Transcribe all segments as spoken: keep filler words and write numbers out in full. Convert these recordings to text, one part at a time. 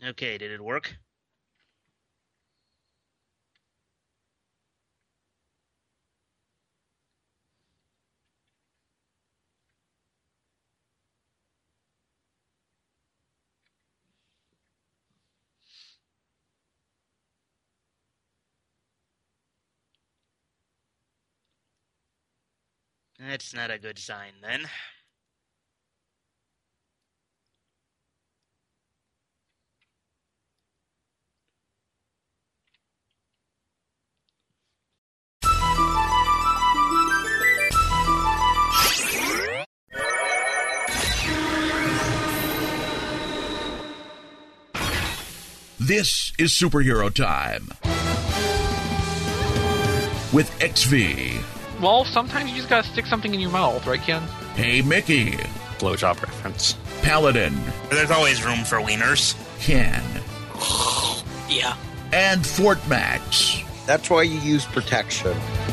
Okay, did it work? That's not a good sign, then. This is Superhero Time with X V. Well, sometimes you just gotta stick something in your mouth, right, Ken? Hey, Mickey. Blowjob reference. Paladin. There's always room for wieners. Ken. Yeah. And Fort Max. That's why you use protection.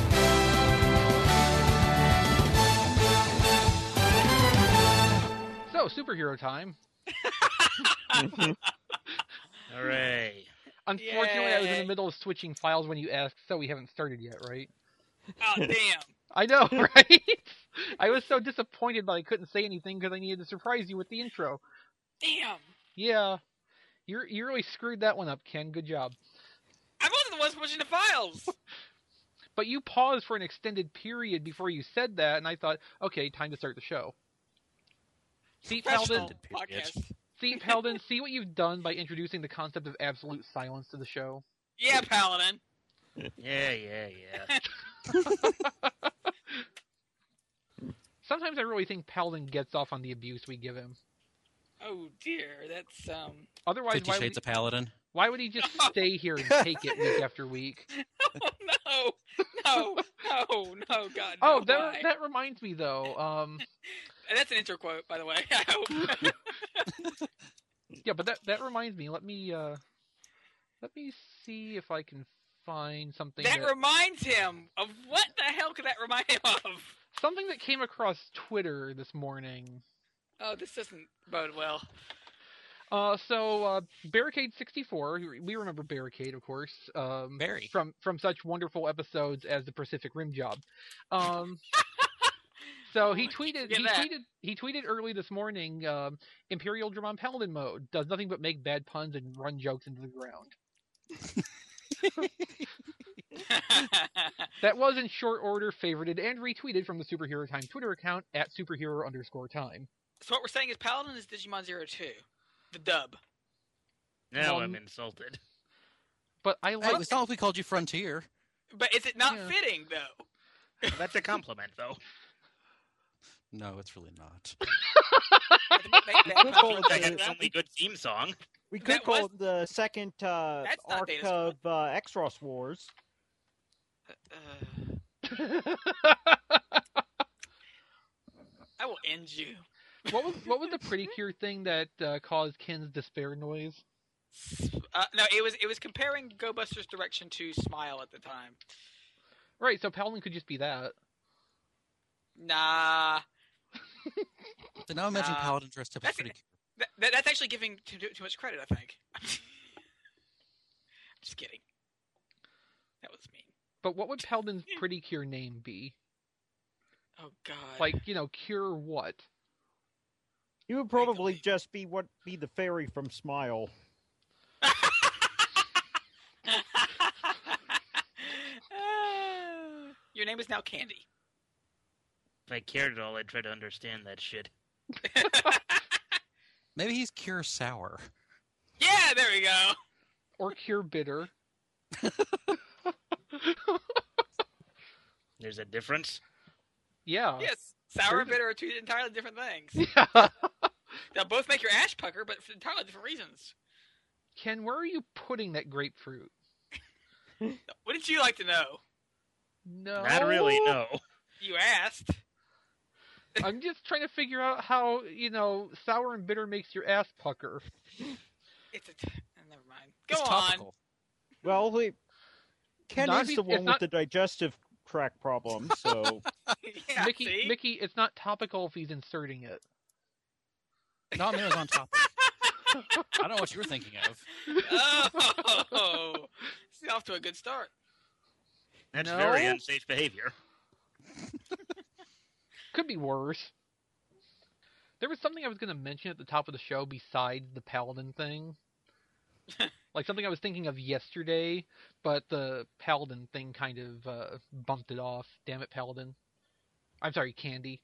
So, superhero time. Hooray. Unfortunately, I was in Yay. the middle of switching files when you asked, so we haven't started yet, right? Oh, damn. I know, right? I was so disappointed that I couldn't say anything because I needed to surprise you with the intro. Damn. Yeah. You're, you really screwed that one up, Ken. Good job. I wasn't the one pushing the files. But you paused for an extended period before you said that, and I thought, okay, time to start the show. See, Paladin, Professional podcast. see, Paladin, see what you've done by introducing the concept of absolute silence to the show? Yeah, Paladin. Yeah, yeah, yeah. Sometimes I really think Paladin gets off on the abuse we give him. Oh, dear. That's, um... Otherwise, Fifty why Shades would, of Paladin. why would he just stay here and take it week after week? Oh, no. No. No. No, God, no. Oh, that Why? that reminds me, though. Um, That's an intro quote, by the way. I hope. yeah, but that, that reminds me. Let me uh, let me see if I can find something That that, reminds him of what the hell could that remind him of? something that came across Twitter this morning. Oh, this doesn't bode well. Uh, so uh, Barricade sixty-four, we remember Barricade, of course, um, Barry. from from such wonderful episodes as the Pacific Rim Job. Um, so he tweeted, Forget he that. tweeted, he tweeted early this morning. Um, Imperial Dramon Paladin mode does nothing but make bad puns and run jokes into the ground. That was in short order favorited and retweeted from the Superhero Time Twitter account at superhero underscore time. So what we're saying is Paladin is Digimon Zero Two, the dub. Now Um, I'm insulted. But I Hey, like. it's not like we called you Frontier. But is it not Yeah. fitting, though? That's a compliment, though. No, it's really not. Good call. Second only good theme song. We could That call was- it the second uh, That's not arc Data of uh, X-Ross Wars. Uh, I will end you. What was what was the Pretty Cure thing that uh, caused Ken's despair noise? Uh, no, it was it was comparing Go Buster's direction to Smile at the time. Right, so Paladin could just be that. Nah, So now imagine Uh, Paladin dressed up as that's- Pretty Cure. that, that, that's actually giving too, too too much credit. I think. Just kidding. That was mean. But what would Paladin's Pretty Cure name be? Oh God. Like, you know, cure what? You would probably just be what be the fairy from Smile. Your name is now Candy. If I cared at all, I'd try to understand that shit. Maybe he's Cure Sour. Yeah, there we go. Or cure bitter? There's a difference. Yeah. Yes, sour Sure. and bitter are two entirely different things. Yeah. They'll both make your ash pucker, but for entirely different reasons. Ken, where are you putting that grapefruit? What did you like to know? No. Not really, no. You asked. I'm just trying to figure out how, you know, sour and bitter makes your ass pucker. It's a. T- never mind. Go It's on. topical. Well, he, Ken Not is be- the it's one not- with the digestive tract problem, so Yeah, Mickey, see? Mickey, it's not topical if he's inserting it. Not Amazon topic. I don't know what you were thinking of. Oh, it's off to a good start. That's No. very unsafe behavior. Could be worse. There was something I was going to mention at the top of the show besides the Paladin thing. Like something I was thinking of yesterday, but the Paladin thing kind of uh, bumped it off. Damn it, Paladin. I'm sorry, Candy.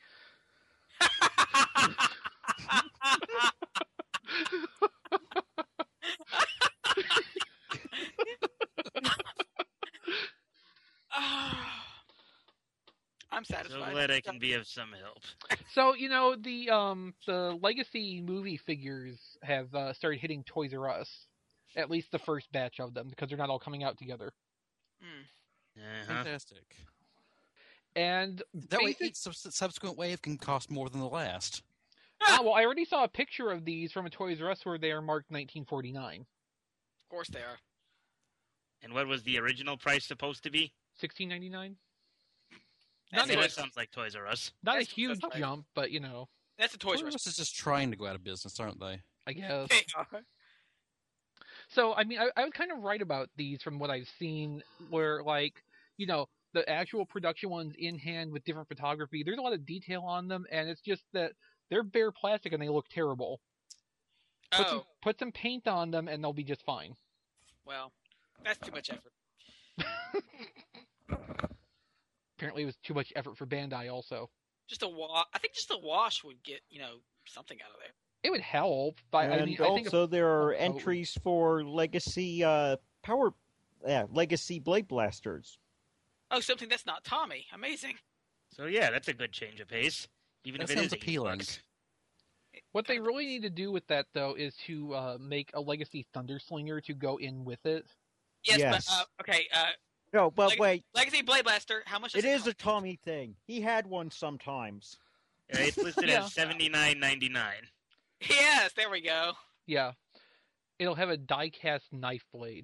I'm So satisfied. glad I can be of some help. So, you know, the um the Legacy movie figures have uh, started hitting Toys R Us. At least the first batch of them, because they're not all coming out together. Mm. Uh-huh. Fantastic. And That way, basic- each sub- subsequent wave can cost more than the last. ah, well, I already saw a picture of these from a Toys R Us where they are marked nineteen forty-nine. Of course they are. And what was the original price supposed to be? sixteen ninety-nine? That's, See, a, that sounds like Toys R Us. Not That's- a huge that's right. jump, but, you know, that's a Toys Toys R R Us. Us is just trying to go out of business, aren't they? I guess. They are. So, I mean, I, I was kind of right about these from what I've seen, where, like, you know, the actual production ones in hand with different photography, there's a lot of detail on them, and it's just that they're bare plastic and they look terrible. Put, some, Oh, put some paint on them and they'll be just fine. well, that's too much effort. Apparently it was too much effort for Bandai also. Just a wash. I think just a wash would get, you know, something out of there. It would help, but and I mean, I think also there are oh. entries for Legacy uh, Power, yeah, Legacy Blade Blasters. Oh, something that's not Tommy. Amazing. So yeah, that's a good change of pace. Even That if it sounds is eighty appealing. bucks. what they really need to do with that, though, is to uh, make a Legacy Thunder Slinger to go in with it. Yes, Yes. but, uh, okay, uh, No, but Legacy- wait, Legacy Blade Blaster, how much does it it is a cost? Tommy thing. He had one sometimes. Yeah, it's listed Yeah. as seventy-nine ninety-nine. Yes, there we go. Yeah. It'll have a die-cast knife blade.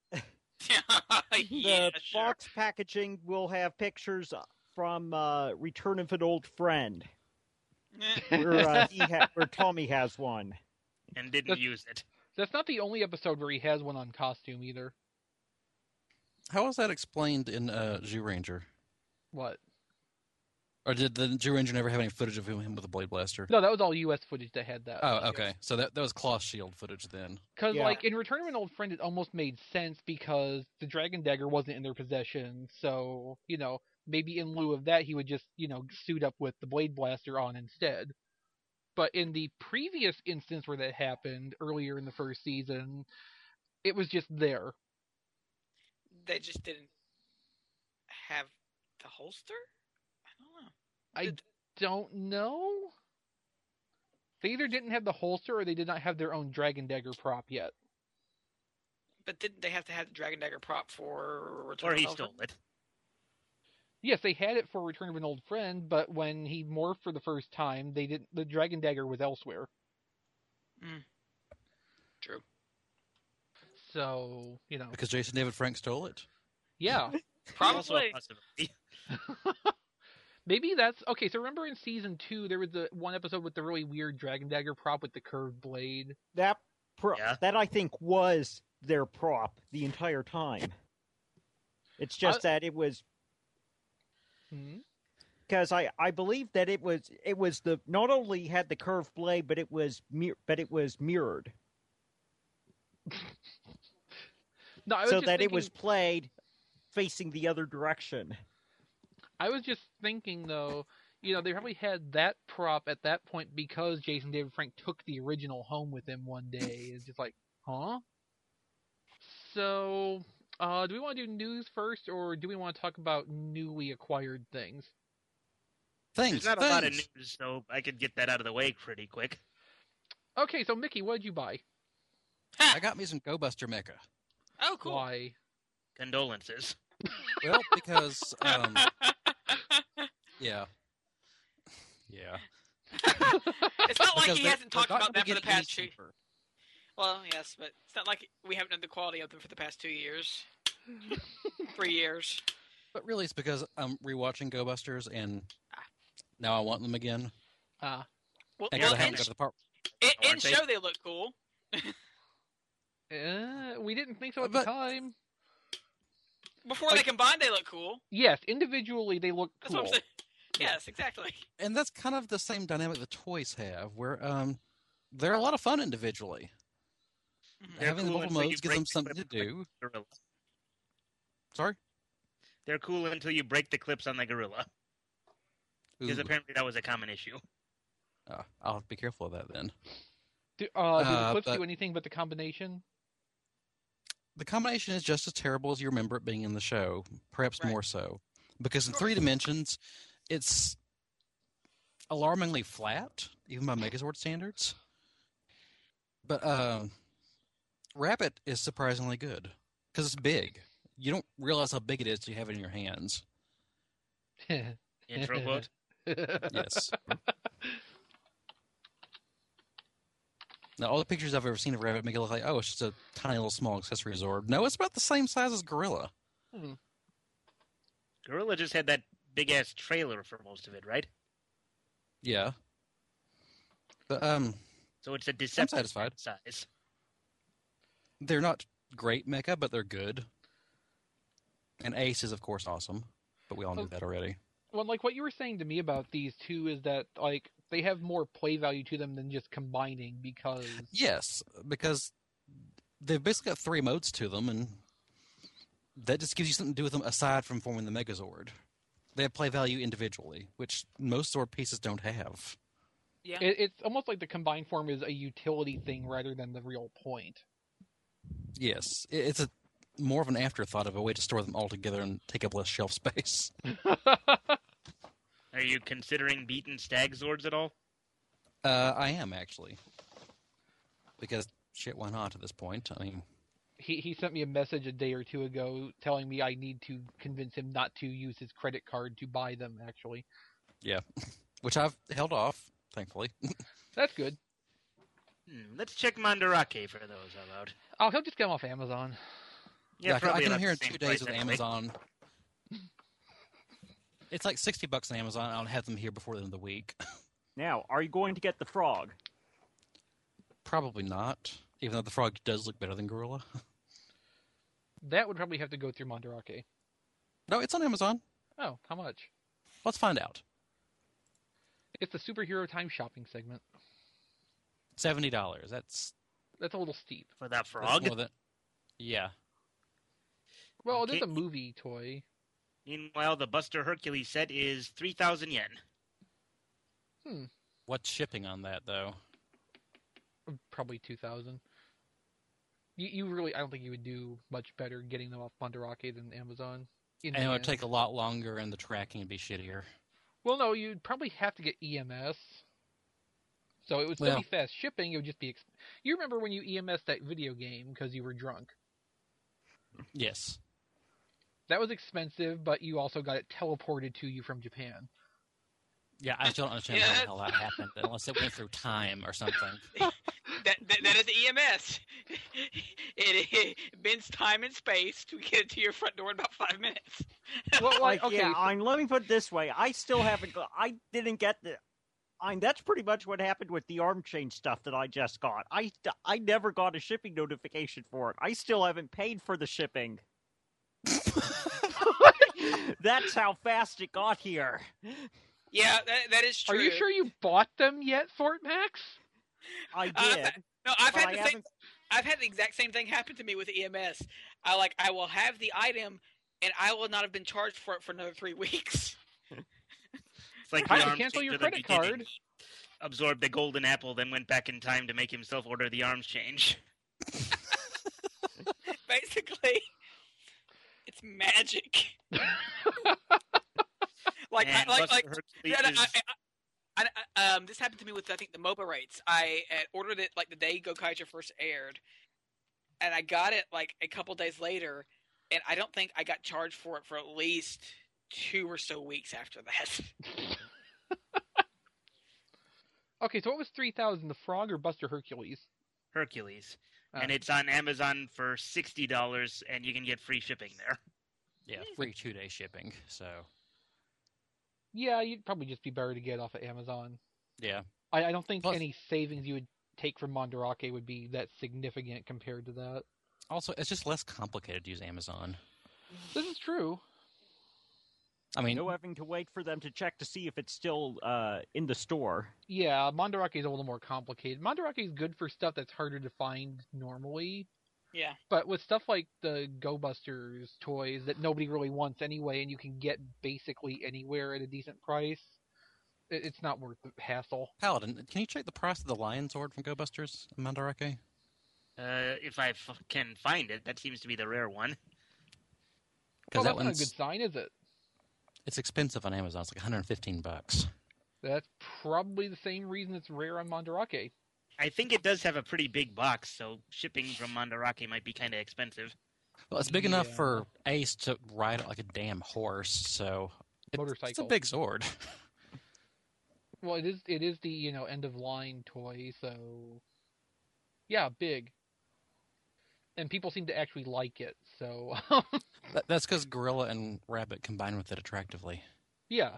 yeah, the sure. box packaging will have pictures from uh, Return of an Old Friend, Eh. where uh, he ha- where Tommy has one. And didn't That's- use it. That's not the only episode where he has one on costume either. How was that explained in uh, Jew Ranger? What? Or did the Jew Ranger never have any footage of him, him with a blade blaster? No, that was all U S footage that had that. Oh, okay. So that that was cloth shield footage then. Because, Yeah. like, in Return of an Old Friend, it almost made sense because the Dragon Dagger wasn't in their possession. So, you know, maybe in lieu of that, he would just, you know, suit up with the Blade Blaster on instead. But in the previous instance where that happened, earlier in the first season, it was just there. They just didn't have the holster? I don't know. I Did- don't know. They either didn't have the holster or they did not have their own Dragon Dagger prop yet. But didn't they have to have the Dragon Dagger prop for Return Or of he the Old stole Friend? it. Yes, they had it for Return of an Old Friend, but when he morphed for the first time, they didn't. The Dragon Dagger was elsewhere. True. So, you know, Because Jason David Frank stole it? yeah. Also a Probably. possibility. Maybe that's okay. So remember in season two, there was the one episode with the really weird Dragon Dagger prop with the curved blade. That pro- Yeah. that I think was their prop the entire time. It's just I- that it was Hmm? because I, I believe that it was it was the not only had the curved blade but it was mir- but it was mirrored No, I was so just that thinking, it was played facing the other direction. I was just thinking though, you know, they probably had that prop at that point because Jason David Frank took the original home with him one day. It's just like, huh? So, uh, do we want to do news first, or do we want to talk about newly acquired things? Things, There's not things. a lot of news, so I could get that out of the way pretty quick. Okay, so Mickey, what did you buy? I got me some Go Buster Mecha. Oh, cool. Why? Condolences. Well, because, um, yeah. Yeah. It's not like Because he they- hasn't they're talked not about gonna that for the get any past two. cheaper. Well, yes, but it's not like we haven't known the quality of them for the past two years, three years. But really, it's because I'm rewatching Go Busters, and now I want them again. Ah, Well, And well, because I in, haven't got to the part. in, in Aren't they? show they look cool. Uh, we didn't think so at But- the time. Before Like- they combine, they look cool. Yes, individually they look That's cool. what I'm saying. Yes, exactly. And that's kind of the same dynamic the toys have, where um, they're a lot of fun individually. They're Having cool the until multiple you modes gives break them the something to clip like do. Gorilla. Sorry? They're cool until you break the clips on the gorilla. Because Ooh. apparently that was a common issue. Uh, I'll have to be careful of that then. Do, uh, do the Uh, clips but- do anything but the combination? The combination is just as terrible as you remember it being in the show, perhaps Right. more so. Because in three dimensions, it's alarmingly flat, even by Megazord standards. But uh, Rabbit is surprisingly good, because it's big. You don't realize how big it is till you have it in your hands. Intro quote. Yes. Now, all the pictures I've ever seen of Rabbit make it look like, oh, it's just a tiny little small accessory Zord. No, it's about the same size as Gorilla. Gorilla just had that big ass trailer for most of it, right? Yeah. But, um, So it's a deceptive satisfied. size. they're not great mecha, but they're good. And Ace is, of course, awesome. But we all knew Oh. that already. Well, like what you were saying to me about these two is that like they have more play value to them than just combining because Yes, because they've basically got three modes to them, and that just gives you something to do with them aside from forming the Megazord. They have play value individually, which most Zord pieces don't have. Yeah. it, it's almost like the combined form is a utility thing rather than the real point. Yes, it- it's a more of an afterthought of a way to store them all together and take up less shelf space. Are you considering beating Stag Zords at all? Uh, I am, actually. Because, shit, why not at this point? I mean, he he sent me a message a day or two ago telling me I need to convince him not to use his credit card to buy them. Actually, yeah. Which I've held off, thankfully. that's good. Hmm, let's check Mandarake for those. How about? Oh, he'll just get them off Amazon. Yeah, I can- I probably can about hear in the same two days price with anyway. Amazon. It's like sixty bucks on Amazon. I'll have them here before the end of the week. Now, are you going to get the frog? Probably not, even though the frog does look better than Gorilla. That would probably have to go through Mandarake. No, it's on Amazon. Oh, how much? Let's find out. It's the superhero time shopping segment. seventy dollars. That's, That's a little steep. For that that's frog? more than... Yeah. Well, it is Okay. a movie toy. Meanwhile, the Buster Hercules set is three thousand yen. Hmm, What's shipping on that, though? probably two thousand. You you really I don't think you would do much better getting them off Mandarake than Amazon. In And it would hand. take a lot longer, and the tracking would be shittier. Well, no, you'd probably have to get E M S. So it would still Well- be fast shipping. It would just be. Exp- you remember when you E M S that video game because you were drunk? Yes. That was expensive, but you also got it teleported to you from Japan. Yeah, I still don't understand Yeah. how the hell that happened, unless it went through time or something. That, that that is E M S. It, it bends time and space to get it to your front door in about five minutes. Well, like, Like, okay, yeah, so- I'm, let me put it this way. I still haven't got, I didn't get the, I that's pretty much what happened with the arm chain stuff that I just got. I, I never got a shipping notification for it. I still haven't paid for the shipping. That's how fast it got here. Yeah, that, that is true. Are you sure you bought them yet, Fort Max? I Uh, did. No, I've but had I the same. haven't- I've had the exact same thing happen to me with E M S. I like I will have the item, and I will not have been charged for it for another three weeks. It's like Try the to arms cancel change your at the credit beginning. card. Absorbed the golden apple, then went back in time to make himself order the arms change. Basically, it's magic. like, I, And like, Buster like, Hercules yeah, I, is- I, I, I, um, this happened to me with I think the MOBA rates. I had ordered it like the day Gokaiger first aired, and I got it like a couple days later, and I don't think I got charged for it for at least two or so weeks after that. Okay, so what was three thousand? The Frog or Buster Hercules? Hercules. Oh. And it's on Amazon for sixty dollars, and you can get free shipping there. Yeah, free two-day shipping, so... Yeah, you'd probably just be better to get off of Amazon. Yeah. I, I don't think Plus- any savings you would take from Mandarake would be that significant compared to that. Also, it's just less complicated to use Amazon. This is true. I mean, No having to wait for them to check to see if it's still uh, in the store. Yeah, Mandarake is a little more complicated. Mandarake is good for stuff that's harder to find normally, Yeah. but with stuff like the Go Busters toys that nobody really wants anyway, and you can get basically anywhere at a decent price, it- it's not worth the hassle. Paladin, can you check the price of the Lion Sword from GoBusters in Mandarake? Uh, if I f- can find it, that seems to be the rare one. Because Well, that that's not a one's good sign, is it? it's expensive on Amazon. It's like one hundred fifteen bucks. That's probably the same reason it's rare on Mandarake. I think it does have a pretty big box, so shipping from Mandarake might be kind of expensive. Well, it's big enough Yeah. for Ace to ride it like a damn horse. So it- it's a Motorcycle. big sword. Well, it is. It is the you know end of line toy, so yeah, big. And people seem to actually like it, so That, that's because Gorilla and Rabbit combine with it attractively. yeah.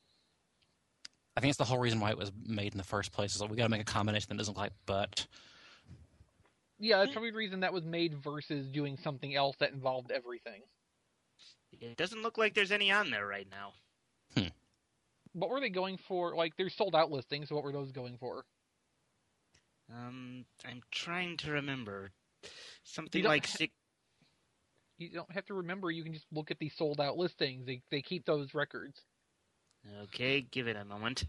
I think it's the whole reason why it was made in the first place. Is like we got to make a combination that doesn't look like butt. Yeah, that's probably the reason that was made versus doing something else that involved everything. It doesn't look like there's any on there right now. What were they going for? Like, there's sold out listings, so what were those going for? Um, I'm trying to remember. Something You don't like ha- six. You don't have to remember, you can just look at these sold out listings. They they keep those records. Okay, give it a moment.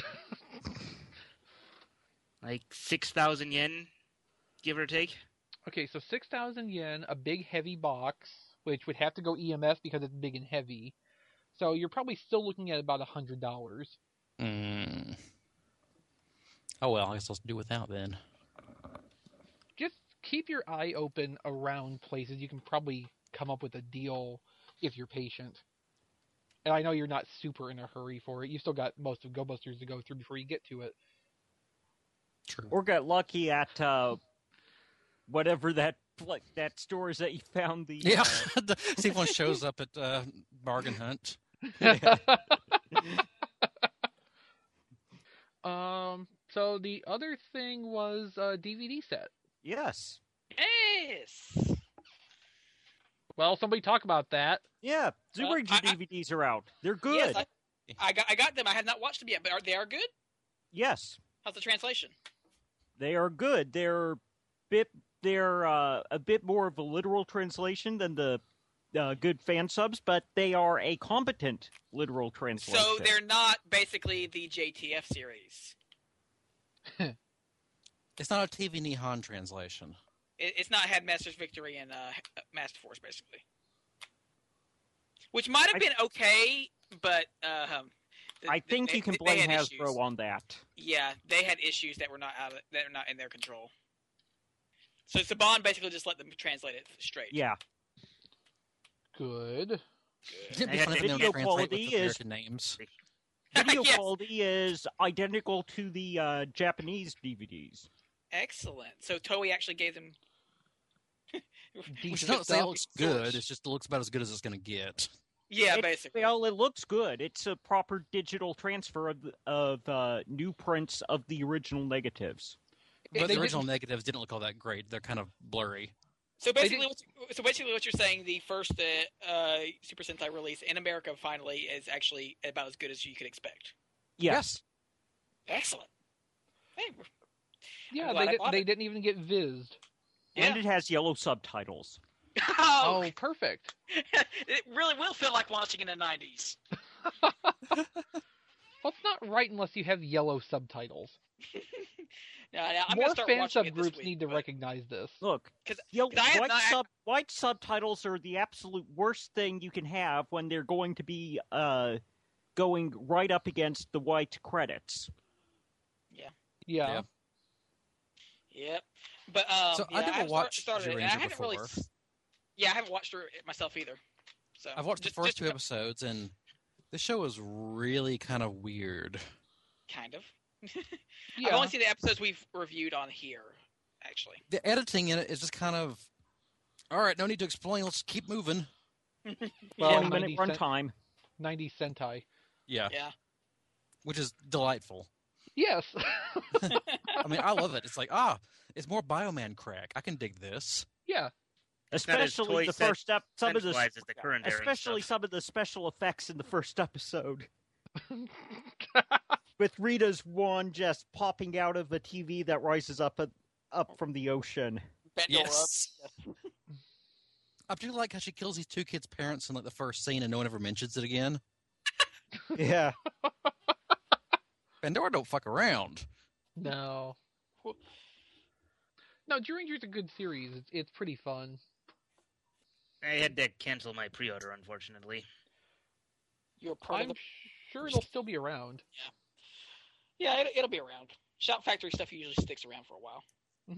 Like six thousand yen, give or take. Okay, so six thousand yen, a big heavy box, which would have to go E M S because it's big and heavy. So you're probably still looking at about one hundred dollars. Mm. Oh well, I guess I'll do without then. Just keep your eye open around places. You can probably come up with a deal if you're patient. And I know you're not super in a hurry for it. You've still got most of GoBusters to go through before you get to it. True. Or got lucky at uh, whatever that pl- that store is that you found the. Yeah. uh, See if one shows up at uh, Bargain Hunt. um. So the other thing was a D V D set. yes. Yes. Well, somebody talk about that. Yeah. Well, Zoobranger I- I- D V Ds are out. They're good. Yes, I, I got I got them. I have not watched them yet, but are, they are good. yes. How's the translation? They are good. They're bit. They're uh, a bit more of a literal translation than the uh, good fan subs, but they are a competent literal translation. So they're not basically the J T F series. It's not a T V Nihon translation. It, it's not Headmaster's Victory and uh, Master Force, basically. Which might have I- been okay, but uh, um, th- I think they, you can they- blame they had Hasbro issues. on that. Yeah, they had issues that were not out of, that are not in their control. So Saban basically just let them translate it straight. Yeah. Good. It'd I be had funny if to- they don't Video translate quality with is- American names. Video Yes. quality is identical to the uh, Japanese D V Ds. Excellent. So Toei actually gave them. Which Decent doesn't say it stuff. looks good. It's just it looks about as good as it's going to get. Yeah, It- basically. Well, it looks good. It's a proper digital transfer of of uh, new prints of the original negatives. They- But they the original didn't- negatives didn't look all that great. They're kind of blurry. So They basically, what, so basically, what you're saying, the first uh, uh, Super Sentai release in America finally is actually about as good as you could expect. Yes. Excellent. Hey, we're- Yeah, I'm glad they I did, bought they it. didn't even get vizzed. And Yeah. it has yellow subtitles. oh, Oh, perfect. it really will feel like watching in the nineties. Well, it's not right unless you have yellow subtitles. Yeah, yeah, I'm More gonna start fan watching it this subgroups week, need to but- recognize this. Look, 'Cause- yel- 'cause I have white, not- sub- white subtitles are the absolute worst thing you can have when they're going to be uh, going right up against the white credits. Yeah. Yeah. Yep. But um, So I yeah, never haven't watched started it, and I Zyuranger haven't really. before. s- Yeah, I haven't watched it myself either. So I've watched just, the first just two episodes, and the show is really kind of weird. kind of. Yeah. I've only seen the episodes we've reviewed on here, actually. The editing in it is just kind of, all right, no need to explain. Let's keep moving. Well, twenty minute ninety cent- runtime. ninety Sentai. Yeah, Yeah. which is delightful. Yes. I mean, I love it. It's like, ah, it's more Bioman crack. I can dig this. Yeah. It's not as Especially toy the set- first step, some of the sense-wise as the current era and especially stuff. some of the special effects in the first episode. With Rita's wand just popping out of a T V that rises up a, up from the ocean. Bent over Yes. up. I do like how she kills these two kids' parents in like the first scene, and no one ever mentions it again. Yeah. Pandora don't fuck around. No. No, Duranger's a good series. It's, it's pretty fun. I had to cancel my pre-order, unfortunately. You're part I'm of the... sure it'll still be around. Yeah, it, it'll be around. Shout Factory stuff usually sticks around for a while.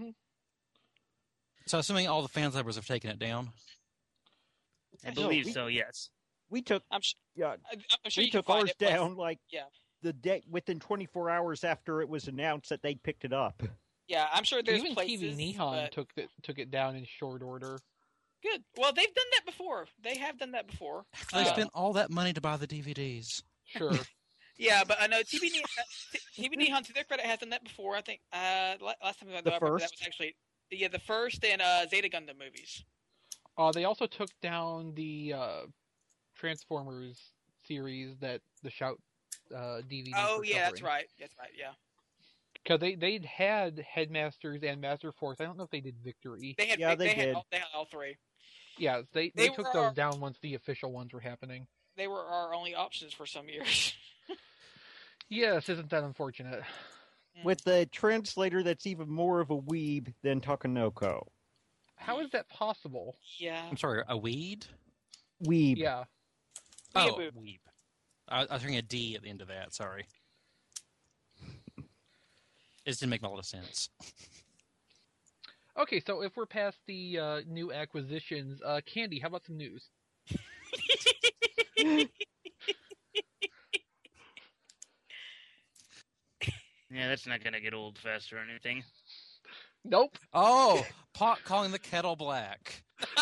So, assuming all the fan subbers have taken it down. I No, believe we- so, yes. We took I'm, sh- yeah, I- I'm sure we you can took find ours it. plus- down like yeah. the day within twenty-four hours after it was announced that they picked it up. Yeah, I'm sure there's Even places. T V Nihon but- took it took it down in short order. Good. Well, they've done that before. They have done that before. They Uh, spent all that money to buy the D V Ds. Sure. Yeah, but I know T V Ni- uh, T V Nihon, to their credit, has done that before. I think uh, la- last time I The know, I remember that first? was actually yeah the first and uh, Zeta Gundam movies. Uh, they also took down the uh, Transformers series that the Shout uh, D V D. Oh yeah, that's right. That's right. Yeah, Because they they'd had Headmasters and Master Force. I don't know if they did Victory. they had Yeah, they, they had did. all, they had all three. Yeah, they They they, took were- those down once the official ones were happening. They were our only options for some years. Yes, isn't that unfortunate? With the translator that's even more of a weeb than Takanoko. How is that possible? Yeah. I'm sorry, a weed? Weeb. Yeah. Oh, Weeaboo. weeb. I, I was hearing a D at the end of that. Sorry. It just didn't make a lot of sense. Okay, so if we're past the uh, new acquisitions, uh, Candy, how about some news? Yeah, that's not gonna get old fast or anything. Nope. Oh, pot calling the kettle black.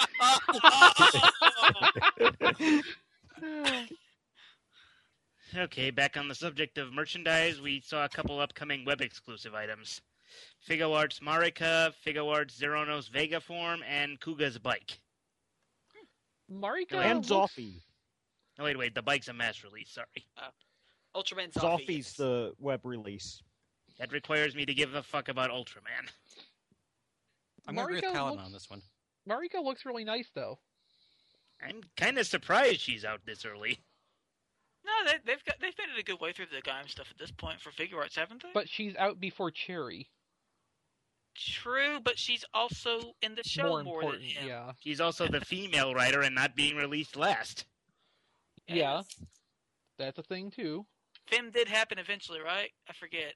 Okay, back on the subject of merchandise, we saw a couple upcoming web exclusive items. Figo Arts Marika, Figo Arts Zeronos Vega Form, and Kuga's bike. Marika And looks- Zoffy. Oh, wait, wait, the bike's a mass release, sorry. Ultraman Zoffy. Zoffy's the web release. That requires me to give a fuck about Ultraman. I'm going to agree with Marika Paladin looks- on this one. Marika looks really nice, though. I'm kind of surprised she's out this early. No, they, they've got they've made it a good way through the Gaim stuff at this point for Figure Arts, haven't they? But she's out before Cherry. True, but she's also in the show More more, important, than him. yeah. She's also the female writer and not being released last. Yeah. That's a thing, too. Fem did happen eventually, right? I forget.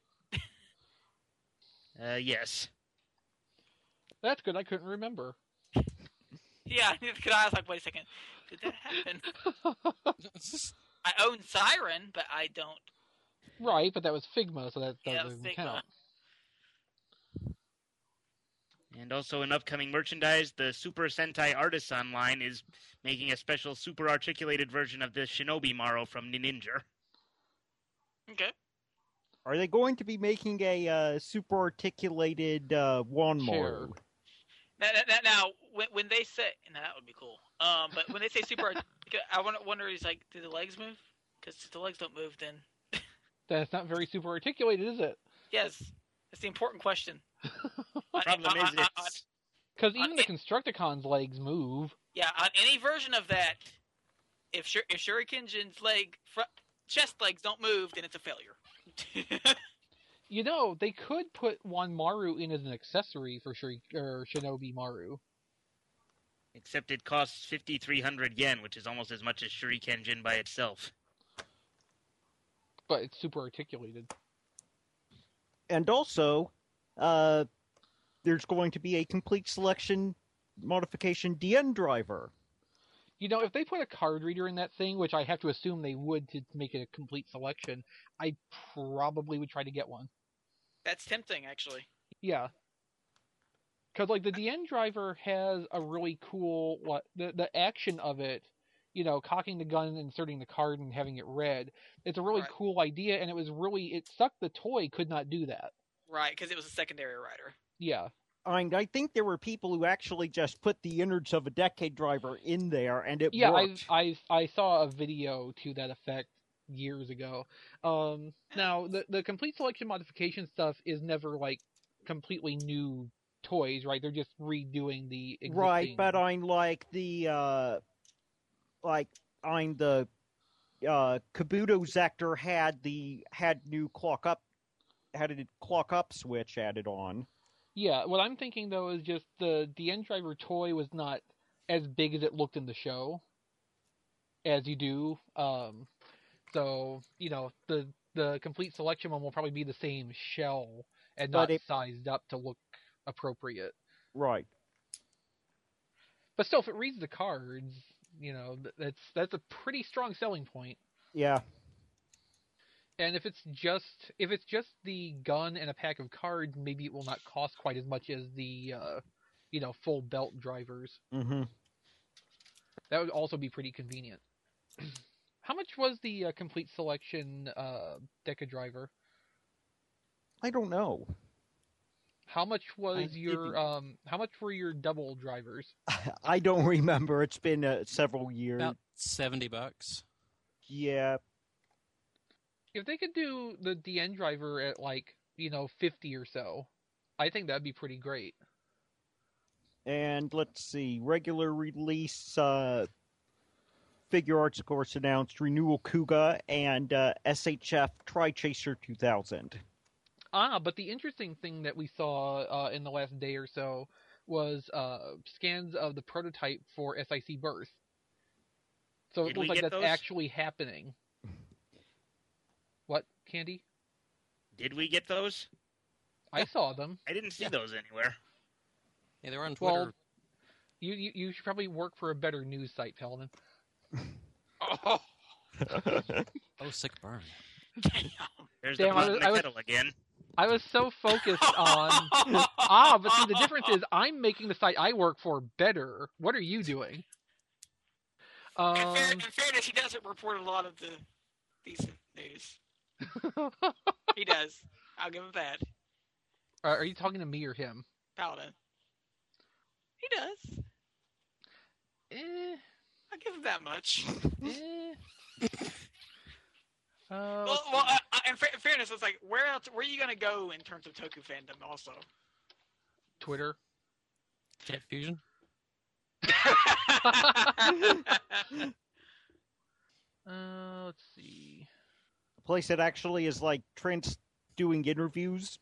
Uh, yes. That's good, I couldn't remember. Yeah, neither could I. I was like, wait a second, did that happen? I own Siren, but I don't. Right, but that was Figma, so that Yeah, doesn't Figma. count. And also in upcoming merchandise, the Super Sentai Artisan line is making a special super articulated version of the Shinobi Maro from Ninja. Okay. Are they going to be making a uh, super articulated uh, Wanmaru? Sure. Now, now, now when, when they say, now that would be cool. Um, but when they say super, I wonder, wonder is like, do the legs move? Because if the legs don't move, then That's not very super articulated, is it? yes, that's the important question. On- Problem on- is, on- on- it's, Because Uh, even the it- Constructicon's legs move. yeah, on any version of that, if Shur- if Shurikenjin's leg fr- chest legs don't move, then it's a failure. You know, they could put one Maru in as an accessory for Shuri- or Shinobi Maru. except it costs fifty-three hundred yen, which is almost as much as Shuriken Jin by itself. But it's super articulated. And also, uh, there's going to be a complete selection modification D N driver. You know, if they put a card reader in that thing, which I have to assume they would to make it a complete selection, I probably would try to get one. That's tempting, actually. Yeah. Because, like, the D N driver has a really cool, what, the, the action of it you know, cocking the gun, inserting the card, and having it read. It's a really Right. cool idea, and it was really it sucked. The toy could not do that. Right, because it was a secondary rider. Yeah, I mean, I think there were people who actually just put the innards of a Decade driver in there, and it yeah. I worked. I I saw a video to that effect years ago. Um, now the the complete selection modification stuff is never like completely new toys, right? They're just redoing the existing... Right, but I'm like the uh, like I'm the uh, Kabuto Zector had the had new clock up had a clock up switch added on. Yeah, what I'm thinking though is just the D N driver toy was not as big as it looked in the show, as you do. Um, so you know the the complete selection one will probably be the same shell and But not it- sized up to look appropriate. Right. But still, if it reads the cards, you know th- that's that's a pretty strong selling point. Yeah. And if it's just if it's just the gun and a pack of cards, maybe it will not cost quite as much as the uh, you know full belt drivers. Mm-hmm. That would also be pretty convenient. How much was the uh, complete selection uh, Deca driver? I don't know. How much was I your didn't- um? How much were your double drivers? I don't remember. It's been uh, several years. About seventy bucks. Yeah. If they could do the D N driver at like you know fifty or so, I think that'd be pretty great. And let's see, regular release uh, Figure Arts, of course, announced Renewal Kuga and uh, S H F Tri-Chaser two thousand. Ah, but the interesting thing that we saw uh, in the last day or so was uh, scans of the prototype for S I C Birth. So Did it looks we like get that's those? actually happening. What, Candy? Did we get those? I saw them. I didn't see Yeah. those anywhere. Yeah, they were on Twitter. Well, you, you you should probably work for a better news site, Paladin. Oh, oh, sick burn. damn. There's Damn, the I blood was- in the I was- kettle again. I was so focused on ah, but see the difference is I'm making the site I work for better. What are you doing? In, Um, fair, in fairness, he doesn't report a lot of the decent news. He does. I'll give him that. are are you talking to me or him? Paladin. He does. Eh, I'll give him that much. eh. Uh, Well, well uh, uh, in, fa- in fairness, it's like, where else? Where are you gonna go in terms of Toku fandom? Also, Twitter. Jet Fusion. Uh, let's see. A place that actually is like Trent's doing interviews.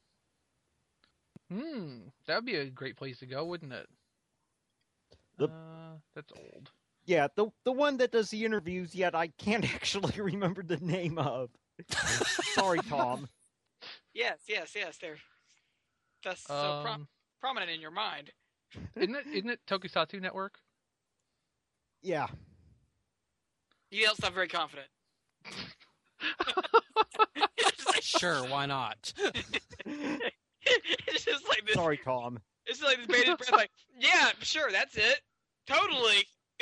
Hmm, that would be a great place to go, wouldn't it? The- Uh, that's old. Yeah, the the one that does the interviews, yet I can't actually remember the name of. Sorry, Tom. yes, yes, yes. They're that's so pro- Um, prominent in your mind. isn't it? Isn't it Tokusatsu Network? Yeah. You don't sound very confident. It's like- Sure, why not? it's just like this. Sorry, Tom. It's like this bated breath. Like, yeah, sure, that's it. Totally.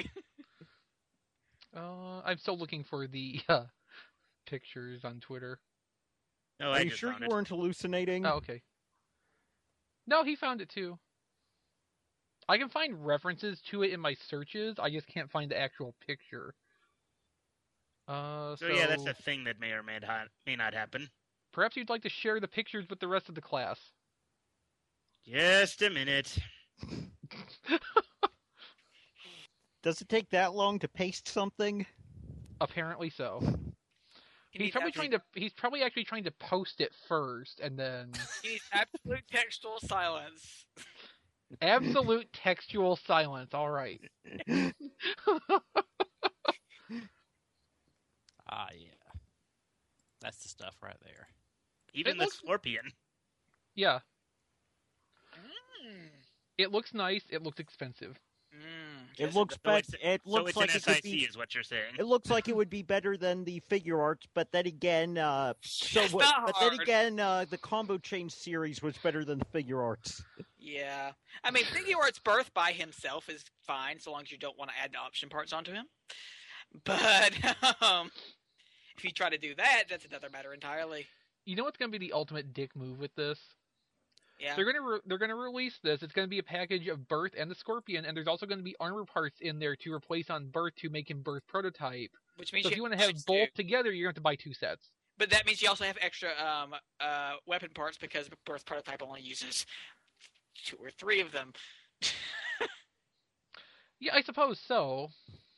Uh, I'm still looking for the uh, pictures on Twitter. No, Are I you just sure found you it. weren't hallucinating? Oh, okay. No, he found it too. I can find references to it in my searches. I just can't find the actual picture. Uh, So, so yeah, that's a thing that may or may not may not happen. perhaps you'd like to share the pictures with the rest of the class. Just a minute. Does it take that long to paste something? Apparently so. He He's needs probably absolute- trying to. He's probably actually trying to post it first, and then he needs absolute textual silence. absolute textual silence. All right. Ah, yeah. That's the stuff right there. Even It the looks- scorpion. Yeah, Mm. it looks nice. It looks expensive. Mm. It Yes, looks So bet- it's, It so looks it's like an it could S I C, be. is what you're saying. It looks like it would be better than the Figure Arts, but then again, uh, so It's what- not but then hard. again, uh, the Combo Change series was better than the Figure Arts. Yeah. I mean, Figure Arts Birth by himself is fine, so long as you don't want to add the option parts onto him. But um, if you try to do that, that's another matter entirely. You know what's going to be the ultimate dick move with this? Yeah. They're gonna re- they're gonna release this. It's gonna be a package of Birth and the Scorpion, and there's also gonna be armor parts in there to replace on Birth to make him Birth prototype. Which means So if you you want to have switch both to- together, you're going to have to buy two sets. But that means you also have extra um, uh, weapon parts because Birth prototype only uses two or three of them. Yeah, I suppose so.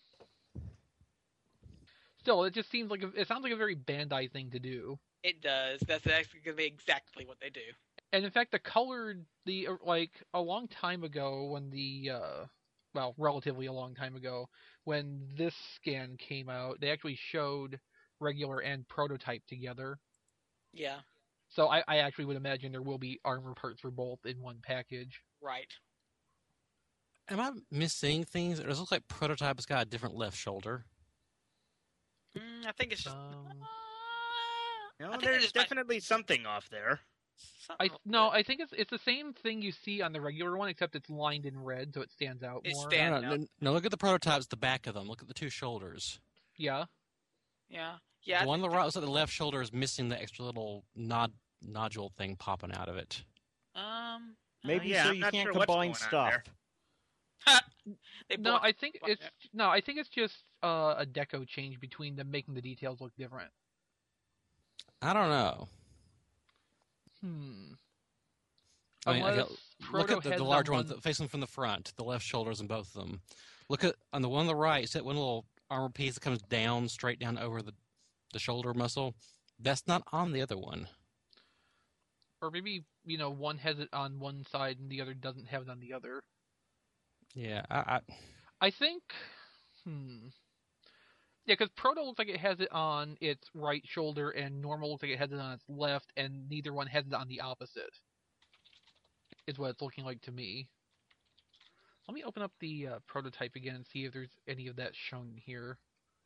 Still, it just seems like a, it sounds like a very Bandai thing to do. It does. That's actually going to be exactly what they do. And in fact, the colored the like a long time ago when the uh, well, relatively a long time ago when this scan came out, they actually showed regular and prototype together. Yeah. So I, I actually would imagine there will be armor parts for both in one package. Right. Am I missing things? It does look like Prototype's got a different left shoulder. Mm, I think it's just. Um, No, I think there's it's like- definitely something off there. something I off no, there. I think it's it's the same thing you see on the regular one, except it's lined in red, so it stands out It more. stands- No, And no, now- no, no, look at the prototypes, the back of them. Look at the two shoulders. Yeah. Yeah. Yeah. I the one on think the right looks like the left shoulder is missing the extra little nod nodule thing popping out of it. that- Um. Maybe yeah, so I'm you not can't sure what's combine going on stuff. there. They No, blocked- I think blocked it's that. no, I think it's just uh, a deco change between them, making the details look different. I don't know. Hmm. I mean, okay, Unless look Proto at the, has the large them one on- th- facing from the front, the left shoulders in both of them. Look at on the one on the right, it's that one little armor piece that comes down straight down over the the shoulder muscle. That's not on the other one. Or maybe, you know, one has it on one side and the other doesn't have it on the other. Yeah, I, I I think, hmm. Yeah, because Proto looks like it has it on its right shoulder, and Normal looks like it has it on its left, and neither one has it on the opposite. Is what it's looking like to me. Let me open up the uh, prototype again and see if there's any of that shown here.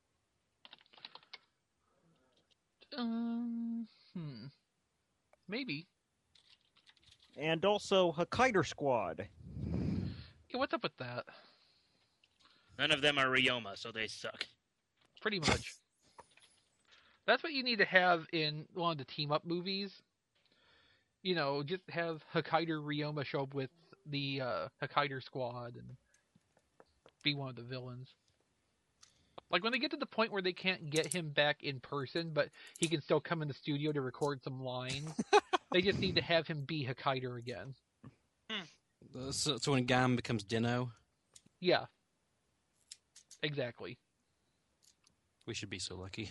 Um, hmm. Maybe. And also Hokkaido Squad. Yeah, what's up with that? None of them are Ryoma, so they suck. Pretty much. That's what you need to have in one of the team up movies. You know, just have Hokkaido Ryoma show up with the uh, Hokkaido squad and be one of the villains. Like when they get to the point where they can't get him back in person, but he can still come in the studio to record some lines, they just need to have him be Hokkaido again. uh, so, so when Gam becomes Dino, Yeah. Exactly. we should be so lucky.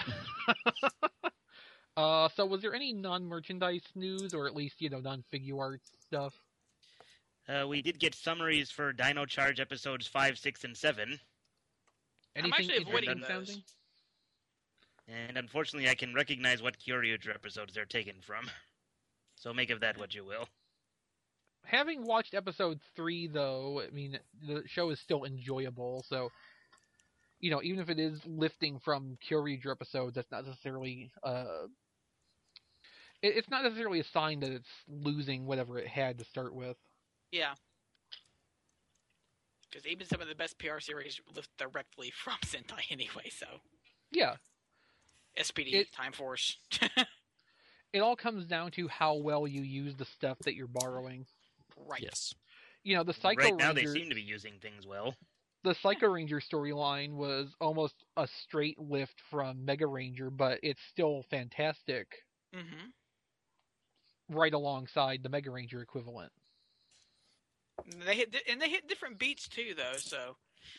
Uh, so was there any non-merchandise news, or at least, you know, non-figure arts stuff? Uh, we did get summaries for Dino Charge episodes five, six, and seven. Anything actually avoiding interesting those. sounding? And unfortunately, I can recognize what Kyoryuger episodes they're taken from. So make of that what you will. Having watched episode three, though, I mean, the show is still enjoyable. So, you know, even if it is lifting from Kyoryuger episodes, that's not necessarily uh, it, it's not necessarily a sign that it's losing whatever it had to start with. Yeah. Because even some of the best P R series lift directly from Sentai anyway, so. Yeah, S P D, It- Time Force. it all comes down to how well you use the stuff that you're borrowing. right. Yes. You know, the Psycho right now, Ranger, they seem to be using things well. the Psycho Ranger storyline was almost a straight lift from Mega Ranger, but it's still fantastic Mm-hmm. right alongside the Mega Ranger equivalent. They hit, di- and they hit different beats too, though. So.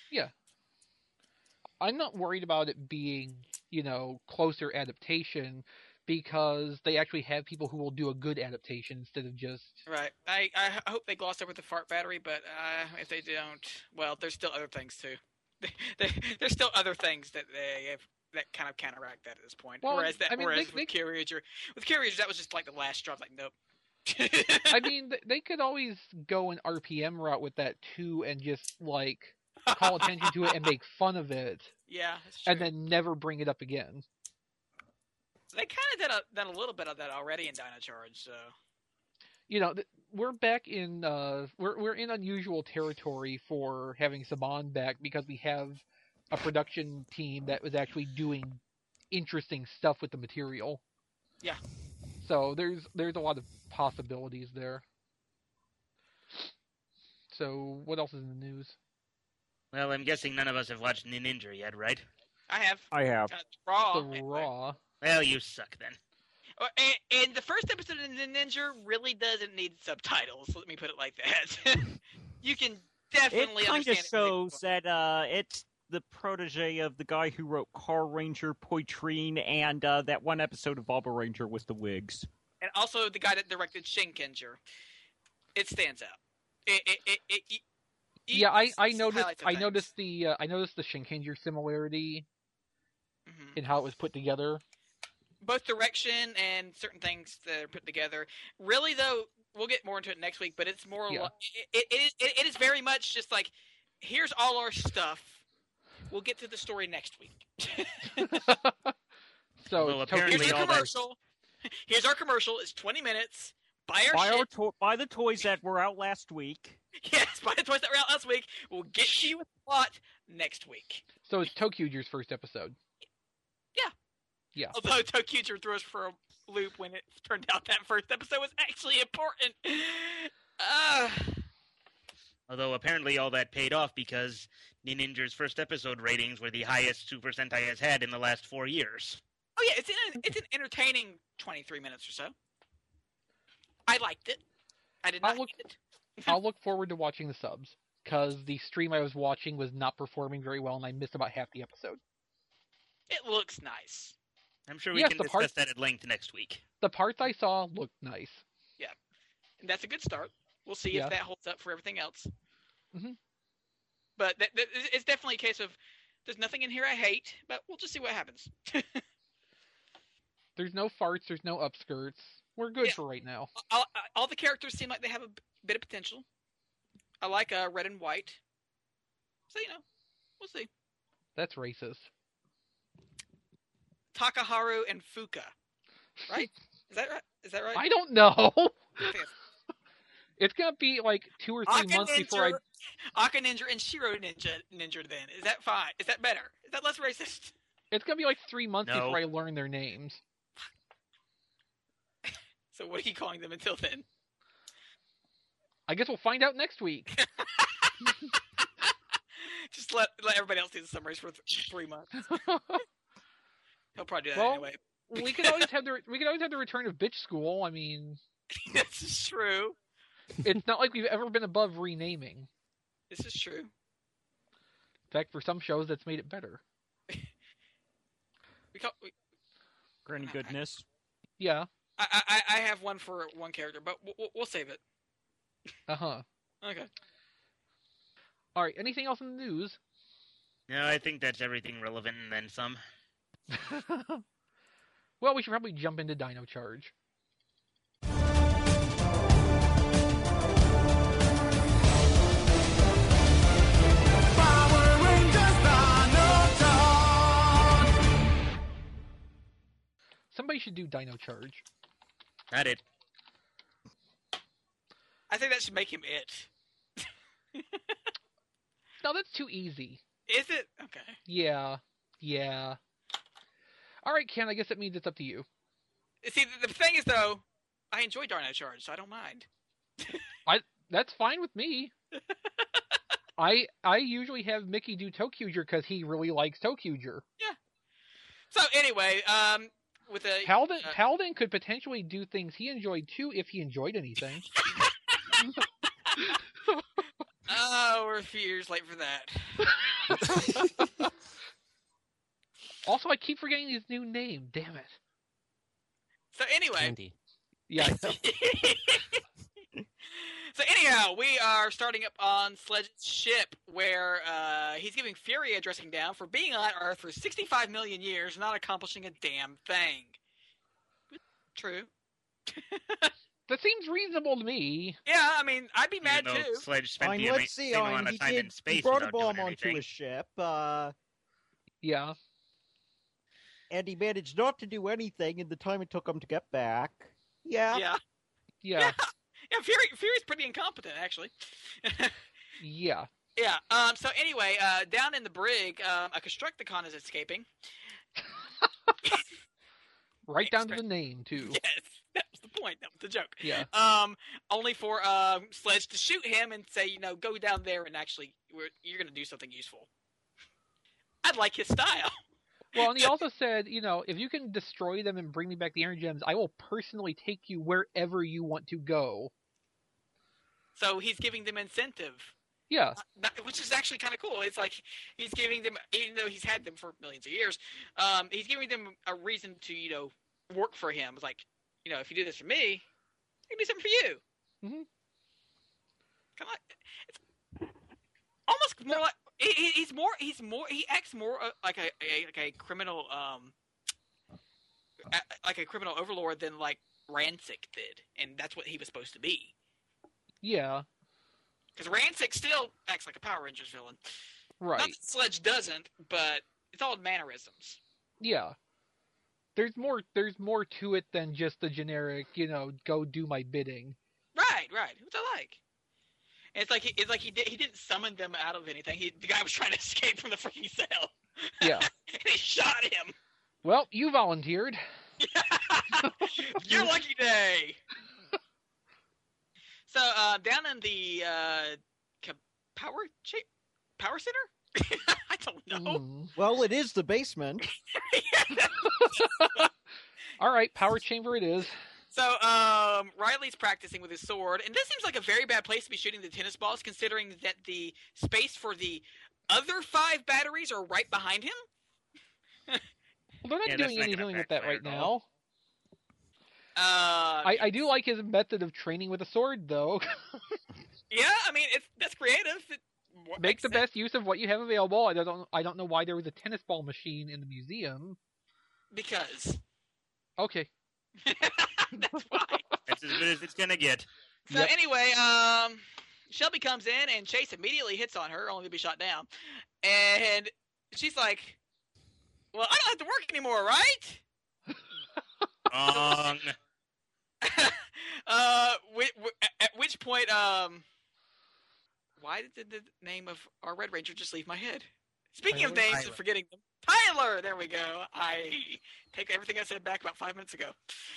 I'm not worried about it being, you know, closer adaptation because they actually have people who will do a good adaptation instead of just Right. I, I h- hope they gloss over the fart battery, but uh, if they don't, well, there's still other things too. There's still other things that they have that kind of counteract that at this point. Well, whereas that, I mean, whereas they- with Kyoryuger, with Kyoryuger, that was just like the last straw. Like, nope. I mean, th- they could always go an R P M route with that too and just like call attention to it and make fun of it yeah, that's true. and then never bring it up again. They kind of did a, done a little bit of that already in Dino Charge, so. You know, th- we're back in uh we're we're in unusual territory for having Saban back because we have a production team that was actually doing interesting stuff with the material. Yeah. So there's there's a lot of possibilities there. So what else is in the news? Well, I'm guessing none of us have watched Ninja yet, right? I have. I have. Uh, Raw. The anyway. Raw. Well, you suck then. Uh, And, and the first episode of the Ninja really doesn't need subtitles. Let me put it like that. You can It definitely kind of understand shows it. that uh, it's the protege of the guy who wrote Car Ranger, Poitrine, and uh, that one episode of Baba Ranger with the wigs. And also the guy that directed Shinkenger. It stands out. It, it, it, it, it, Yeah, I, it's- I it's noticed highlights of I things. noticed the uh, I noticed the Shinkenger similarity Mhm. in how it was put together. Both direction and certain things that are put together. Really, though, we'll get more into it next week. But it's more. Yeah. Li- it, it, it, it is very much just like, here's all our stuff. We'll get to the story next week. So Although Tokyo- Here's apparently our all that- commercial. Here's our commercial. It's twenty minutes. Buy our Buy, our shit. to- buy the toys that were out last week. Yes, buy the toys that were out last week. We'll get to you with the plot next week. so it's Tokyuger's first episode. Yeah. Yeah. Although Tokyuger threw us for a loop when it turned out that first episode was actually important. Uh, Although apparently all that paid off because Ninja's first episode ratings were the highest Super Sentai has had in the last four years. oh yeah, it's an it's an entertaining twenty-three minutes or so. I liked it. I did I'll not look- hate it. I'll look forward to watching the subs because the stream I was watching was not performing very well, and I missed about half the episode. It looks nice. I'm sure we Yes, can the discuss part- that at length next week. The parts I saw looked nice. And that's a good start. We'll see Yeah. if that holds up for everything else. Mhm. But that, that, it's definitely a case of there's nothing in here I hate, but we'll just see what happens. There's no farts. There's no upskirts. We're good Yeah. for right now. all, all the characters seem like they have a b- bit of potential. I like uh, red and white. So, you know, we'll see. That's racist. Takaharu and Fuka. Right? Is that right? Is that right? I don't know. I think it's It's gonna be like two or three Aka months before I. Ninja, Aka Ninja and Shiro Ninja Ninja then. Is that fine? Is that better? Is that less racist? It's gonna be like three months No. before I learn their names. So what are you calling them until then? I guess we'll find out next week. Just let let everybody else do the summaries for th- three months. He'll probably do that Well- anyway. we could always have the we could always have the return of Bitch School. I mean, This is true. it's not like we've ever been above renaming. This is true. In fact, for some shows, that's made it better. We call, we, Granny goodness. Yeah. I, I I have one for one character, but we'll, we'll save it. Uh huh. Okay. All right. Anything else in the news? No, I think that's everything relevant and then some. Well, we should probably jump into Dino Charge. Somebody should do Dino Charge. Not it. I think that should make him it. No, that's too easy. Is it? Okay. Yeah. Yeah. All right, Ken, I guess that means it's up to you. See, the, the thing is, though, I enjoy Dino Charge, so I don't mind. That's fine with me. I I usually have Mickey do Tokyuger because he really likes Tokyuger. So anyway, um, with a Paladin uh, Paladin could potentially do things he enjoyed too if he enjoyed anything. oh, we're a few years late for that. Also, I keep forgetting his new name. Damn it. So anyway, Candy. Yeah. I know. so anyhow, we are starting up on Sledge's ship, where uh, he's giving Fury a dressing down for being on Earth for sixty-five million years, and not accomplishing a damn thing. True. That seems reasonable to me. Yeah, I mean, I'd be mad Even though too. Sledge spent I the mean, ama- let's see. same I amount mean, of he time did. in space He brought a without doing bomb onto anything. his ship, uh, Yeah. and he managed not to do anything in the time it took him to get back. Yeah. Yeah, Yeah. yeah. Fury, Fury's pretty incompetent, actually. Yeah. Yeah. Um. So anyway, uh, down in the brig, um, a Constructicon is escaping. Right down to the name too. Yes, that was the point. That was the joke. Yeah. Um. Only for um Sledge to shoot him and say, you know, go down there and actually, we're, you're going to do something useful. I'd like his style. Well, and he also said, you know, if you can destroy them and bring me back the Iron Gems, I will personally take you wherever you want to go. So he's giving them incentive. Yeah. Uh, which is actually kind of cool. It's like he's giving them, even though he's had them for millions of years, um, he's giving them a reason to, you know, work for him. It's like, you know, if you do this for me, I can do something for you. Mm-hmm. Come on, it's almost more like he, he's more. He's more. He acts more uh, like a, a like a criminal, um, a, like a criminal overlord than like Rancic did, and that's what he was supposed to be. Yeah. Because Rancic still acts like a Power Rangers villain. Right. Not that Sledge doesn't, but it's all mannerisms. Yeah. There's more there's more to it than just the generic, you know, go do my bidding. Right, right. Which I like. And it's like he, it's like he did, he didn't summon them out of anything. He, the guy was trying to escape from the freaking cell. Yeah. And he shot him. Well, you volunteered. Your lucky day. So uh, down in the uh, power cha- power center, I don't know. Mm. Well, it is the basement. All right, power chamber it is. So um, Riley's practicing with his sword, and this seems like a very bad place to be shooting the tennis balls, considering that the space for the other five batteries are right behind him. Well, they're not Yeah, that's doing not anything gonna with that right backfire at all. now. Uh, I, I do like his method of training with a sword, though. yeah, I mean it's that's creative. It Make makes the sense. best use of what you have available. I don't I don't know why there was a tennis ball machine in the museum. Because Okay. that's why. That's as good as it's gonna get. So Yep. anyway, um, Shelby comes in and Chase immediately hits on her, only to be shot down. And she's like, "Well, I don't have to work anymore, right?" Wrong. uh, whi- whi- at which point, um, why did the name of our Red Ranger just leave my head? Speaking of Tyler? names and Tyler. forgetting them, Tyler. There we go. I take everything I said back about five minutes ago.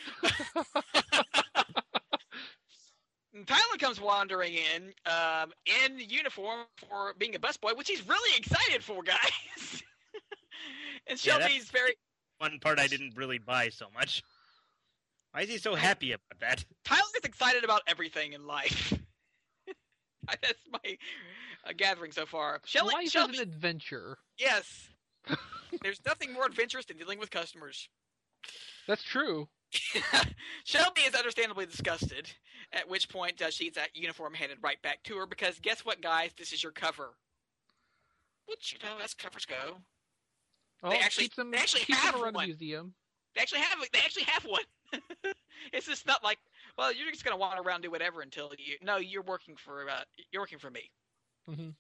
Tyler comes wandering in, um, in uniform for being a busboy, which he's really excited for, guys. And Yeah, that's- Shelby's very. One part I didn't really buy so much. Why is he so happy about that? Tyler is excited about everything in life. That's my uh, gathering so far. Shelly, Life Shelby, is an adventure. yes. There's nothing more adventurous than dealing with customers. That's true. Shelby is understandably disgusted, at which point uh, she gets that uniform handed right back to her because guess what, guys? This is your cover. Which, you know, as covers go. Well, They actually- keeps them, they actually keeps have them around one. the museum. They actually have they actually have one. It's just not like, well, you're just gonna wander around and do whatever until you. No, you're working for uh, you're working for me. Mhm.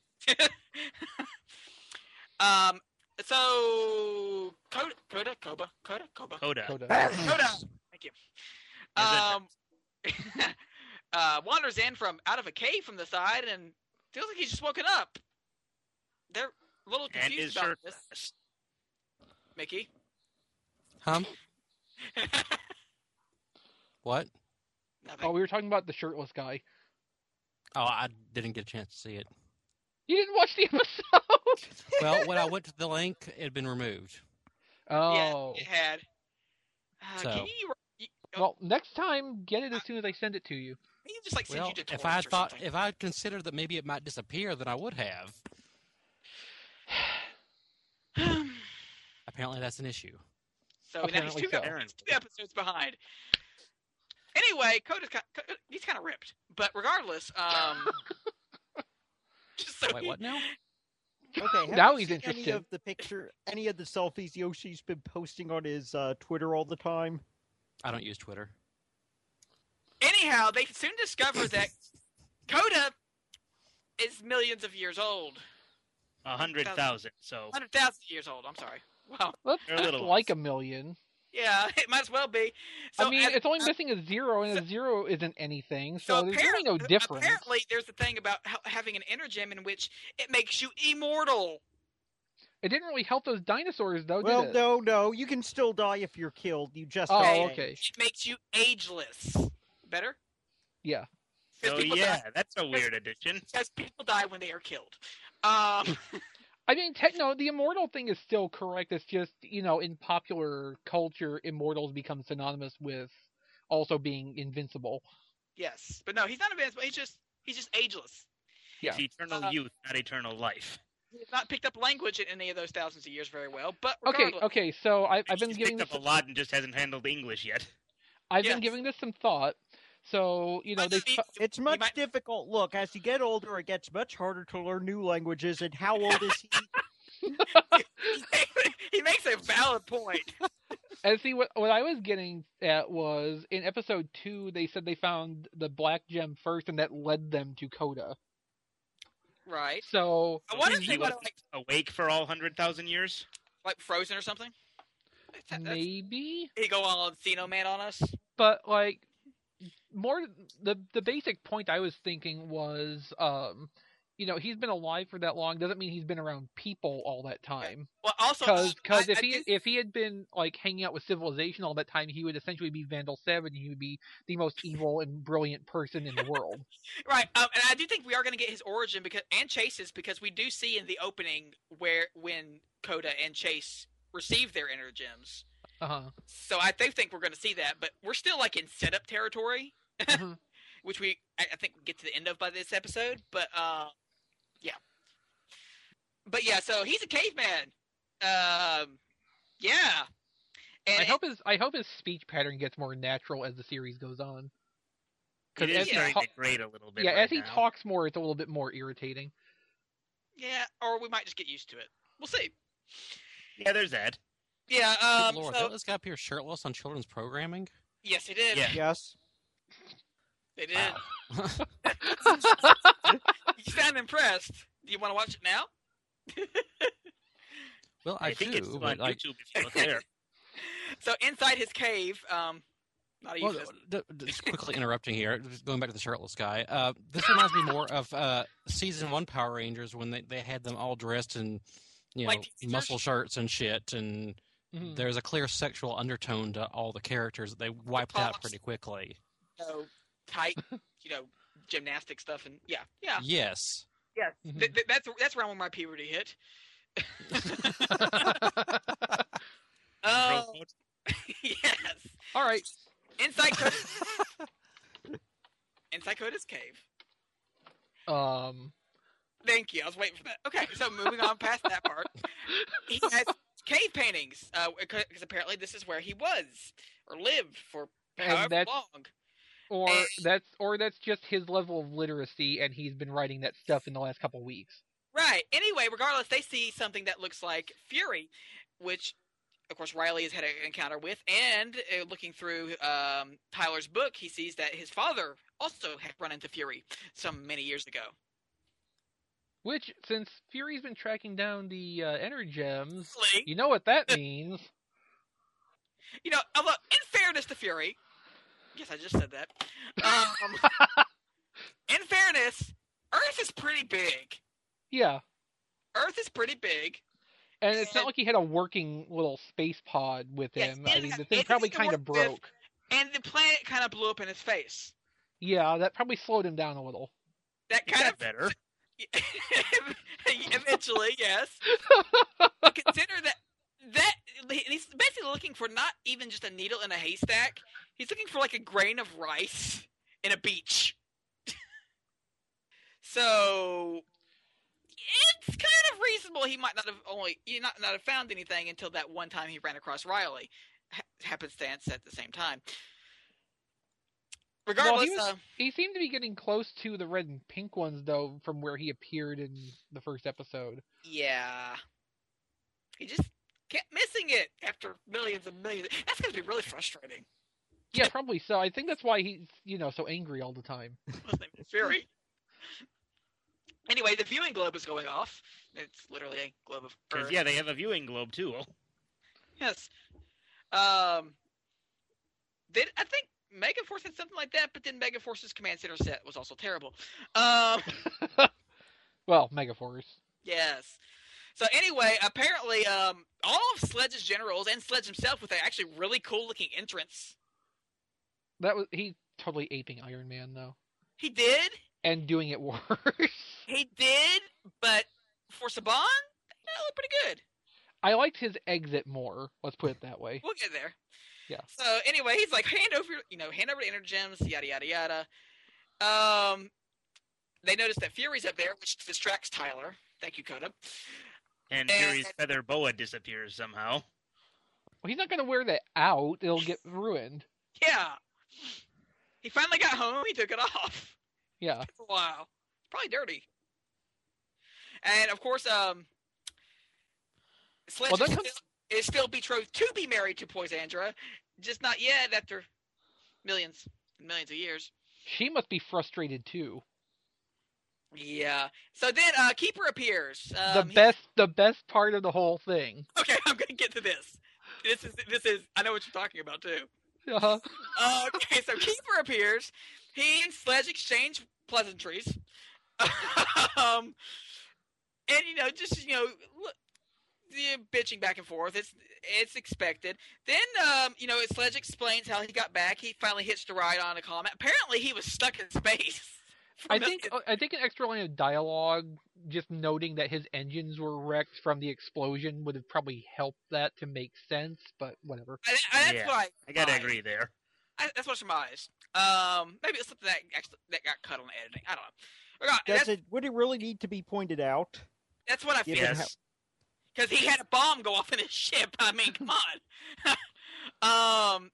um. So Coda, Coda, Koba, Coda, Koba, Coda. Coda. Coda. Thank you. Is it- Um. uh, wanders in from out of a cave from the side and feels like he's just woken up. They're a little And confused his about shirt. this. Mickey. Huh? What? Nothing. Oh, we were talking about the shirtless guy. Oh, I didn't get a chance to see it. You didn't watch the episode? Well, when I went to the link, it had been removed. Oh. Yeah, it had. Uh, So- Can you, you, Well, next time, get it as soon as I send it to you. can you just like send Well, you to if torrents I had or thought, something? if I had considered that maybe it might disappear, then I would have. Apparently, that's an issue. So now he's Apparently two, so. he's two episodes behind. Anyway, Coda's kind of, he's kind of ripped, but regardless, um, just so Wait, he- what now? Okay, have Now you he's seen Any interested. of the picture, any of the selfies Yoshi's been posting on his uh, Twitter all the time? I don't use Twitter. Anyhow, they soon discover that Coda is millions of years old, A hundred thousand. So hundred thousand years old. I'm sorry. Wow. That's, They're that's little like ones. a million. Yeah, it might as well be. So I mean, as- it's only uh, missing a zero, and a zero isn't anything, so so there's really no apparently, difference. apparently, there's the thing about ha- having an energem in which it makes you immortal. It didn't really help those dinosaurs, though, Well, did it? no, no. You can still die if you're killed. You just Oh, don't okay. age. It makes you ageless. Better? Yeah. Because So people yeah, die- that's a weird addition. because people die when they are killed. Um, I mean, techno, the immortal thing is still correct. It's just, you know, in popular culture, immortals become synonymous with also being invincible. yes, but no, he's not invincible. He's just he's just ageless. Yeah. It's eternal Uh, youth, not eternal life. He's not picked up language in any of those thousands of years very well. But Okay, regardless, okay, so I, I've been He's giving picked this up a lot and just hasn't handled English yet. I've Yes. been giving this some thought. So, you know, they He- It's he much might- difficult. Look, as you get older, it gets much harder to learn new languages. And how old is he? he makes a valid point. and see what what I was getting at was in episode two they said they found the black gem first and that led them to Coda. Right. So I wonder if Is they he would like, like awake for all hundred thousand years? like Frozen or something. That's- that's- maybe, He go all Xeno Man on us. but like more the the basic point I was thinking was um you know, he's been alive for that long doesn't mean he's been around people all that time. Well, also Because uh, I- if I he do- if he had been like hanging out with civilization all that time, he would essentially be Vandal Savage. He would be the most evil and brilliant person in the world. right, um, and I do think we are going to get his origin because and Chase's because we do see in the opening where when Coda and Chase receive their inner gems. Uh huh. So I do think we're going to see that, but we're still like in setup territory, Mhm. which we I, I think we get to the end of by this episode. But uh, yeah, but yeah, so he's a caveman. Um, yeah, and I hope his I hope his speech pattern gets more natural as the series goes on. It as is he starting ta- to grate a little bit. yeah, right as he now. talks more, it's a little bit more irritating. yeah, or we might just get used to it. We'll see. Yeah, there's that. Yeah. Good Um. Lord, so, don't this guy appear shirtless on children's programming? yes, they did. Yeah. Yes. They did. Wow. You sound impressed. Do you want to watch it now? Well, I, I think do, it's on but like, YouTube if you look there. So inside his cave, um, not a well, euphemism. d- d- just quickly interrupting here, just going back to the shirtless guy. Uh, this reminds me more of uh, season one Power Rangers when they, they had them all dressed in, you know, Like teenagers? muscle shirts and shit, and Mhm. there's a clear sexual undertone to all the characters that they wiped out pops. pretty quickly. You know, tight, you know, gymnastic stuff, and yeah, yeah, Yes. yeah. Mhm. Th- th- that's that's around when my puberty hit. Oh, yes. All right. Inside Coda's, inside Coda's cave. Um. Thank you. I was waiting for that. Okay, so moving on past that part, he has cave paintings because apparently this is where he was or lived for And however that's- long. Or Eh. that's or that's just his level of literacy, and he's been writing that stuff in the last couple weeks. Right. Anyway, regardless, they see something that looks like Fury, which, of course, Riley has had an encounter with. And uh, looking through um, Tyler's book, he sees that his father also had run into Fury some many years ago. Which, since Fury's been tracking down the uh, Energems, Lee, you know what that means. You know, although in fairness to Fury, yes, I just said that. Um, in fairness, Earth is pretty big. Yeah, Earth is pretty big. and it's not like he had a working little space pod with Yes, him. it I is- mean, the it thing is probably to kind of work with. broke. And the planet kind of blew up in his face. Yeah, that probably slowed him down a little. That It kind got of better. eventually, yes. But consider that that he's basically looking for not even just a needle in a haystack. He's looking for like a grain of rice in a beach. So it's kind of reasonable he might not have only he not not have found anything until that one time he ran across Riley. Ha- happenstance at the same time. Regardless, was- uh, He seemed to be getting close to the red and pink ones, though, from where he appeared in the first episode. yeah, he just kept missing it after millions and millions. That's gonna be really frustrating. Yeah, probably so. I think that's why he's, you know, so angry all the time. His name is Fury. Anyway, the viewing globe is going off. It's literally a globe of Because Earth. yeah, they have a viewing globe too. Yes. Um, then I think Megaforce had something like that, but then Megaforce's Command Center set was also terrible. Um, Well, Megaforce. yes. So anyway, apparently, um, all of Sledge's generals and Sledge himself with actually really cool looking entrance. That was he totally aping Iron Man though, He did, and doing it worse. he did, but for Saban, that looked pretty good. I liked his exit more. Let's put it that way. We'll get there. Yeah. So anyway, he's like, hand over, you know, hand over the Energems, yada yada yada. Um, they notice that Fury's up there, which distracts Tyler. Thank you, Coda. And And- Fury's feather boa disappears somehow. Well, he's not gonna wear that out. It'll get ruined. Yeah. He finally got home. He took it off Yeah. for a while. Probably dirty. And of course, um, Sledge Well, that is, comes- still, is still betrothed to be married to Poisandra, just not yet after millions and millions of years. She must be frustrated too. Yeah. So then, uh, Keeper appears. The Um, he- best, the best part of the whole thing. Okay, I'm gonna get to this. This is this is. I know what you're talking about too. Uh-huh. Uh, okay, so Keeper appears. He and Sledge exchange pleasantries. um, and you know, just you know, look, the bitching back and forth. It's it's expected. Then, um, you know, Sledge explains how he got back. He finally hitched a ride on a comet. Apparently, he was stuck in space. for I think millions- I think an extra line of dialogue, just noting that his engines were wrecked from the explosion, would have probably helped that to make sense. But whatever. I, I, that's Yeah, what I. I gotta surmised. agree there. I, that's what I surmised. Um, maybe it's something that actually that got cut on the editing. I don't know. Okay, Does that's, it? Would it really need to be pointed out? that's what I feel. Given Yes. Because he had a bomb go off in his ship. I mean, come on. um,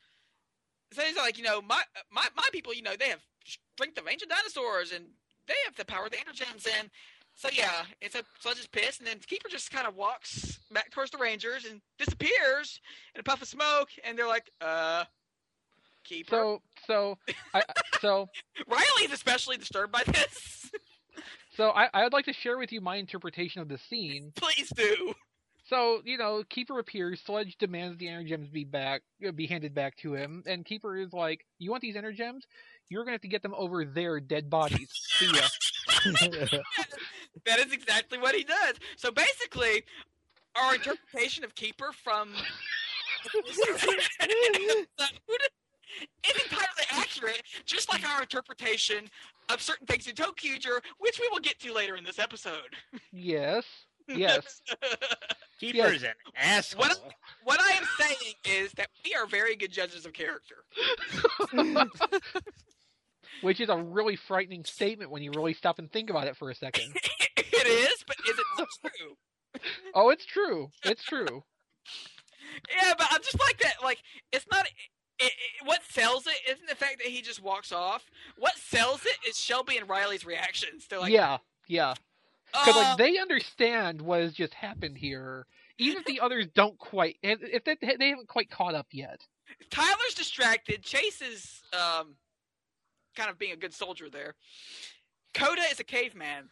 so he's like, you know, my my my people, you know, they have strength of ancient dinosaurs, and they have the power of the Energems, and so yeah, it's a Sledge is pissed, and then Keeper just kind of walks back towards the Rangers and disappears in a puff of smoke, and they're like, uh, Keeper. So so I I- so Riley's especially disturbed by this. so I I would like to share with you my interpretation of the scene. Please do. So, you know, Keeper appears, Sledge demands the Energems be back, uh, be handed back to him, and Keeper is like, you want these Energems? You're gonna have to get them over their dead bodies. See ya. That is exactly what he does. So basically, our interpretation of Keeper from is entirely accurate, just like our interpretation of certain things in Tokuger, which we will get to later in this episode. Yes. Yes. Keeper's an asshole. What, what I am saying is that we are very good judges of character. Which is a really frightening statement when you really stop and think about it for a second. It is, but is it not true? Oh, it's true. It's true. Yeah, but I'm just like that. Like, it's not. It, it, what sells it isn't the fact that he just walks off. What sells it is Shelby and Riley's reactions. They're like, yeah, yeah. Because "Uh, like they understand what has just happened here, even if the others don't quite, if if they, they haven't quite caught up yet. Tyler's distracted. Chase is um, kind of being a good soldier there. Coda is a caveman.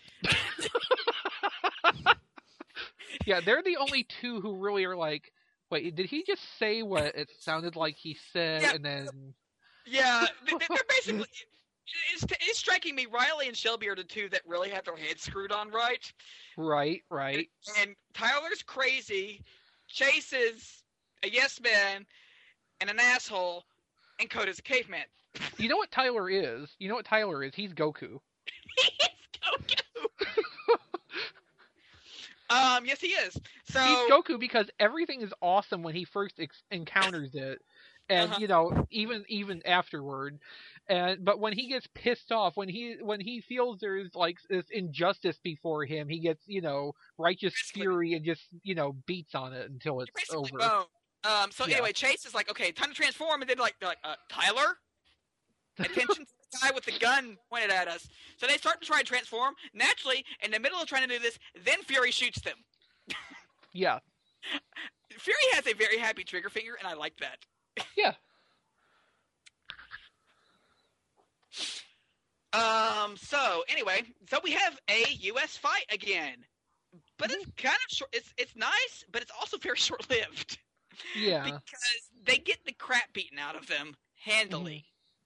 Yeah, they're the only two who really are like, wait, did he just say what it sounded like he said, Yeah. and then Yeah, they- they're basically. It's, it's striking me. Riley and Shelby are the two that really have their heads screwed on right. right, right. And Tyler's crazy. Chase is a yes man and an asshole, and Coda's a caveman. You know what Tyler is? You know what Tyler is? He's Goku. He's Goku. um, yes, he is. So He's Goku because everything is awesome when he first ex- encounters it, and Uh-huh. you know, even even afterward. And but when he gets pissed off, when he when he feels there's like this injustice before him, he gets you know righteous Basically- fury and just you know beats on it until it's basically over. bone. Um, so Yeah. anyway, Chase is like, okay, time to transform, and then like they're like, uh, Tyler, attention to the guy with the gun pointed at us. So they start to try to transform. Naturally, in the middle of trying to do this, then Fury shoots them. Yeah, Fury has a very happy trigger finger, and I like that. yeah. Um. So anyway, so we have a U S fight again, but it's kind of short. It's it's nice, but it's also very short lived. Yeah. Because they get the crap beaten out of them handily.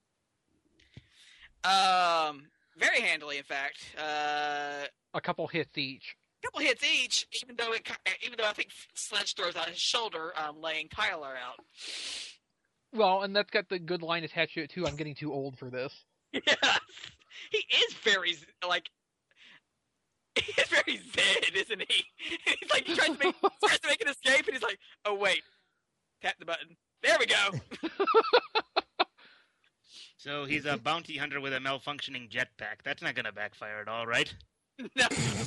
Um, very handily, in fact. Uh, A couple hits each. a couple hits each, even though it, even though I think Sledge throws out his shoulder, um, laying Tyler out. Well, and that's got the good line attached to it too. I'm getting too old for this. Yes, he is very like. He's very zen, isn't he? He's like he tries to make tries to make an escape, and he's like, "Oh wait, tap the button. There we go." So he's a bounty hunter with a malfunctioning jetpack. That's not going to backfire at all, right? No.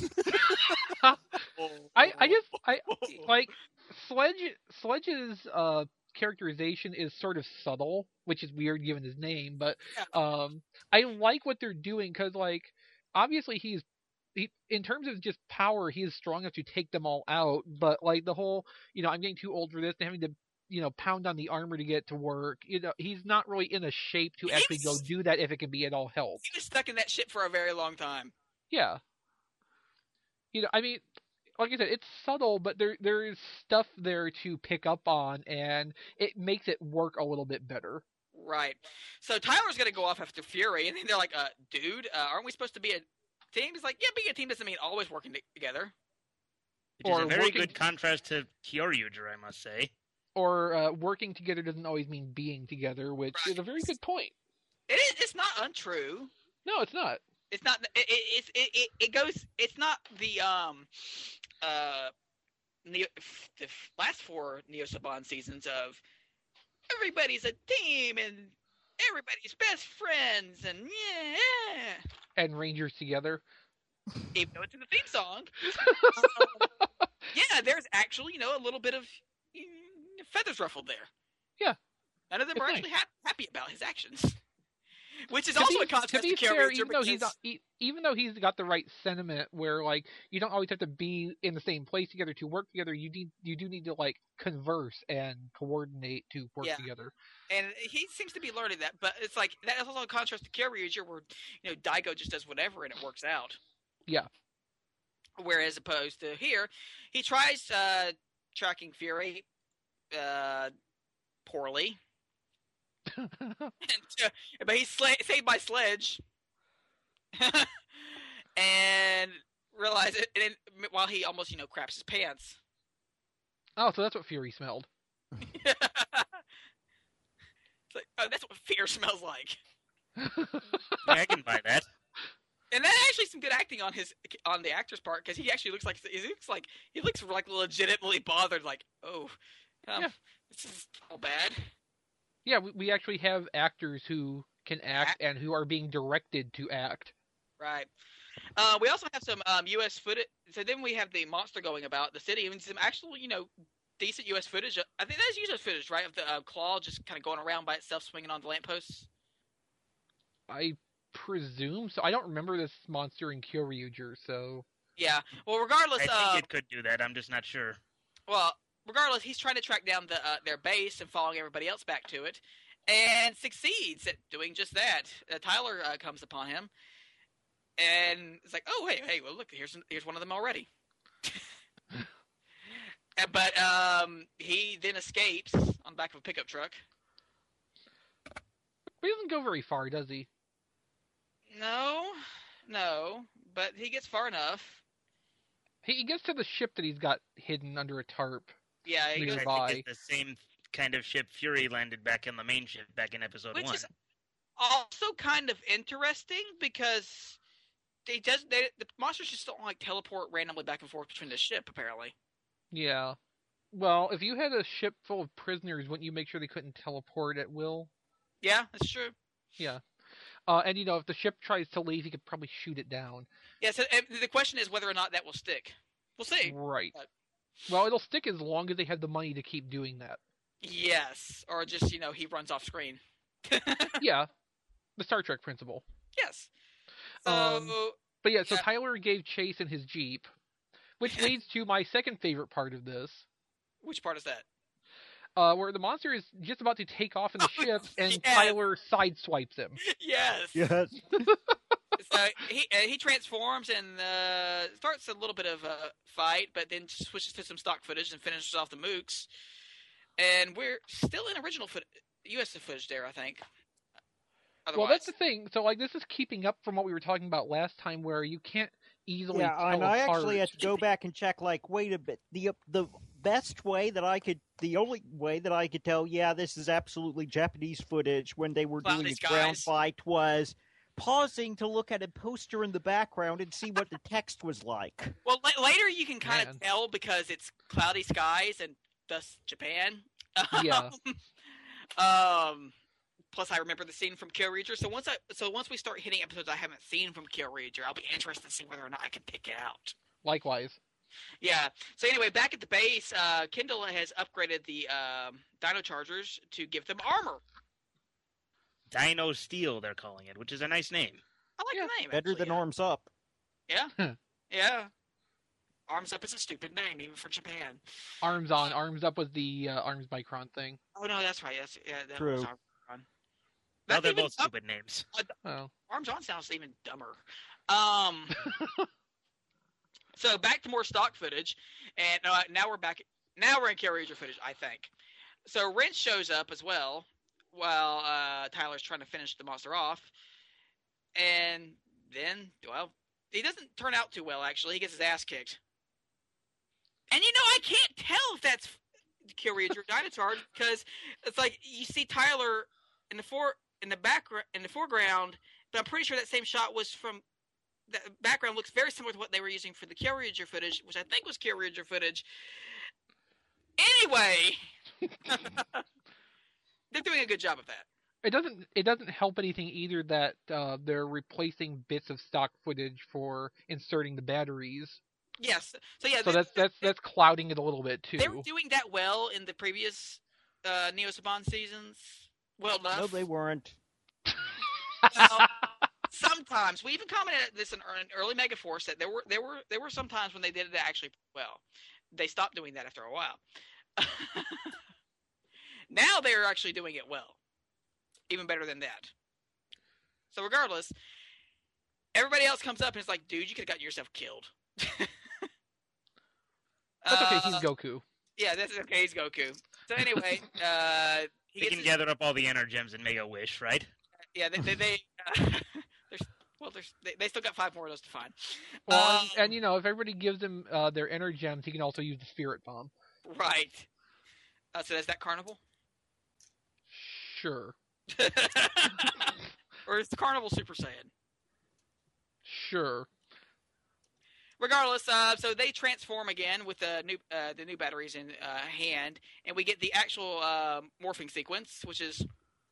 I, I just I like Sledge Sledge's uh characterization is sort of subtle, which is weird given his name, but um I like what they're doing because like obviously he's he, in terms of just power, he is strong enough to take them all out, but like the whole, you know, I'm getting too old for this and having to, you know, pound on the armor to get it to work, you know, he's not really in a shape to actually go do that if it can be at all helped. He was stuck in that shit for a very long time. Yeah. You know, I mean, like I said, it's subtle, but there there is stuff there to pick up on, and it makes it work a little bit better. Right. So Tyler's going to go off after Fury, and then they're like, uh, dude, uh, aren't we supposed to be a team? He's like, yeah, being a team doesn't mean always working t- together. Which is Or a very working- good contrast to Kyoryuger, I must say. Or uh, working together doesn't always mean being together, which Right. is a very good point. It is, it's not untrue. No, it's not. It's not. It it, it it it goes. It's not the um uh Neo, the last four Neo Saban seasons of everybody's a team and everybody's best friends and yeah. And Rangers together. Even though it's in the theme song. um, yeah, there's actually you know a little bit of mm, feathers ruffled there. Yeah. None of them It's are nice. actually ha- happy about his actions. Which is To also be- a contrast to be to fair, Kyoryuger even though he's because- not, e- even though he's got the right sentiment, where like you don't always have to be in the same place together to work together. You need you do need to like converse and coordinate to work Yeah. together. And he seems to be learning that, but it's like that is also a contrast to Kyoryuger, where you know Daigo just does whatever and it works out. Yeah. Whereas opposed to here, he tries uh, tracking Fury uh, poorly, and, uh, but he's sla- saved by Sledge, and realize it. And then, while he almost you know craps his pants. Oh, so that's what Fury smelled. It's like, oh, that's what fear smells like. Yeah, I can buy that. And that's actually some good acting on his on the actor's part because he actually looks like he looks like he looks like legitimately bothered. Like, oh, um, Yeah. this is all bad. Yeah, we, we actually have actors who can act and who are being directed to act. Right. Uh, we also have some um, U S footage. So then we have the monster going about the city, and some actual, you know, decent U S footage. I think that's U S footage, right? Of the uh, claw just kind of going around by itself, swinging on the lampposts. I presume so. I don't remember this monster in Kyoryuger, so Yeah. Well, regardless, I think uh, it could do that. I'm just not sure. well, regardless, he's trying to track down the uh, their base and following everybody else back to it, and succeeds at doing just that. Uh, Tyler uh, comes upon him, and it's like, oh, hey, hey, well, look, here's here's one of them already. Uh, but um, he then escapes on the back of a pickup truck. he doesn't go very far, does he? No, no, but he gets far enough. He, he gets to the ship that he's got hidden under a tarp. Yeah, he Which goes, I Nearby. think is the same kind of ship Fury landed back in the main ship back in episode which one. is also kind of interesting because they does they, the monsters just don't like teleport randomly back and forth between the ship. Apparently, Yeah. Well, if you had a ship full of prisoners, wouldn't you make sure they couldn't teleport at will? yeah, that's true. Yeah. Uh, and, you know, if the ship tries to leave, you could probably shoot it down. Yeah, so and the question is whether or not that will stick. We'll see. Right. But- Well, it'll stick as long as they have the money to keep doing that. Yes, or just you know he runs off screen. Yeah. The Star Trek principle. Yes. So Um, But yeah, so Yeah. Tyler gave chase in his Jeep, which leads to my second favorite part of this, which part is that? uh, where the monster is just about to take off in the Oh, ship, and yes. Tyler sideswipes him. Yes. Yes. So he uh, he transforms and uh, starts a little bit of a fight, but then switches to some stock footage and finishes off the mooks. and we're still in original foot- U S footage there, I think. Otherwise, Well, that's the thing. So, like, this is keeping up from what we were talking about last time, where you can't easily Yeah, tell and I apart. actually had to go back and check. Like, wait a bit. The the best way that I could, the only way that I could tell, yeah, this is absolutely Japanese footage when they were Cloudy doing a ground skies. fight, was pausing to look at a poster in the background and see what the text was like. well, la- later you can kind Man. of tell because it's cloudy skies and thus Japan. Yeah. um. Plus, I remember the scene from Killrager. So once I, so once we start hitting episodes I haven't seen from Killrager, I'll be interested to see whether or not I can pick it out. Likewise. Yeah. So anyway, back at the base, uh, Kendall has upgraded the um, Dino Chargers to give them armor. Dino Steel, they're calling it, which is a nice name. I like Yeah, the name. Better actually, than yeah. Arms Up. Yeah. Huh. Yeah. Arms Up is a stupid name, even for Japan. Arms on, arms up was the uh, Arms Micron thing. Oh no, that's right. That's yeah. That True. Was Arms On. Well, That's they're even both dumb- stupid names. Oh. Arms On sounds even dumber. Um. So back to more stock footage, and uh, now we're back. Now we're in Killrager footage, I think. So Wrench shows up as well, while uh, Tyler's trying to finish the monster off, and then, well, he doesn't turn out too well. Actually, he gets his ass kicked. And you know, I can't tell if that's Killrager or Dinosaur because it's like you see Tyler in the for in the background in the foreground, but I'm pretty sure that same shot was from. The background looks very similar to what they were using for the Killrager footage, which I think was Killrager footage. Anyway, they're doing a good job of that. It doesn't. It doesn't help anything either that uh, they're replacing bits of stock footage for inserting the batteries. Yes. So yeah, So they, that's that's that's clouding it a little bit too. they were doing that well in the previous uh, Neo Saban seasons. Well enough. No, they weren't. Well, sometimes we even commented at this in in early Megaforce that there were there were there were some times when they did it actually well. They stopped doing that after a while. Now they're actually doing it well, even better than that. So regardless, everybody else comes up and it's like, dude, you could have gotten yourself killed. That's okay. Uh, He's Goku. Yeah, that's okay. He's Goku. So anyway, uh, he They gets can his- gather up all the Energems and make a wish, right? Yeah, they they, they uh, there's well, there's they, they still got five more of those to find. Well, Um, and, and you know, if everybody gives him uh, their inner gems, he can also use the Spirit Bomb. Right. Uh, so that's that Carnival, Sure, or is the Carnival Super Saiyan? sure. Regardless, uh, so they transform again with the new uh, the new batteries in uh, hand, and we get the actual uh, morphing sequence, which is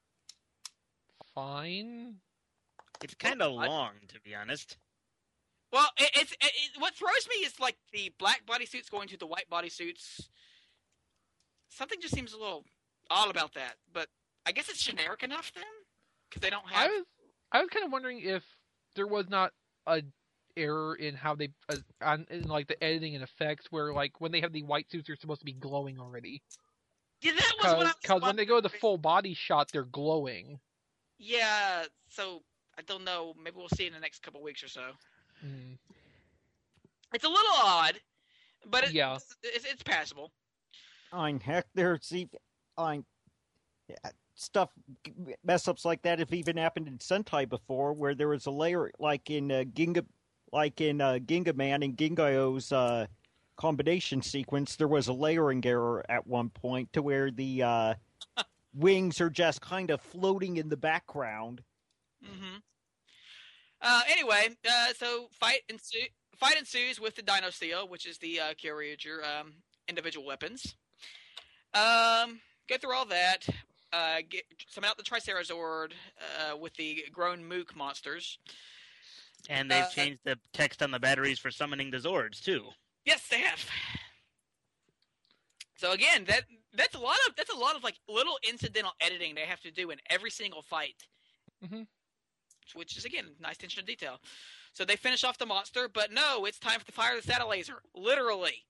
Fine. It's kind of I- long, to be honest. well, it, it's it, it, what throws me is like the black bodysuits going to the white bodysuits. Something just seems a little odd about that, but I guess it's generic enough then, because they don't I have. was I was kind of wondering if there was not a error in how they uh, on in like the editing and effects, where like when they have the white suits, they're supposed to be glowing already. Yeah, that was what I was Because when they go to the wondering. full body shot, they're glowing. Yeah, so I don't know. Maybe we'll see in the next couple weeks or so. Mm. It's a little odd, but it, Yeah. it's, it's passable. I heck, there's even I yeah, stuff mess ups like that have even happened in Sentai before, where there was a layer like in uh, Ginga, like in uh, Ginga Man and Gingao's uh, combination sequence. There was a layering error at one point to where the uh, wings are just kind of floating in the background. Mm-hmm. Uh, anyway, uh, so fight ensu- fight ensues with the Dino Steel, which is the uh, Killrager um, individual weapons. Um, go through all that. Uh, get summon out the Tricerazord uh, with the grown Mook monsters. And they've Uh, changed the text on the batteries for summoning the Zords, too. Yes, they have. So again, that that's a lot of that's a lot of like little incidental editing they have to do in every single fight. Mhm. Which is again nice attention to detail. So they finish off the monster, but no, it's time for the fire of the Saddle Laser. Literally.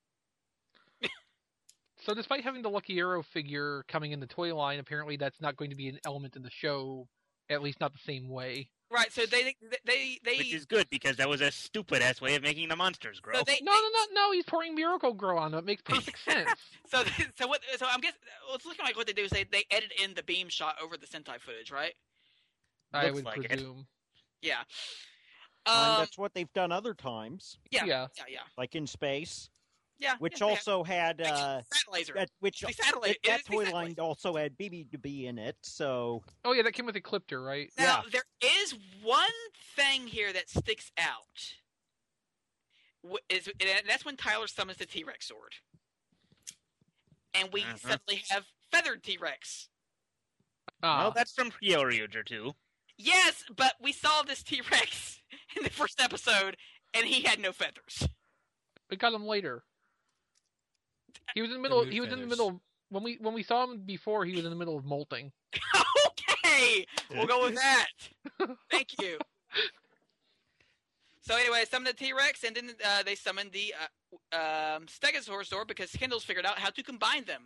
So despite having the Lucky Arrow figure coming in the toy line, apparently that's not going to be an element in the show, at least not the same way. Right. So they they they. Which is good because that was a stupid ass way of making the monsters grow. So they, No, no, no, no. He's pouring Miracle Grow on it. It makes perfect sense. So so what? So I'm guessing well, it's looking like what they do is they they edit in the beam shot over the Sentai footage, right? I Looks would like it. presume. Yeah. and Um. that's what they've done other times, Yeah. Yeah. Yeah. Yeah. like in space, Yeah. which yeah, also had yeah. uh, Sat laser. that which The satellite. that, that it's the toy satellite. line also had B B to B in it. So Oh yeah, that came with Ecliptor, right? Now there is one thing here that sticks out. Wh- Is and that's when Tyler summons the T-Rex sword, and we Uh-huh. suddenly have feathered T-Rex. Ah, Well, that's from Kyoryuger too. Yes, but we saw this T-Rex in the first episode, and he had no feathers. we got him later. He was in the middle. new He was in the feathers. middle when we when we saw him before. He was in the middle of molting. Okay, we'll go with that. Thank you. So anyway, summon the T-Rex, and then uh, they summoned the uh, um, Stegosaurus sword because Kendall's figured out how to combine them.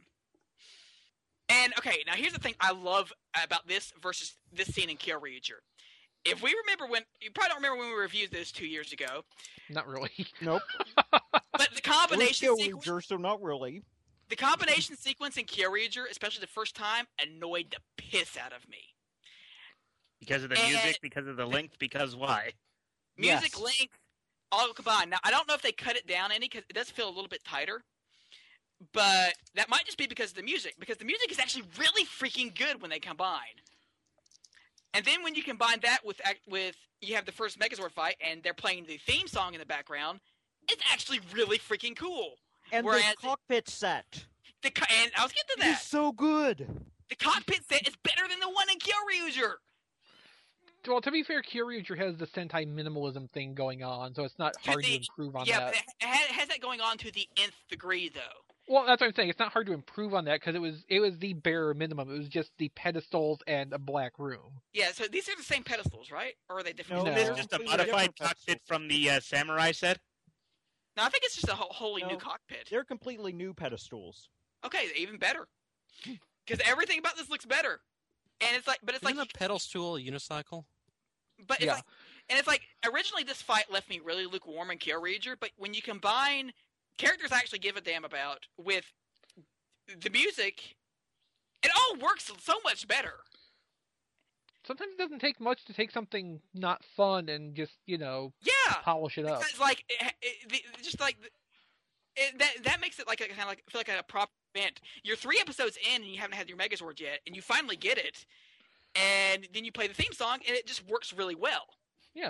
And okay, now here's the thing I love about this versus this scene in Kyoryuger. If we remember when, you probably don't remember when we reviewed this two years ago, Not really. nope. but the combination It was sequence, Kyoryuger, so not really. the combination sequence in Kyoryuger, especially the first time, annoyed the piss out of me. Because of the And- music, because of the length, because why? Music Yes. length, all combined. Now I don't know if they cut it down any because it does feel a little bit tighter, but that might just be because of the music. Because the music is actually really freaking good when they combine. And then when you combine that with act- with you have the first Megazord fight and they're playing the theme song in the background, it's actually really freaking cool. And Whereas- the cockpit set The co- and I was getting to is that. so good. The cockpit set is better than the one in Kyoryuger. Well, to be fair, Kyoryuger has the Sentai minimalism thing going on, so it's not To hard to the- improve on Yeah, that. but it has, it has that going on to the nth degree though. Well, that's what I'm saying. It's not hard to improve on that because it was it was the bare minimum. It was just the pedestals and a black room. Yeah, so these are the same pedestals, right? Or are they different? No, Isn't No. this they're just a completely modified different cockpit pedestals. from the uh, samurai set? No, I think it's just a whole, wholly new No. cockpit. They're completely new pedestals. Okay, even better. Because everything about this looks better, and it's like, but it's Isn't like, a pedal stool a unicycle? but it's Yeah. like, and it's like originally this fight left me really lukewarm in Kyoryuger, but when you combine characters I actually give a damn about with the music, it all works so much better. Sometimes it doesn't take much to take something not fun and just you know Yeah, polish it up. it's like it, it, the- just like it, that. That makes it like a kind of like feel like a proper event. You're three episodes in and you haven't had your Megazord yet, and you finally get it, and then you play the theme song, and it just works really well. Yeah.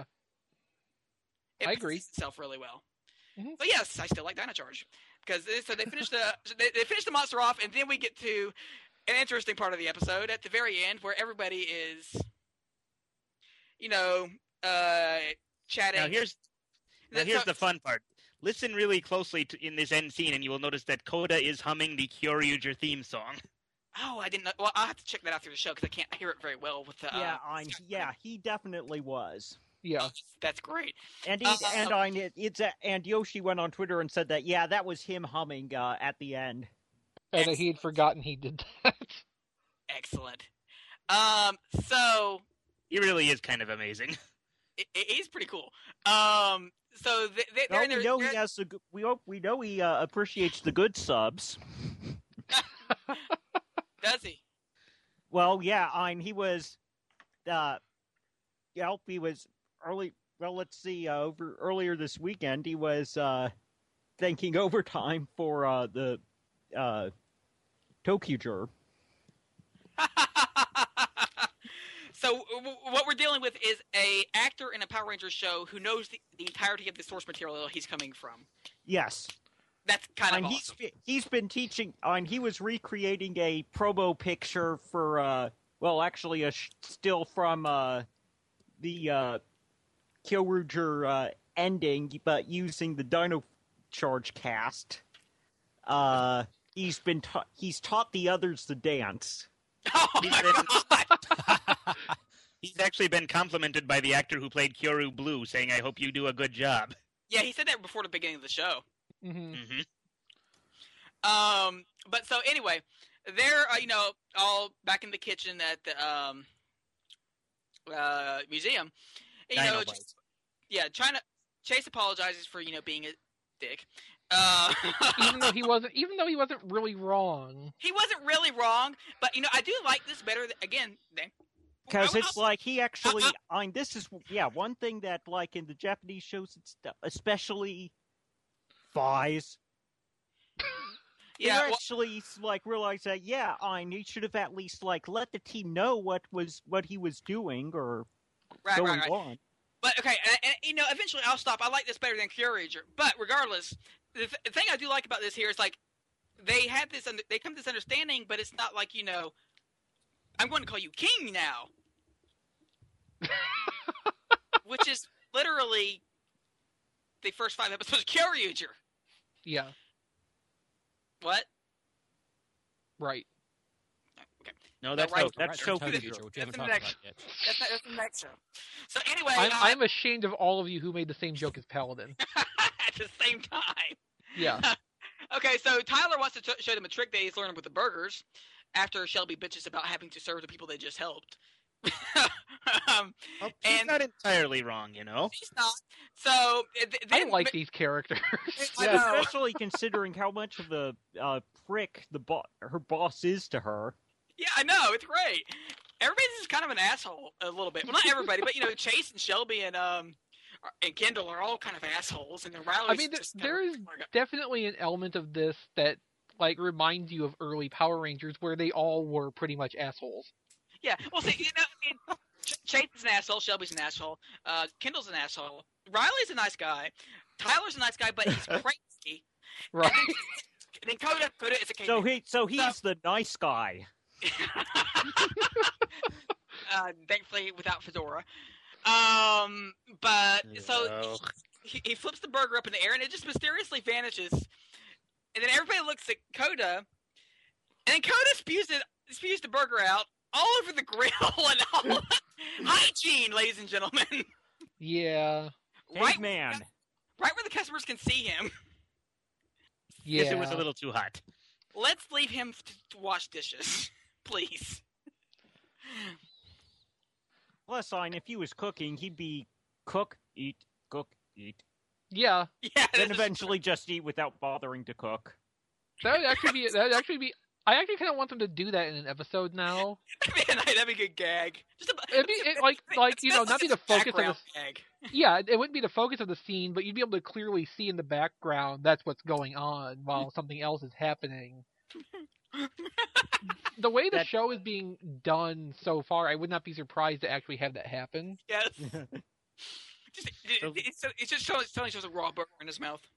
It I agree. presents itself really well. Mhm. But yes, I still like Dynacharge because so they finished the so they, they finished the monster off, and then we get to an interesting part of the episode at the very end where everybody is, you know, uh, chatting. Now here's now That's here's so- the fun part. Listen really closely to, in this end scene, and you will notice that Coda is humming the Kyoryuger theme song. Oh, I didn't know. Well, I'll have to check that out through the show because I can't hear it very well with the. yeah, uh, I yeah, he definitely was. Yeah. That's great. And he, Uh, and I it, it's a, and Yoshi went on Twitter and said that yeah, that was him humming uh, at the end. And that he had forgotten he did that. Excellent. Um, so He really is kind of amazing. it, it is pretty cool. Um, so they, they, No, they're in we their, know they're- he has the good- we hope we know he uh, appreciates the good subs. does he? Well, yeah, I mean, he was, uh, yeah, he was early. Well, let's see. Uh, over earlier this weekend, he was uh, thanking overtime for uh, the uh, Tokyuger. So w- what we're dealing with is a actor in a Power Rangers show who knows the, the entirety of the source material he's coming from. Yes, That's kind of and awesome. he's he's been teaching. And he was recreating a promo picture for. Uh, well, actually, a sh- still from uh, the uh, Kyoryuger uh, ending, but using the Dino Charge cast. Uh, he's been ta- he's taught the others to dance. Oh my god! He's actually been complimented by the actor who played Kyoru Blue, saying, "I hope you do a good job." Yeah, he said that before the beginning of the show. hmm hmm Um, but so anyway, they're uh, you know all back in the kitchen at the um uh, museum. And, you know, Dino just, yeah, trying to Chase apologizes for you know being a dick. Uh, even though he wasn't, even though he wasn't really wrong. he wasn't really wrong, but you know I do like this better th- again. Than, Because I would it's also- like he actually, uh, I mean, this is, yeah, one thing that, like, in the Japanese shows and stuff, especially Fies, yeah, you well, actually, like, realize that, yeah, I mean, he should have at least, like, let the team know what was, what he was doing or right, going right, right. on. But okay, and, and you know, eventually I'll stop. I like this better than Cure Ranger. But regardless, the, th- the thing I do like about this here is like they have this, under- they come to this understanding, but it's not like you know, I'm going to call you King now, which is literally the first five episodes of Cure Ranger. Yeah, What? right. No, that's right. no, That's Right, so Tokyo good. Future, which we haven't That's talked the about yet. That's, that's the next show. So anyway, I'm, uh, I'm ashamed of all of you who made the same joke as Paladin. at the same time. Yeah. Okay, so Tyler wants to t- show them a trick that he's learning with the burgers after Shelby bitches about having to serve the people they just helped. um, Well, she's and- not entirely wrong, you know. she's not. So th- I then, like these characters. I Yeah, know. especially considering how much of a uh, prick the bo- her boss is to her. Yeah, I know, it's great. Everybody's just kind of an asshole a little bit. Well, not everybody, but you know, Chase and Shelby and um are- and Kendall are all kind of assholes, and then Riley's I mean, there, just there is definitely an element of this that like reminds you of early Power Rangers, where they all were pretty much assholes. Yeah, well, see, you know, I mean, Ch- Chase is an asshole, Shelby's an asshole, uh, Kendall's an asshole, Riley's a nice guy, Tyler's a nice guy, but he's crazy. Right. And then Coda, Coda is a So caveman. he, so he's the nice guy. uh, thankfully, without Fedora. Um, but so No. he, he flips the burger up in the air, and it just mysteriously vanishes. And then everybody looks at Coda, and then Coda spews it, spews the burger out all over the grill and all hygiene, ladies and gentlemen. Yeah. Right, Caveman. right where the customers can see him. Yeah. Guess it was a little too hot. Let's leave him to, to wash dishes, please. Plus, I mean, if he was cooking, he'd be cook, eat, cook, eat. Yeah. Yeah, Then this is- eventually just eat without bothering to cook. That would actually be. That would actually be. I actually kind of want them to do that in an episode now. that'd be a, nice- that'd be a good gag. Just a, It'd be it, like like you know not be the focus of the background gag. yeah, it wouldn't be the focus of the scene, but you'd be able to clearly see in the background that's what's going on while something else is happening. The way the That- show is being done so far, I would not be surprised to actually have that happen. Yes. Just, it, So- it's, it's just showing, telling shows a raw burger in his mouth.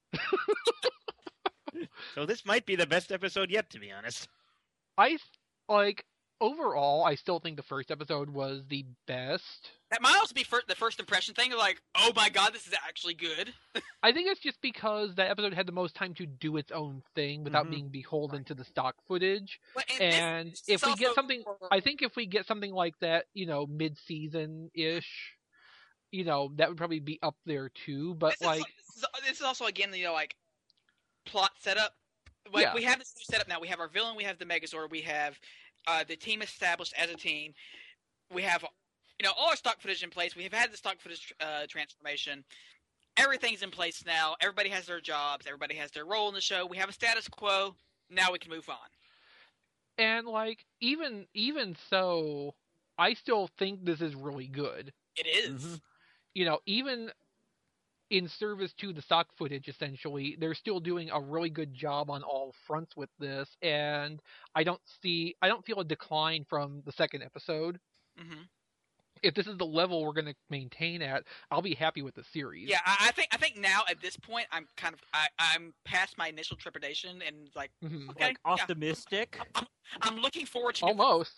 So this might be the best episode yet, to be honest. I like overall, I still think the first episode was the best. That might also be fir- the first impression thing of like, oh my god, this is actually good. I think it's just because that episode had the most time to do its own thing without Mhm. being beholden to the stock footage. But, and this- And this if is we get also something, for- I think if we get something like that, you know, mid-season ish, you know, that would probably be up there too. But this is, like, this is, this is also again, you know, like plot setup. Like, Yeah. we have this new setup now. We have our villain. We have the Megazord. We have uh, the team established as a team. We have, you know, all our stock footage in place. We have had the stock footage uh, transformation. Everything's in place now. Everybody has their jobs. Everybody has their role in the show. We have a status quo. Now we can move on. and like even even so, I still think this is really good. It is. Mhm. You know, even in service to the stock footage, essentially, they're still doing a really good job on all fronts with this, and I don't see, I don't feel a decline from the second episode. Mm-hmm. If this is the level we're going to maintain at, I'll be happy with the series. Yeah, I, I think I think now at this point I'm kind of I, I'm past my initial trepidation and like Mhm. okay, Like yeah, optimistic. I'm looking forward to Almost.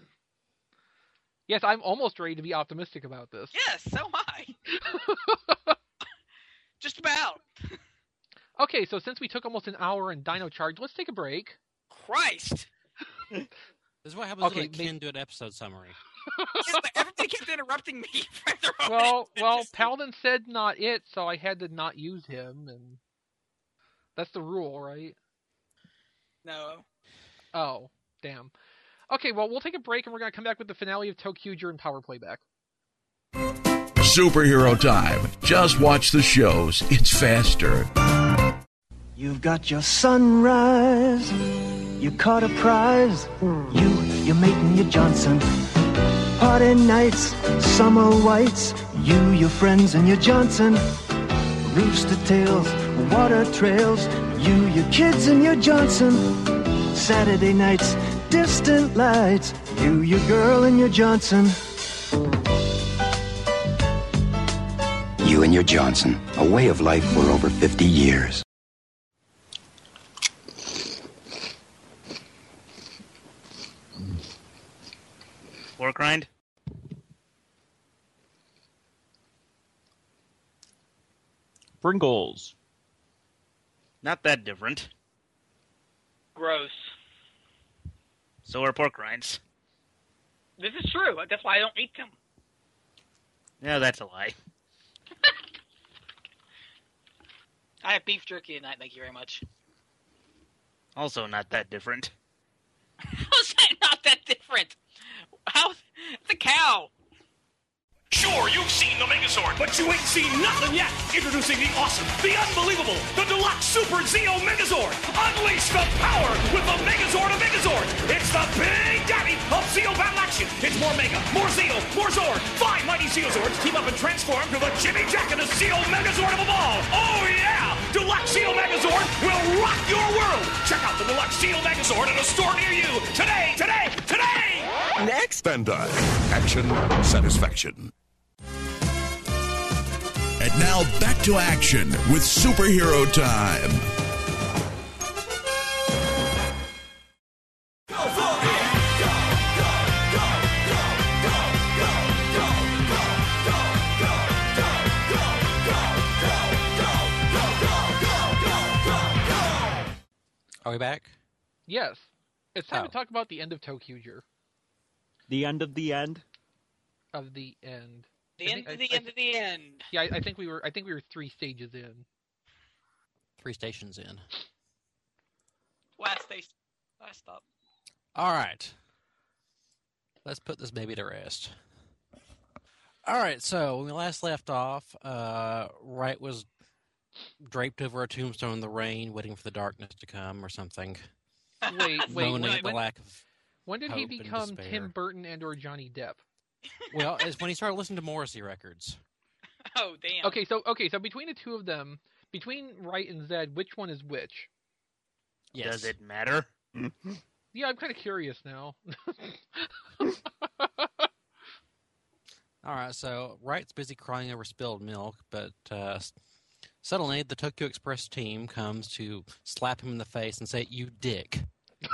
Yes, I'm almost ready to be optimistic about this. Yes, so am I. Just about. Okay, so since we took almost an hour in Dino Charge, let's take a break. Christ. This is what happens Okay, when I may- can do an episode summary. Yeah, but everybody kept interrupting me. for their own Well, well, interest. Paladin said not it, so I had to not use him, and that's the rule, right? No. Oh, damn. Okay, well, we'll take a break, and we're going to come back with the finale of ToQger and Power Playback. Superhero time. Just watch the shows. It's faster. You've got your sunrise. You caught a prize. You, your mate and your Johnson. Party nights, summer whites. You, your friends and your Johnson. Rooster tails, water trails. You, your kids and your Johnson. Saturday nights, distant lights. You, your girl and your Johnson. You and your Johnson, a way of life for over fifty years. Pork rind? Pringles. Not that different. Gross. So are pork rinds. This is true. That's why I don't eat them. No, that's a lie. I have beef jerky tonight, thank you very much. Also not that different. How's that not that different? How? It's a cow. Sure, you've seen the Megazord, but you ain't seen nothing yet. Introducing the awesome, the unbelievable, the deluxe Super Zeo Megazord. Unleash the power with the Megazord of Megazords. It's the big daddy of Zeo battle action. It's more Mega, more Zeo, more Zord. Five mighty Zeozords team up and transform to the Jimmy Jack and the Zeo Megazord of them all. Oh yeah! Deluxe Zeo Megazord will rock your world. Check out the deluxe Zeo Megazord in a store near you today, today, today! Next. Bandai. Action, satisfaction. And now back to action with Superhero Time. Are we back? Yes. It's time Oh. to talk about the end of ToQger. The end of the end. Of the end. The I end think- of I- the I end of the end. Yeah, I, I think we were. I think we were three stages in. Three stations in. Last station. Last stop. All right. Let's put this baby to rest. All right, so when we last left off, uh, Wright was draped over a tombstone in the rain, waiting for the darkness to come or something. Wait, wait, moaning wait, at the when- lack of... When did he hope and become despair. Tim Burton and or Johnny Depp? Well, it's when he started listening to Morrissey records. Oh, damn. Okay, so okay, so between the two of them, between Wright and Zed, which one is which? Yes. Does it matter? Yeah, I'm kind of curious now. All right, so Wright's busy crying over spilled milk, but uh, suddenly the Tokyo Express team comes to slap him in the face and say, "You dick."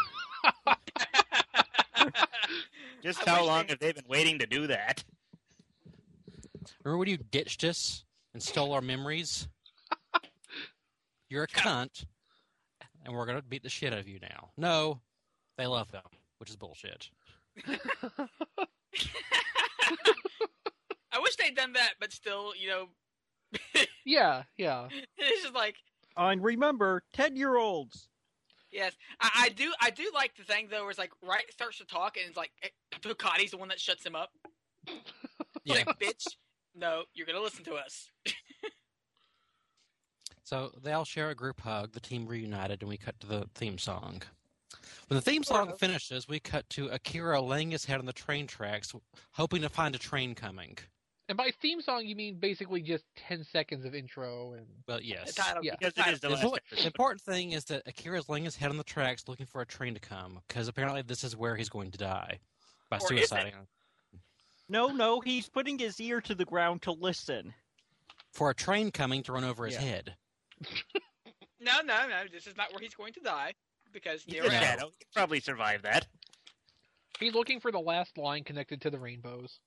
Just I how wish long they- have they been waiting to do that? Remember when you ditched us and stole our memories? You're a cunt, and we're going to beat the shit out of you now. No, they love them, which is bullshit. I wish they'd done that, but still, you know, Yeah, yeah. it's just like, And remember, ten-year-olds. yes, I, I do. I do like the thing though, where it's like Wright starts to talk, and it's like eh, Ducati's the one that shuts him up. Yeah. Like, bitch, no, you're gonna listen to us. So they all share a group hug, the team reunited, and we cut to the theme song. When the theme song finishes, we cut to Akira laying his head on the train tracks, hoping to find a train coming. And by theme song, you mean basically just ten seconds of intro and. Well, The yes. title, Yeah. Because the it is the The last impor- the episode. important thing is that Akira's laying his head on the tracks looking for a train to come, because apparently this is where he's going to die. By Or is suiciding. No, no, he's putting his ear to the ground to listen. For a train coming to run over his Yeah. head. No, no, no. This is not where he's going to die because He's they're a Yeah. shadow. He can probably survive that. He's looking for the last line connected to the rainbows.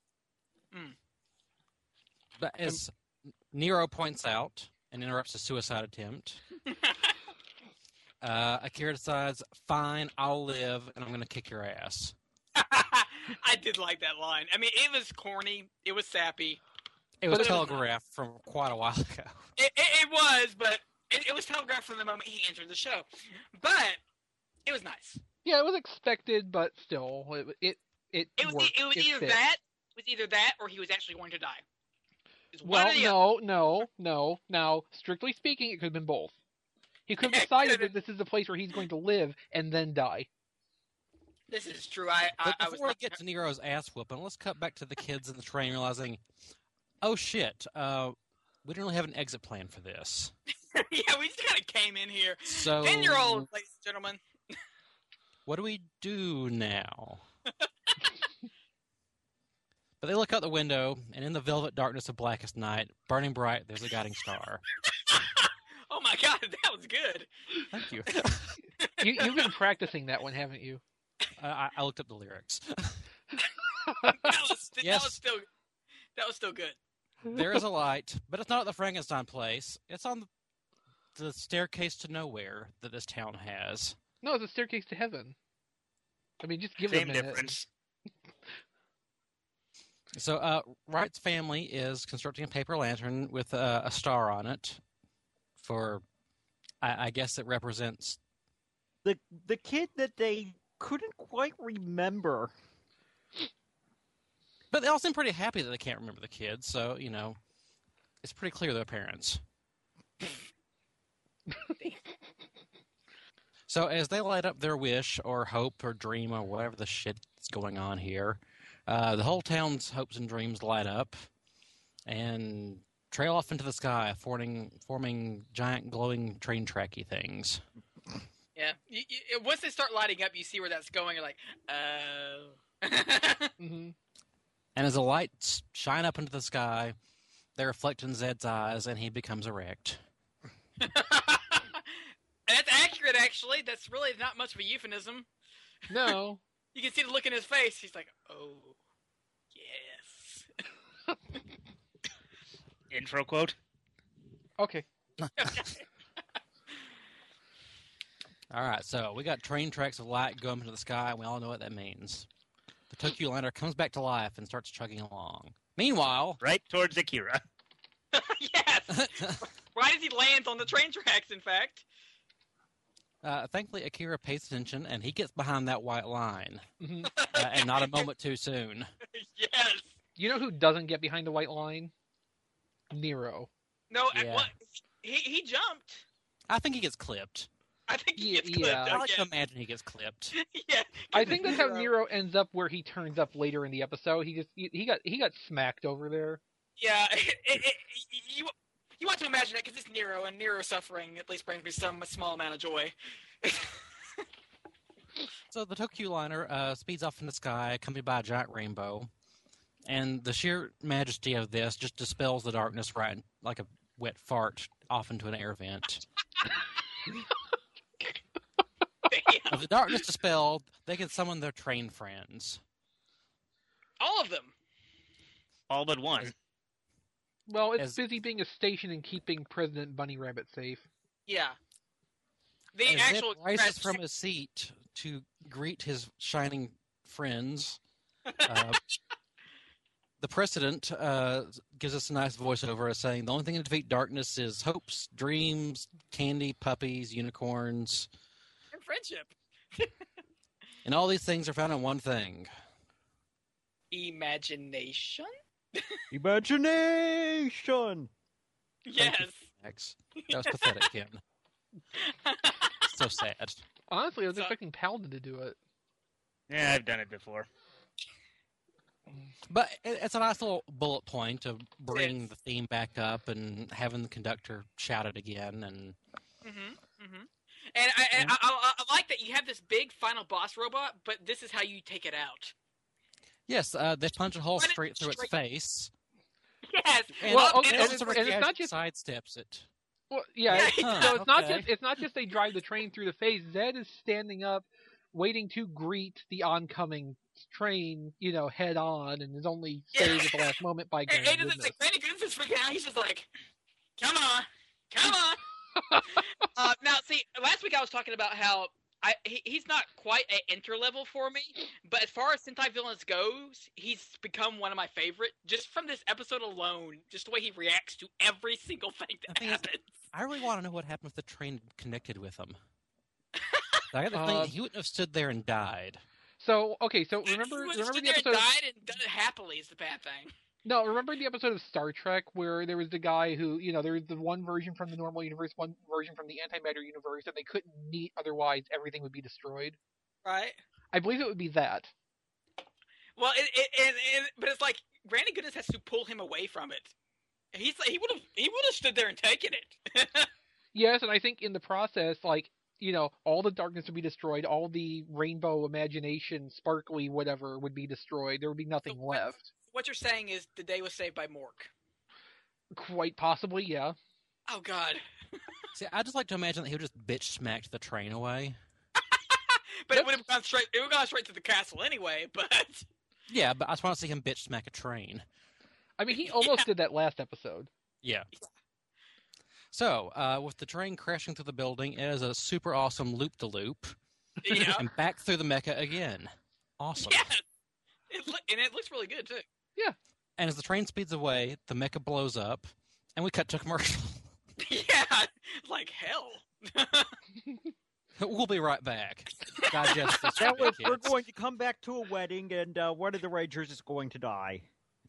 But as Nero points out and interrupts a suicide attempt, uh, Akira decides, fine, I'll live, and I'm going to kick your ass. I did like that line. I mean, it was corny. It was sappy. It was But it- telegraphed from quite a while ago. It, it, it was, but it, it was telegraphed from the moment he entered the show. But it was nice. Yeah, it was expected, but still, it it it, It was worked. it was It either fit. that, it was either that, or he was actually going to die. It was one Well, or the other. no, no, no. Now, strictly speaking, it could have been both. He could have decided that this is the place where he's going to live and then die. This is true. I I, But I was before we not, get to Nero's ass whooping, let's cut back to the kids in the train realizing, oh shit, uh, we didn't really have an exit plan for this. yeah, we just kind of came in here. So, Ten year old, ladies and gentlemen. what do we do now? But they look out the window, and in the velvet darkness of blackest night, burning bright, there's a guiding star. Oh my god, that was good. Thank you. You, you've been practicing that one, haven't you? Uh, I, I looked up the lyrics. That was, Yes. that was still that was still good. There is a light, but it's not at the Frankenstein place. It's on the, the staircase to nowhere that this town has. No, it's a staircase to heaven. I mean, just give Same it a minute. difference. So, uh, Wright's family is constructing a paper lantern with uh, a star on it. For, I, I guess it represents. The the kid that they couldn't quite remember. But they all seem pretty happy that they can't remember the kids. So, you know, it's pretty clear they're parents. So, as they light up their wish or hope or dream or whatever the shit's going on here, uh, the whole town's hopes and dreams light up and trail off into the sky, forming forming giant glowing train tracky things. Yeah. You, you, once they start lighting up, you see where that's going. You're like, oh. Mm-hmm. And as the lights shine up into the sky, they reflect in Zed's eyes, and he becomes erect. That's accurate, actually. That's really not much of a euphemism. No. You can see the look in his face. He's like, oh, yes. Intro quote. Okay. All right, so we got train tracks of light going into the sky, and we all know what that means. The Tokyo Liner comes back to life and starts chugging along. Meanwhile, right towards Akira. Yes. Right as he lands on the train tracks, in fact. Uh, thankfully, Akira pays attention, and he gets behind that white line, Mm-hmm. uh, and not a moment too soon. Yes. You know who doesn't get behind the white line? Nero. No, Yeah. what? He he jumped. I think he gets clipped. I think he Yeah, gets clipped. yeah. I like to again. imagine he gets clipped. Yeah. I think that's how Nero ends up where he turns up later in the episode. He just he, he got he got smacked over there. Yeah. It, it, it, you you want to imagine it because it's Nero, and Nero suffering at least brings me some small amount of joy. So the Tokyo Liner uh, speeds off in the sky, accompanied by a giant rainbow, and the sheer majesty of this just dispels the darkness right like a wet fart off into an air vent. With the darkness dispelled, they can summon their train friends. All of them. All but one. Well, it's As- busy being a station and keeping President Bunny Rabbit safe. Yeah. The As actual Zed rises from his seat to greet his shining friends, uh, the president uh, gives us a nice voiceover saying the only thing to defeat darkness is hopes, dreams, candy, puppies, unicorns, and friendship. and all these things are found in one thing. Imagination? Imagination. Yes. Max. That was pathetic, Ken. So sad. Honestly, I was So- expecting Paladin to do it. Yeah, I've done it before. But it- it's a nice little bullet point of bringing Yes. the theme back up and having the conductor shout it again. And Mm-hmm. Mm-hmm. And I, I, I, I like that you have this big final boss robot, but this is how you take it out. yes, uh, they punch a hole Run it straight through its straight- face. Yes. And, Well, Well, okay, and and also it's- sort of and it's not casually just- sidesteps it. Well, yeah. Yeah, it- he so does. it's not Okay. just it's not just they drive the train through the face. Zed is standing up, waiting to greet the oncoming train, you know, head on, and is only Yeah. saved at the last moment by And, Granny and it's Goodness. like, Granny Goodness is freaking out. He's just like, come on. Come on. uh, now, see, last week I was talking about how I he, he's not quite an enter level for me, but as far as Sentai villains goes, he's become one of my favorite just from this episode alone. Just the way he reacts to every single thing that The thing is- happens. I really want to know what happened if the train connected with them. I got to Uh, think he wouldn't have stood there and died. So okay, so remember He would've remember stood the there episode? and Of, died and done it happily is the bad thing. no, remember the episode of Star Trek where there was the guy who, you know, there was the one version from the normal universe, one version from the antimatter universe, and they couldn't meet, otherwise everything would be destroyed. Right? I believe it would be that. Well, it, it, it, it, but it's like Randy Goodness has to pull him away from it. He's like, he would have he would have stood there and taken it. Yes, and I think in the process, like, you know, all the darkness would be destroyed, all the rainbow imagination, sparkly whatever would be destroyed. There would be nothing So what- left. What you're saying is the day was saved by Mork. Quite possibly, yeah. Oh God! See, I just like to imagine that he would just bitch smacked the train away. But it would have gone straight. It would have gone straight to the castle anyway. But Yeah, but I just want to see him bitch smack a train. I mean, he almost did that last episode. Yeah. So, uh, with the train crashing through the building, it is a super awesome loop-de-loop. yeah, And back through the mecha again. Awesome. yeah, it, loo- and it looks really good too. And as the train speeds away, the mecha blows up, and we cut to commercial. Yeah, like hell. We'll be right back. Digest this That for was, the we're kids. going to come back to a wedding, and uh, one of the Rangers is going to die.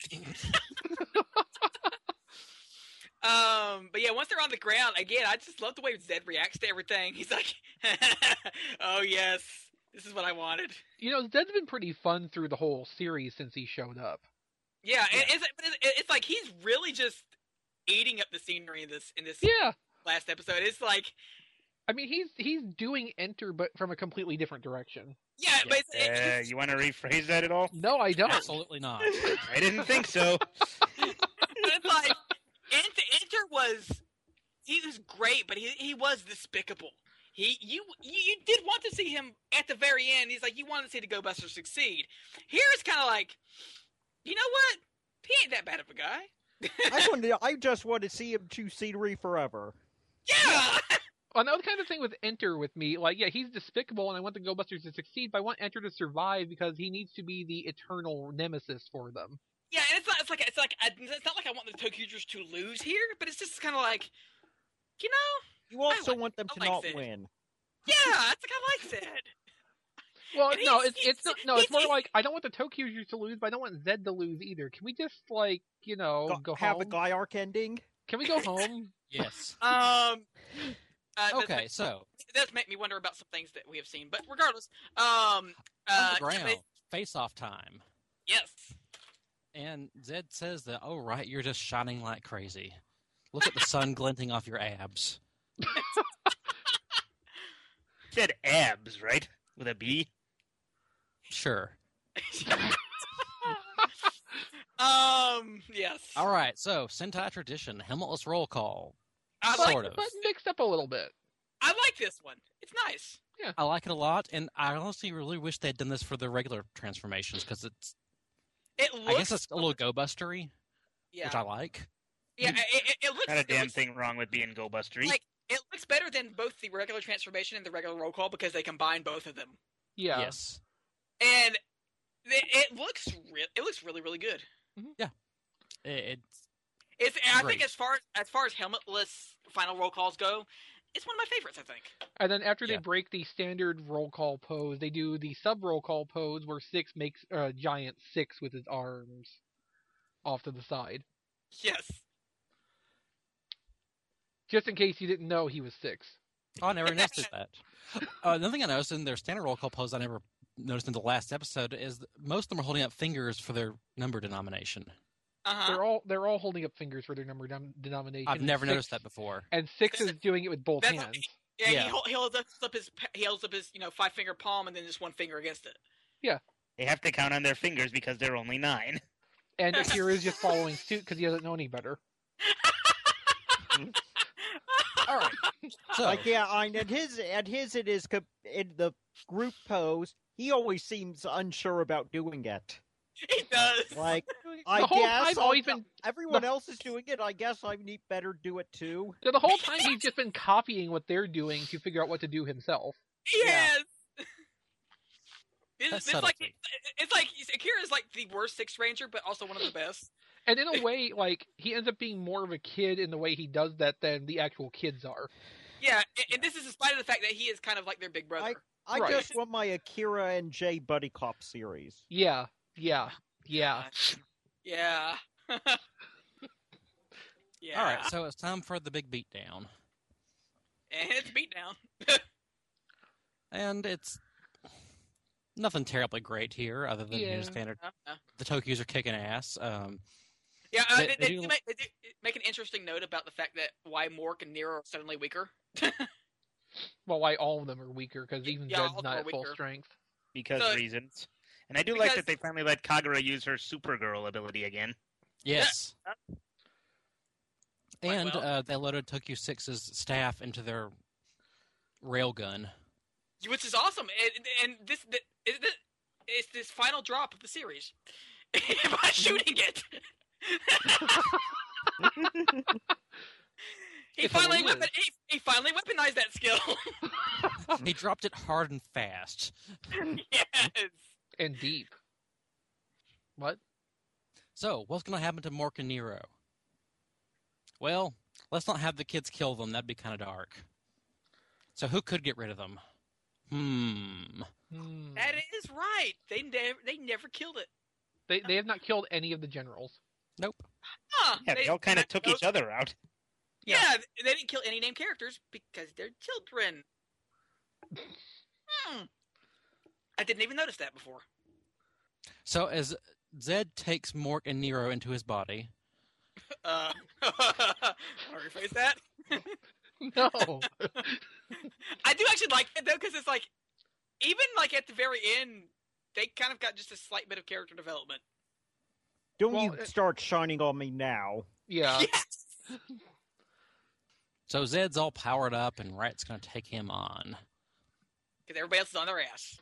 Um, but yeah, once they're on the ground again, I just love the way Zed reacts to everything. He's like, "Oh yes, this is what I wanted." You know, Zed's been pretty fun through the whole series since he showed up. Yeah, and it's, but it's, it's like he's really just eating up the scenery in this in this Yeah. last episode. It's like, I mean, he's he's doing Enter, but from a completely different direction. yeah, but it's, it's, Uh, you want to rephrase that at all? No, I don't. Absolutely not. I didn't think so. it's like Enter, Enter was he was great, but he he was despicable. He you, you you did want to see him at the very end. He's like you wanted to see the Go Busters succeed. Here it's kind of like, you know what? He ain't that bad of a guy. I wanted, I just want to see him chew scenery forever. Yeah. Well, that was kind of thing with Enter with me. Like, yeah, he's despicable, and I want the Go Busters to succeed, but I want Enter to survive because he needs to be the eternal nemesis for them. Yeah, and it's not. It's like it's like I, it's not like I want the Tokyo's to lose here, but it's just kind of like, you know, You also like- want them I to like not Zed. win. yeah, that's like I like Zed. Well, And no, he's- it's it's he's- not, no, it's more he's- like I don't want the Tokyojus to lose, but I don't want Zed to lose either. Can we just like, you know, Go- go have home? a guy arc ending. Can we go home? Yes. Um. Uh, that's Okay, make- so, That's make me wonder about some things that we have seen, but regardless, um, uh, on the ground, they- face-off time. yes, And Zed says that, oh, right, you're just shining like crazy. Look at the sun glinting off your abs. Said abs, right? With a B. Sure. um, yes. All right, so, Sentai tradition, helmetless roll call. I But- like, Sort of. But mixed up a little bit. I like this one. It's nice. I like it a lot, and I honestly really wish they'd done this for the regular transformations, because it's, It looks. I guess it's a little go-bustery, yeah, which I like. yeah. It, it, it looks. Not a it damn looks- thing wrong with being Go Bustery. Like it looks better than both the regular transformation and the regular roll call because they combine both of them, Yeah. Yes. and it, it looks re- it looks really really good. It, it's, It's I Great. think as far as far as helmetless final roll calls go, it's one of my favorites. I think. And then after they Yeah. break the standard roll call pose, they do the sub roll call pose where Six makes a uh, giant six with his arms off to the side. Yes. Just in case you didn't know he was Six. oh, I never noticed that. Uh, another thing I noticed in their standard roll call pose I never noticed in the last episode is that most of them are holding up fingers for their number denomination. Uh huh. They're all they're all holding up fingers for their number dem- denomination. I've and never Six- noticed that before. And Six is doing it with both That's- hands. Yeah, Yeah. He, hol- he holds up his he holds up his you know five finger palm and then just one finger against it. They have to count on their fingers because they're only nine. And Akira's just following suit because he doesn't know any better. All right. So, Like yeah, I and his and his it is co- in the group pose. He always seems unsure about doing it. He does. Like I The whole guess time I'll- always been- everyone the- else is doing it. I guess I need better do it too. So the whole time he's just been copying what they're doing to figure out what to do himself. Yes. It's, That's it's like subtlety. it's like Akira is like the worst Sixth Ranger, but also one of the best. And in a way, like, he ends up being more of a kid in the way he does that than the actual kids are. Yeah, and, and this is in spite of the fact that he is kind of like their big brother. I- I Right. just want my Akira and Jay buddy cop series. Yeah, yeah, yeah. Yeah. Yeah. All right, so it's time for the big beatdown. And it's a beatdown. And it's nothing terribly great here, other than Yeah. your standard. Uh, uh. The Tokyos are kicking ass. Um, Yeah, uh, They- they, they they do- do make, they do make an interesting note about the fact that why Mork and Nero are suddenly weaker. Well, why all of them are weaker, because even Yeah, all Zed's of them not are at full weaker. strength. because So- reasons. And I do like Because- that they finally let Kagura use her Supergirl ability again. yes. Quite And well. uh, they loaded Tokyo six's staff into their railgun. Which is awesome. And, and this, the, is this, it's this final drop of the series. By shooting it. he It's finally a weapon, weird. he, he finally weaponized that skill. He dropped it hard and fast. Yes. And deep. What? So, what's going to happen to Mork and Nero? Well, let's not have the kids kill them. That'd be kind of dark. So, who could get rid of them? Hmm. Hmm. That is right. They never they never killed it. They they have not killed any of the generals. Nope. Huh. Yeah, they all kind of took those- each other out. Yeah, they didn't kill any named characters because they're children. Hmm. I didn't even notice that before. So, as Zed takes Mork and Nero into his body, Uh, I'll rephrase that. No. I do actually like it though, because it's like, even like at the very end, they kind of got just a slight bit of character development. Don't Well, you it- start shining on me now. Yeah. Yes. so Zed's all powered up, and Rat's going to take him on. Because everybody else is on their ass.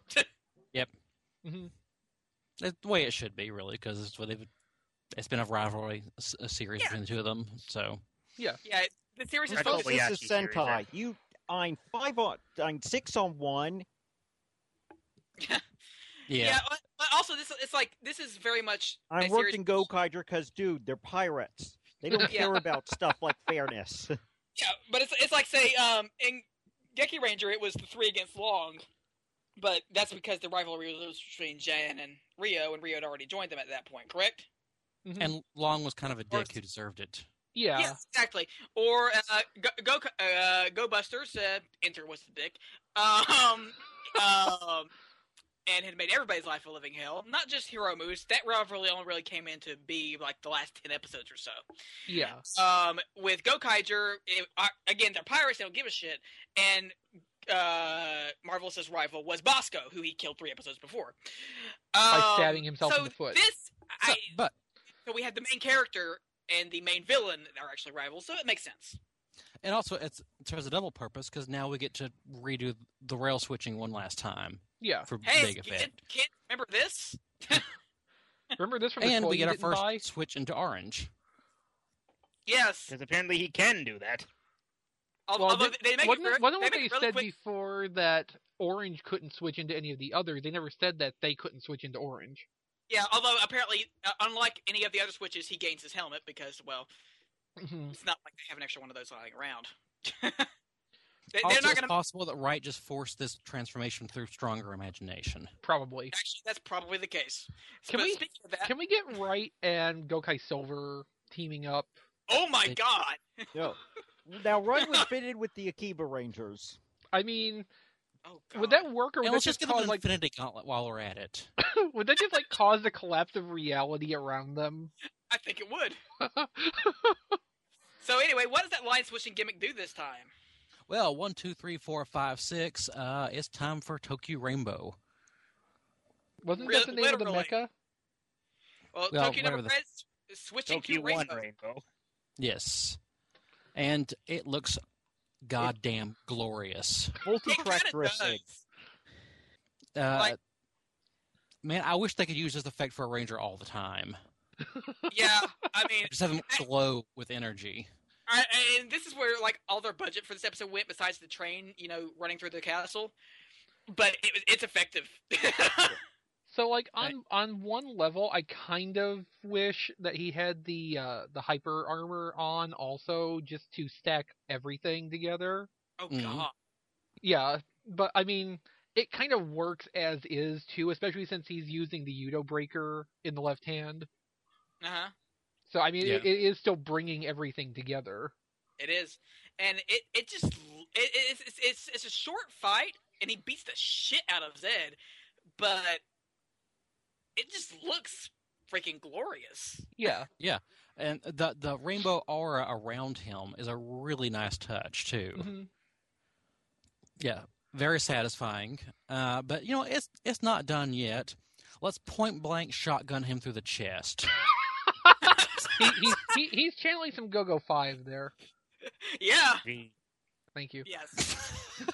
hmm That's the way it should be, really, because it's what they've. It's been a rivalry s- a series Yeah. between the two of them. So, Yeah, the series is I focused. totally This Kobayashi is series, Sentai. right? You, I'm five on, I'm six on one. yeah. Yeah, but but also this it's like this is very much. a I'm series- working Gokaiger because, dude, they're pirates. They don't Yeah. care about stuff like fairness. Yeah, but it's it's like say um in Geki Ranger it was the three against Long, but that's because the rivalry was between Jan and Rio, and Rio had already joined them at that point, correct? Mhm. And Long was kind of a Or- dick who deserved it. yeah. Yes, exactly. Or uh, go go uh, go Busters. Uh, Enter was the dick. Um, um, and had made everybody's life a living hell. Not just Hero Moose. That rivalry only really came into be like the last ten episodes or so. Yeah. Um, with Gokaiger, it, uh, again, they're pirates. They don't give a shit. And uh, Marvelous's rival was Bosco, who he killed three episodes before. Um, stabbing himself so in the foot. This, So, I, but so we had the main character and the main villain that are actually rivals, so it makes sense. and also it's it serves a double purpose because now we get to redo the rail switching one last time Yeah. for Hey, big kid, effect, kid, remember this? Remember this from the and toy we you get our didn't first buy? switch into orange. Yes. Because apparently he can do that. Although, Well, although did- they make wasn't it, it, wasn't they what make they it really said quick- before that Orange couldn't switch into any of the others? They never said that they couldn't switch into Orange. Yeah, although apparently, uh, unlike any of the other switches, he gains his helmet because, well, Mhm. it's not like they have an extra one of those lying around. they, Also, they're not it's going to. possible that Wright just forced this transformation through stronger imagination. Probably. Actually, that's probably the case. Can but we- speaking of that, Can we get Wright and Gokai Silver teaming up? oh my It- god! Yo. Now, Run was fitted with the Akiba Rangers. I mean, Oh god! would that work, or would And that let's just just get them cause an like Infinity Gauntlet while we're at it. would that just like cause the collapse of reality around them? I think it would. So anyway, what does that line switching gimmick do this time? Well, one, two, three, four, five, six. Uh, it's time for Tokyo Rainbow. Wasn't Real- that the name of the literally. mecha? Well, Well, Tokyo Never whatever the- Press is switching Tokyo to One Rainbow. Rainbow. Yes, and it looks goddamn glorious. It kind of Multi-characteristic. does. Uh, Like- man, I wish they could use this effect for a ranger all the time. Yeah, I mean, Just have them glow with energy. I, and this is where like all their budget for this episode went, besides the train, you know, running through the castle. But it, was- it's effective. So like on on one level, I kind of wish that he had the uh, the hyper armor on also, just to stack everything together. oh Mhm. god! Yeah, but I mean, it kind of works as is too, especially since he's using the Yudo breaker in the left hand. Uh huh. So I mean, Yeah. it, it is still bringing everything together. It is, and it it just it, it's, it's it's it's a short fight, and he beats the shit out of Zed, but it just looks freaking glorious. Yeah. Yeah, and the the rainbow aura around him is a really nice touch too. Mm-hmm. Yeah, very satisfying. Uh, but you know, it's it's not done yet. Let's point blank shotgun him through the chest. he, he, he he's channeling some Go-Go Five there. Yeah. Thank you. Yes.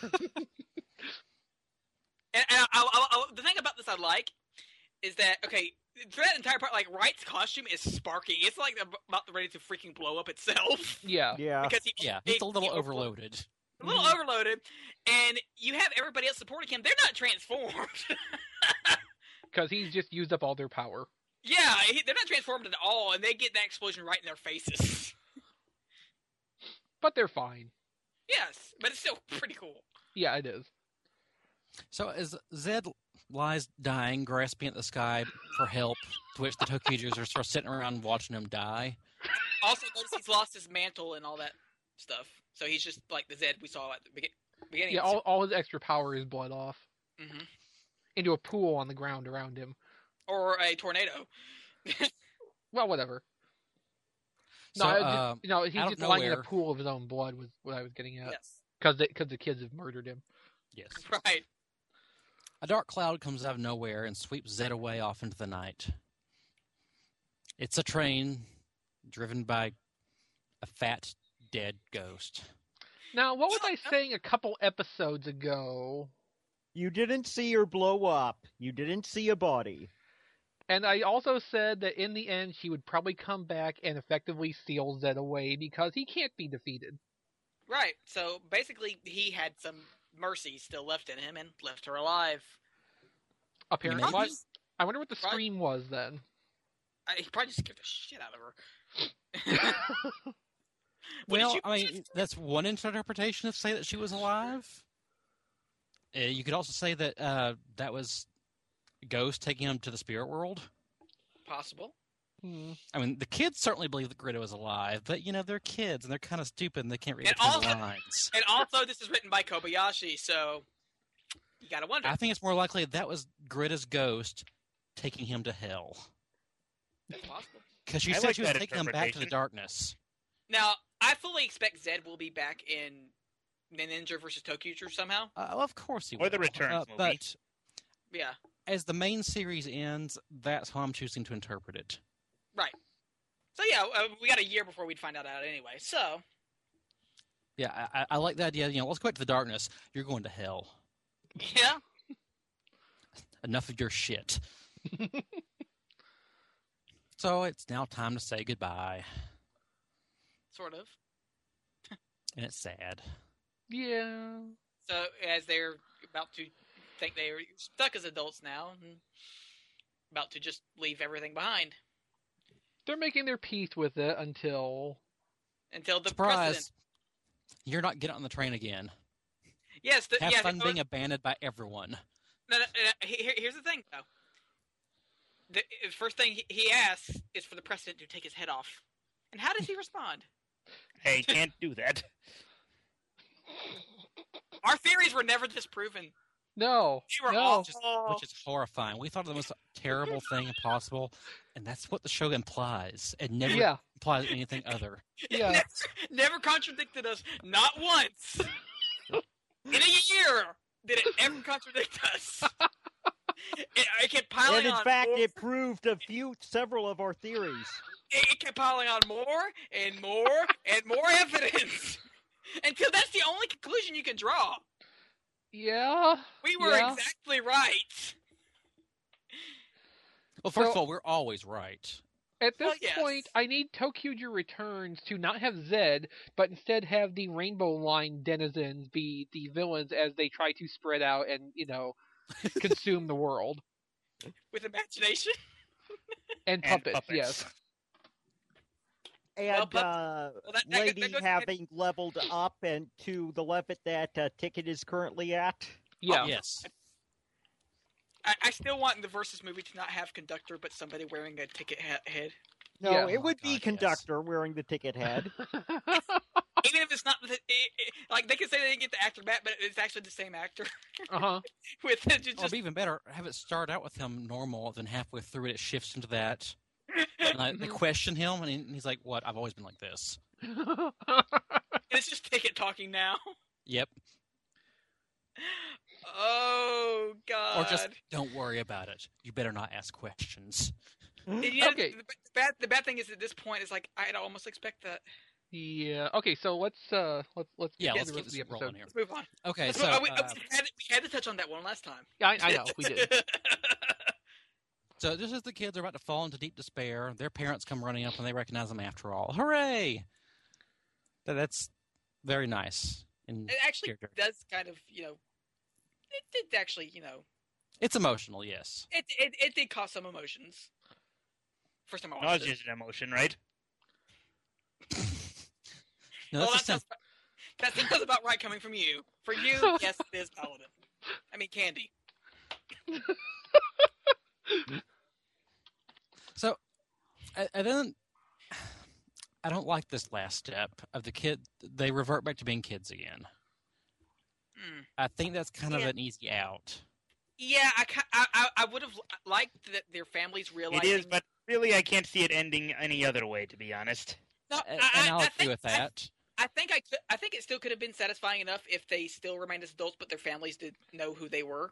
and and I, I, I, the thing about this I like is that okay, for that entire part, like Wright's costume is sparking. It's like about ready to freaking blow up itself. Yeah. Yeah. Because he, Yeah, he- he's a little he- overloaded. A little overloaded, and you have everybody else supporting him. They're not transformed. Because he's just used up all their power. Yeah, he, they're not transformed at all, and they get that explosion right in their faces. But they're fine. Yes, but it's still pretty cool. Yeah, it is. So as Zed lies dying, grasping at the sky for help, to which the Tokijers are sort of sitting around watching him die. Also, notice he's lost his mantle and all that stuff, so he's just like the Zed we saw at the begin- beginning. Yeah, all, all his extra power is bled off hmm into a pool on the ground around him. Or a tornado. Well, whatever. So, no, I uh, just, no, he's out of just lying in a nowhere- pool of his own blood. Was what I was getting at. Yes. Because the, 'cause the kids have murdered him. Yes. Right. A dark cloud comes out of nowhere and sweeps Zed away off into the night. It's a train driven by a fat, dead ghost. Now, what was I saying a couple episodes ago? You didn't see her blow up. You didn't see a body. And I also said that in the end, she would probably come back and effectively steal Zed away because he can't be defeated. Right. So basically, he had some mercy still left in him and left her alive. Apparently, Maybe. Well, I wonder what the Right. scream was then. I, he probably just scared the shit out of her. What did Well, you- I mean, that's one interpretation of say that she was alive. Uh, you could also say that uh, that was Ghost taking him to the spirit world. Possible. Hmm. I mean, the kids certainly believe that Greta was alive, but, you know, they're kids, and they're kind of stupid, and they can't read And between the also- lines. And also, this is written by Kobayashi, so you gotta wonder. I think it's more likely that was Greta's ghost taking him to hell. That's possible. Because she I said like she was that taking him back to the interpretation. darkness. Now, I fully expect Zed will be back in Ninja versus Tokyo somehow. Uh, well, of course he Or will. the Returns uh, movie. But Yeah. as the main series ends, that's how I'm choosing to interpret it. Right. So yeah, uh, we got a year before we'd find out out anyway. So Yeah, I, I like the idea. You know, let's go back to the darkness. You're going to hell. yeah, Enough of your shit. So it's now time to say goodbye, sort of. and it's sad. Yeah. So as they're about to think they're stuck as adults now, and about to just leave everything behind They're making their peace with it until... until the Surprise! president. You're not getting on the train again. Yes, the, Have yeah. fun uh, being abandoned by everyone. No, no, no, here, here's the thing, though. The the first thing he, he asks is for the president to take his head off. And how does he respond? Hey, can't do that. Our theories were never disproven. No. They were no. all Which is, which is horrifying. We thought of the most terrible thing possible, and that's what the show implies. It never Yeah. implies anything other. Yeah. never, never contradicted us, not once. In a year did it ever contradict us. It, it kept piling And in on fact, more, it proved a few, several of our theories. it, it kept piling on more and more and more evidence until that's the only conclusion you can draw. Yeah. We were Yeah. exactly right. Well, first So- of all, we're always right. At this Well, yes. point, I need Tokyo Returns to not have Zed, but instead have the Rainbow Line denizens be the villains as they try to spread out and, you know, consume the world. With imagination. And And puppets, puppets. yes. And Well, but- uh, well, that- that- Lady that goes- having leveled up and to the level that uh, Ticket is currently at. Yeah. Yes. I, I still want the Versus movie to not have conductor, but somebody wearing a ticket ha- head. No, Yeah. it Oh, would God, be yes. conductor wearing the ticket head. Even if it's not the, it, it, like they can say they didn't get the actor back, but it's actually the same actor. uh huh. With it just, Or it'd be even better, have it start out with him normal, then halfway through it, it shifts into that. And I, they question him, and, he, and he's like, "What? I've always been like this." it's just ticket talking now. Yep. Oh God! Or just don't worry about it. You better not ask questions. And, you know, Okay. The, the bad the bad thing is at this point is like I'd almost expect that. Yeah. Okay. So let's uh let's let's Yeah, get let's the get rest of this the episode. rolling here. Let's move on. Okay, Let's so move- oh, we, uh, we, had, we had to touch on that one last time. Yeah, I, I know we did. so just as the kids are about to fall into deep despair, their parents come running up and they recognize them after all. Hooray! That- That's very nice. In It actually character. does kind of you know, it did actually you know, It's emotional, yes. it it, it did cause some emotions. First time I watched Nausea it. is an emotion, right? No, Well, that's that, a sounds, that sounds about right coming from you. For you, yes, it is Paladin. I mean, Candy. So, I, I don't, I don't like this last step of the kid. They revert back to being kids again. Mm. I think that's kind of Yeah. an easy out. Yeah, I, ki- I, I, I would have liked that their families realizing. It is, but really, I can't see it ending any other way, to be honest. no, And, I, and I, I'll I agree think, with that. I, I think I, could, I think it still could have been satisfying enough if they still remained as adults, but their families did know who they were.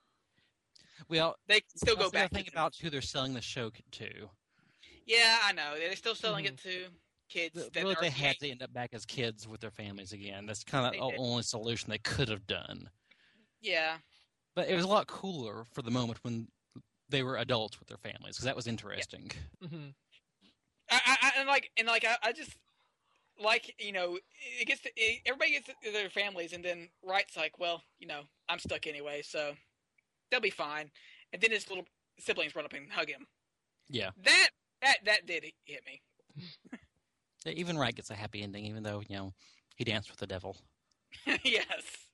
Well, They could still go also back. think to about who they're selling the show to. Yeah, I know. They're still selling Mhm. it to kids. The- that Really, are they had young. to end up back as kids with their families again. That's kind of They the did. only solution they could have done. Yeah. But it was a lot cooler for the moment when they were adults with their families, because that was interesting. hmm I, I, I and like and like I, I just like you know it gets to, it, everybody gets to their families and then Wright's like, well, you know, I'm stuck anyway, so they'll be fine. And then his little siblings run up and hug him. Yeah. That that that did hit me. Yeah, even Wright gets a happy ending, even though, you know, he danced with the devil. Yes.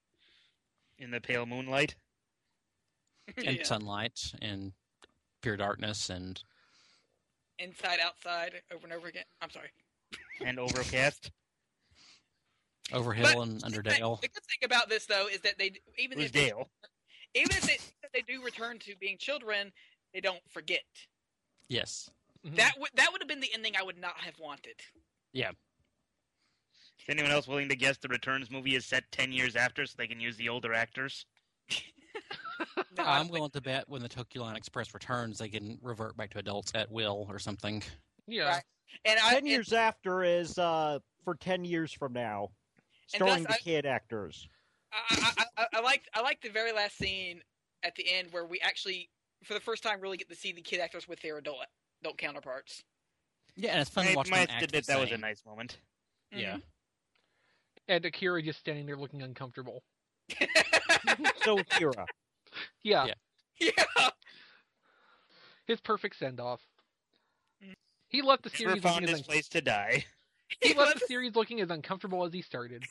In the pale moonlight. And Yeah. sunlight, and pure darkness, and Inside, outside, over and over again. I'm sorry. And Overcast. Overhill But and the Underdale. good thing about this though is that they even Who's if they, Dale? even if they, if they do return to being children, they don't forget. Yes. Mhm. That would that would have been the ending I would not have wanted. Yeah. Is anyone else willing to guess the Returns movie is set ten years after so they can use the older actors? No, I I'm don't willing to bet when the Tokyo Line Express returns, they can revert back to adults at will or something. Yeah. Right. And I Ten and- years after is uh, for ten years from now, And starring thus the kid actors. I, I, I, I like I like the very last scene at the end where we actually, for the first time, really get to see the kid actors with their adult adult counterparts. Yeah, and it's fun I watching might them act admit the that was a same. nice moment. Yeah. And Akira just standing there looking uncomfortable. So Kira. Yeah. Yeah. Yeah. His perfect send off. He left the Never series found looking as his un- place to die. he left the series looking as uncomfortable as he started.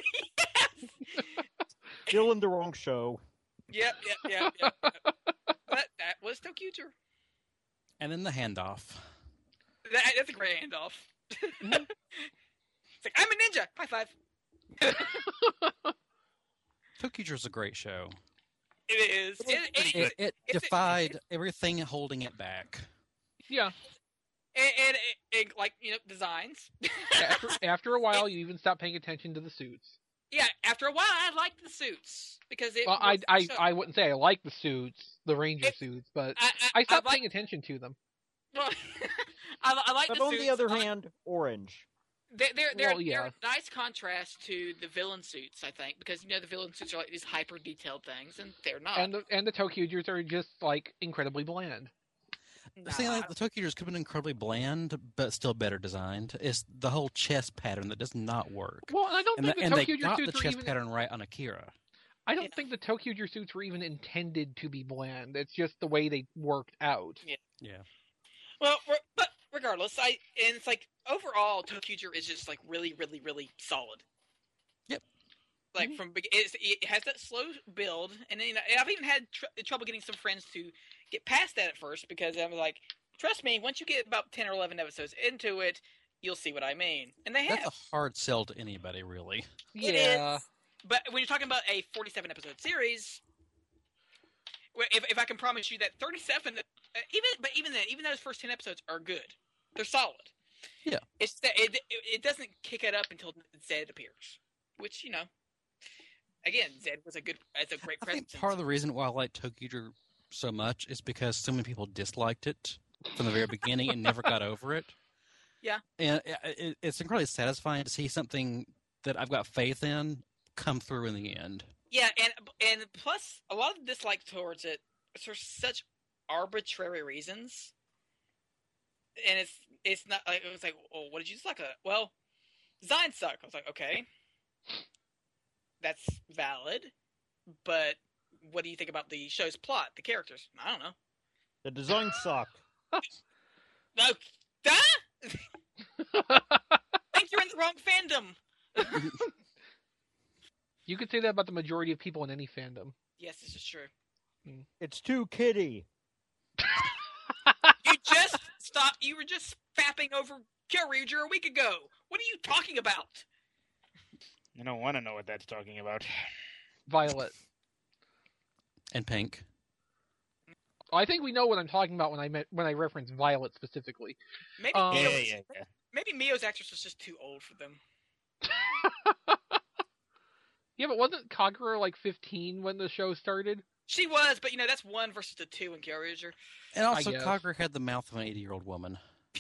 Still in the wrong show. Yep, yep, yep, yep. But that was Tokyuger. And then the handoff. That, that's a great handoff. Mhm. It's like, I'm a ninja! High five. Tokyuger's a great show. It is. It, it, It, it, it it's a- defied everything holding it back. Yeah. and, and it, it, like, you know, designs. After, after a while, you even stop paying attention to the suits. Yeah, after a while, I liked the suits. Because it Well, I, was I, so- I wouldn't say I like the suits, the Ranger It- suits, but I, I I, stopped I like, paying attention to them. well, I, I like But the on suits. the other I like- hand, orange. They're they're they're, Well, yeah. they're a nice contrast to the villain suits, I think, because you know the villain suits are like these hyper detailed things, and they're not. And the, and the Tokyugers are just, like, incredibly bland. Nah, The thing like the Tokyugers could have been incredibly bland, but still better designed. It's the whole chest pattern that does not work. Well, and I don't And, think the, the, and they Tokyuger got the suits were chest even... pattern right on Akira. I don't Yeah. think the Tokyuger suits were even intended to be bland. It's just the way they worked out. Yeah. well, re- but regardless, I and it's like overall Tokyuger is just like really, really, really solid. Yep. Like Mhm. from beg- it's, it has that slow build, and then, you know, I've even had tr- trouble getting some friends to get past that at first because I'm like, trust me, once you get about ten or eleven episodes into it, you'll see what I mean. And they have. That's a hard sell to anybody, really. It Yeah. is. But when you're talking about a forty-seven episode series, wh- if if I can promise you that thirty-seven, uh, even but even then, even those first ten episodes are good. They're solid. Yeah. It's that it, it it doesn't kick it up until Zed appears, which, you know, again, Zed was a good, as a great I think presence. part of the reason why I like Tokyo so much is because so many people disliked it from the very beginning and never got over it. Yeah. And it, it, it's incredibly satisfying to see something that I've got faith in come through in the end. Yeah, and and plus a lot of dislike towards it is for such arbitrary reasons, and it's it's not like it was like, oh, what did you dislike? Well, design suck. I was like, okay, that's valid, but what do you think about the show's plot, the characters? I don't know. The design suck. No, duh! think you're in the wrong fandom. You could say that about the majority of people in any fandom. Yes, this is true. It's too kiddie. You just stopped. You were just fapping over Killrager a week ago. What are you talking about? I don't want to know what that's talking about. Violet. And Pink. I think we know what I'm talking about when I met, when I reference Violet specifically. Maybe Um, Yeah, Mio's, yeah, yeah. maybe Mio's actress was just too old for them. Yeah, but wasn't Kagura like fifteen when the show started? She was, but you know that's one versus the two in Killrager. And also, guess. Kagura had the mouth of an eighty-year-old woman.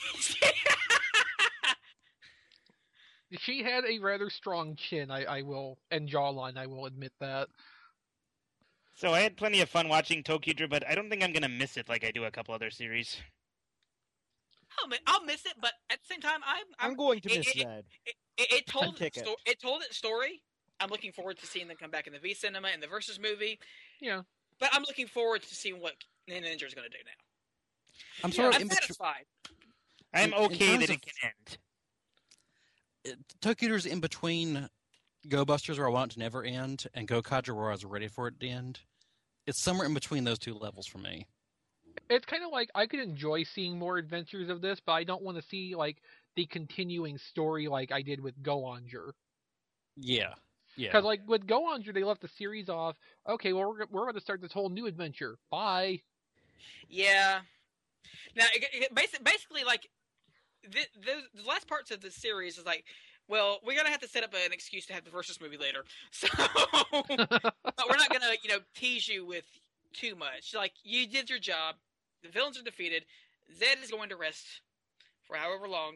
She had a rather strong chin, I, I will, and jawline, I will admit that. So I had plenty of fun watching Tokyo, but I don't think I'm going to miss it like I do a couple other series. I'll, mi- I'll miss it, but at the same time, I'm I'm, I'm going to it- miss it, that. It, it, it told its ticket. sto- it told its story. I'm looking forward to seeing them come back in the V Cinema and the Versus movie. Yeah. But I'm looking forward to seeing what Ninja is going to do now. I'm Yeah, sort of I'm in between. satisfied. I'm In- in okay terms that of- it can end. Tokyo's in between Go Busters, where I want it to never end, and Go Kadra, where I was ready for it to end. It's somewhere in between those two levels for me. It's kind of like I could enjoy seeing more adventures of this, but I don't want to see like the continuing story like I did with Go Onger. Yeah. Yeah. Because like with Go Onger, they left the series off. Okay, well we're we're about to start this whole new adventure. Bye. Yeah. Now, it, it, basi- basically, like the, the the last parts of the series is like, well, we're gonna have to set up an excuse to have the Versus movie later, so but we're not gonna, you know, tease you with too much. Like, you did your job. The villains are defeated. Zed is going to rest for however long,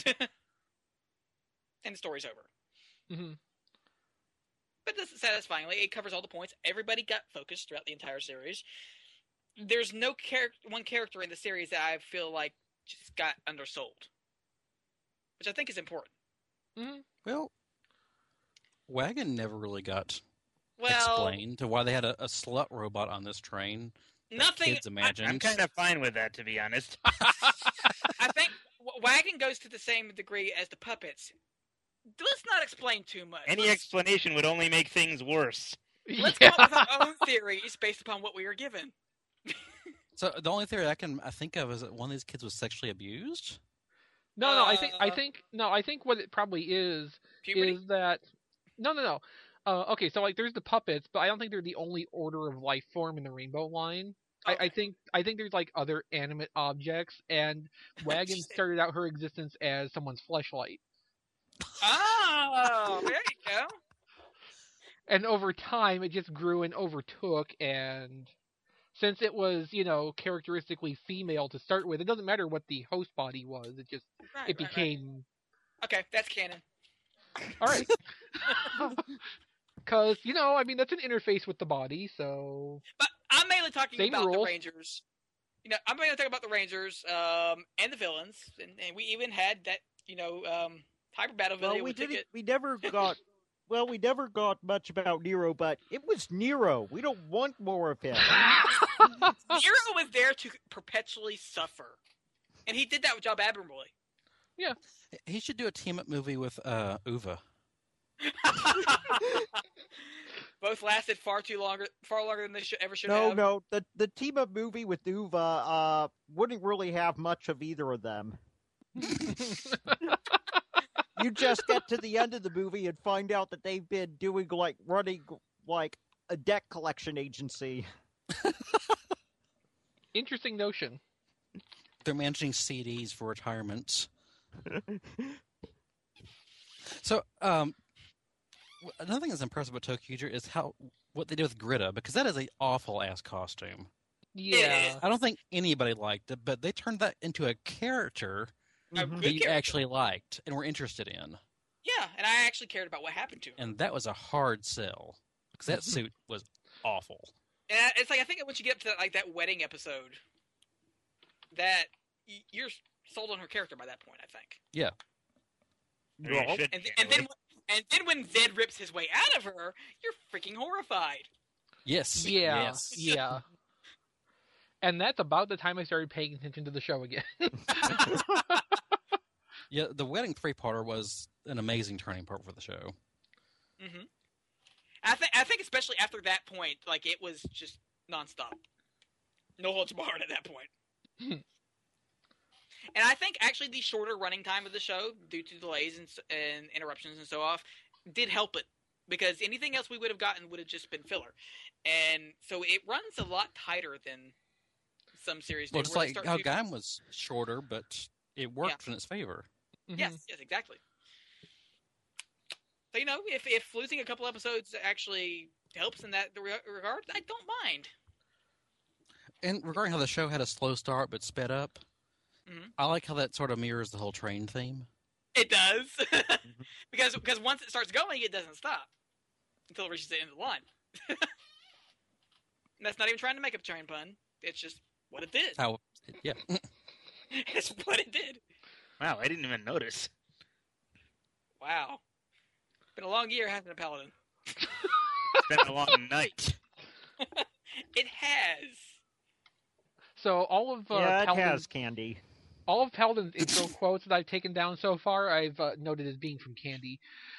and the story's over. hmm But this satisfyingly, it covers all the points. Everybody got focused throughout the entire series. There's no char- one character in the series that I feel like just got undersold, which I think is important. hmm Well, Wagon never really got Well, explained to why they had a, a slut robot on this train. that nothing. Kids imagined. I'm kind of fine with that, to be honest. I think W- Wagon goes to the same degree as the puppets. Let's not explain too much. Any let's, explanation would only make things worse. let's yeah. come up with our own theories based upon what we are given. So the only theory I can I think of is that one of these kids was sexually abused. No, no, I think I Uh, think no, I think what it probably is Puberty? is that no, no, no. Uh, okay, so like there's the puppets, but I don't think they're the only order of life form in the Rainbow Line. I, I Okay. think I think there's like other animate objects, and Wagon started out her existence as someone's fleshlight, Oh, there you go. and over time it just grew and overtook. And since it was, you know, characteristically female to start with, it doesn't matter what the host body was. It just Right, it right, right. became Okay, that's canon. all right. Because, you know, I mean, that's an interface with the body, so... But I'm mainly talking Same about the rules. Rangers. You know, I'm mainly talking about the Rangers um, and the villains, and, and we even had that, you know, um, hyper battle video Well, we with didn't. Ticket. We never got. Well, we never got much about Nero, but it was Nero. We don't want more of him. Nero was there to perpetually suffer, and he did that job admirably. He should do a team up movie with uh, Uva. Both lasted far too longer, far longer than they should, ever should No, have. no, the the team up movie with Uva uh, wouldn't really have much of either of them. You just get to the end of the movie and find out that they've been doing like running like a debt collection agency. Interesting notion. They're managing C Ds for retirements. So, um, another thing that's impressive about Tokyuger is how what they did with Greta, because that is an awful ass costume. Yeah. I don't think anybody liked it, but they turned that into a character A that good you character. actually liked and were interested in. Yeah, and I actually cared about what happened to her. And that was a hard sell, because that suit was awful. And I- it's like I think once you get up to like that wedding episode, that y- you're sold on her character by that point. I think. Yeah. Or you should, And, and then and then when Zed rips his way out of her, you're freaking horrified. Yes. Yeah. Yes. Yeah. And that's about the time I started paying attention to the show again. Yeah, the wedding three-parter was an amazing turning point for the show. hmm I think I think especially after that point, like it was just nonstop, no holds barred at that point. And I think actually the shorter running time of the show, due to delays and, s- and interruptions and so off, did help it, because anything else we would have gotten would have just been filler. And so it runs a lot tighter than some series do. Well, it's where they like start how to- Gaim was shorter, but it worked in its favor. Yes, yes, exactly. So, you know, if if losing a couple episodes actually helps in that re- regard, I don't mind. And regarding how the show had a slow start but sped up, Mhm. I like how that sort of mirrors the whole train theme. It does. because because once it starts going, it doesn't stop until it reaches the end of the line. And that's not even trying to make a train pun. It's just what it did. How, yeah. It's what it did. Wow, I didn't even notice. Wow. Been a long year, hasn't it, Paladin? It's been a long night. It has. So all of uh, yeah, it Paladin's, has Candy. all of Paladin's intro quotes that I've taken down so far, I've uh, noted as being from Candy.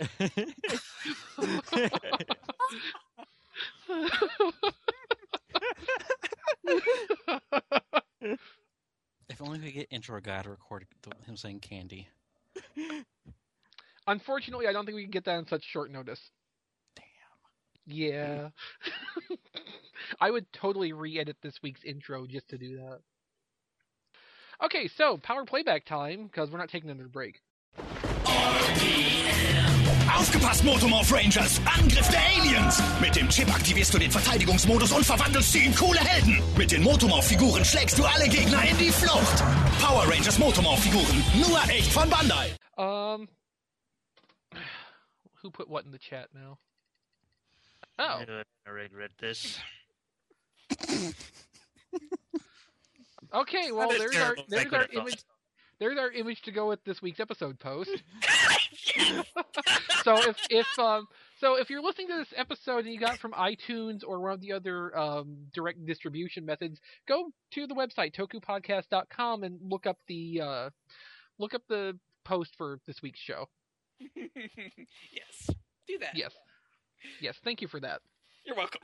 If only we could get intro guy to record him saying candy. Unfortunately, I don't think we can get that on such short notice. Damn. Yeah. I would totally re-edit this week's intro just to do that. Okay, so power playback time, because we're not taking another break. Aufgepasst, Motomorph Rangers! Angriff der Aliens! Mit dem Chip aktivierst du den Verteidigungsmodus und verwandelst sie in coole Helden! Mit den Motomorph-Figuren schlägst du alle Gegner in die Flucht! Power Rangers Motomorph-Figuren, nur echt von Bandai! Um, who put what in the chat now? Oh, I regret this. okay. Well, That is there's our terrible. I there's could our have thought image. so. There's our image to go with this week's episode post. So if if um so if you're listening to this episode and you got it from iTunes or one of the other um, direct distribution methods, go to the website toku podcast dot com and look up the uh, look up the post for this week's show. Yes. Do that. Yes, yes. Thank you for that. You're welcome.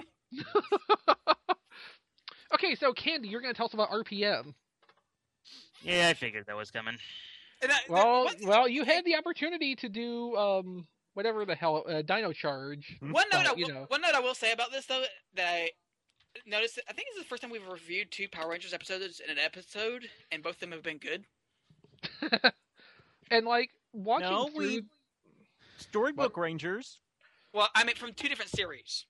Okay, so Candy, you're going to tell us about R P M. Yeah, I figured that was coming. And I, Well, one- well, you had the opportunity to do um whatever the hell uh, Dino Charge. One note, I but, you will, know. one note I will say about this though that I noticed. I think this is the first time we've reviewed two Power Rangers episodes in an episode, and both of them have been good. And like watching No, through, we Storybook Rangers. Well, I mean from two different series.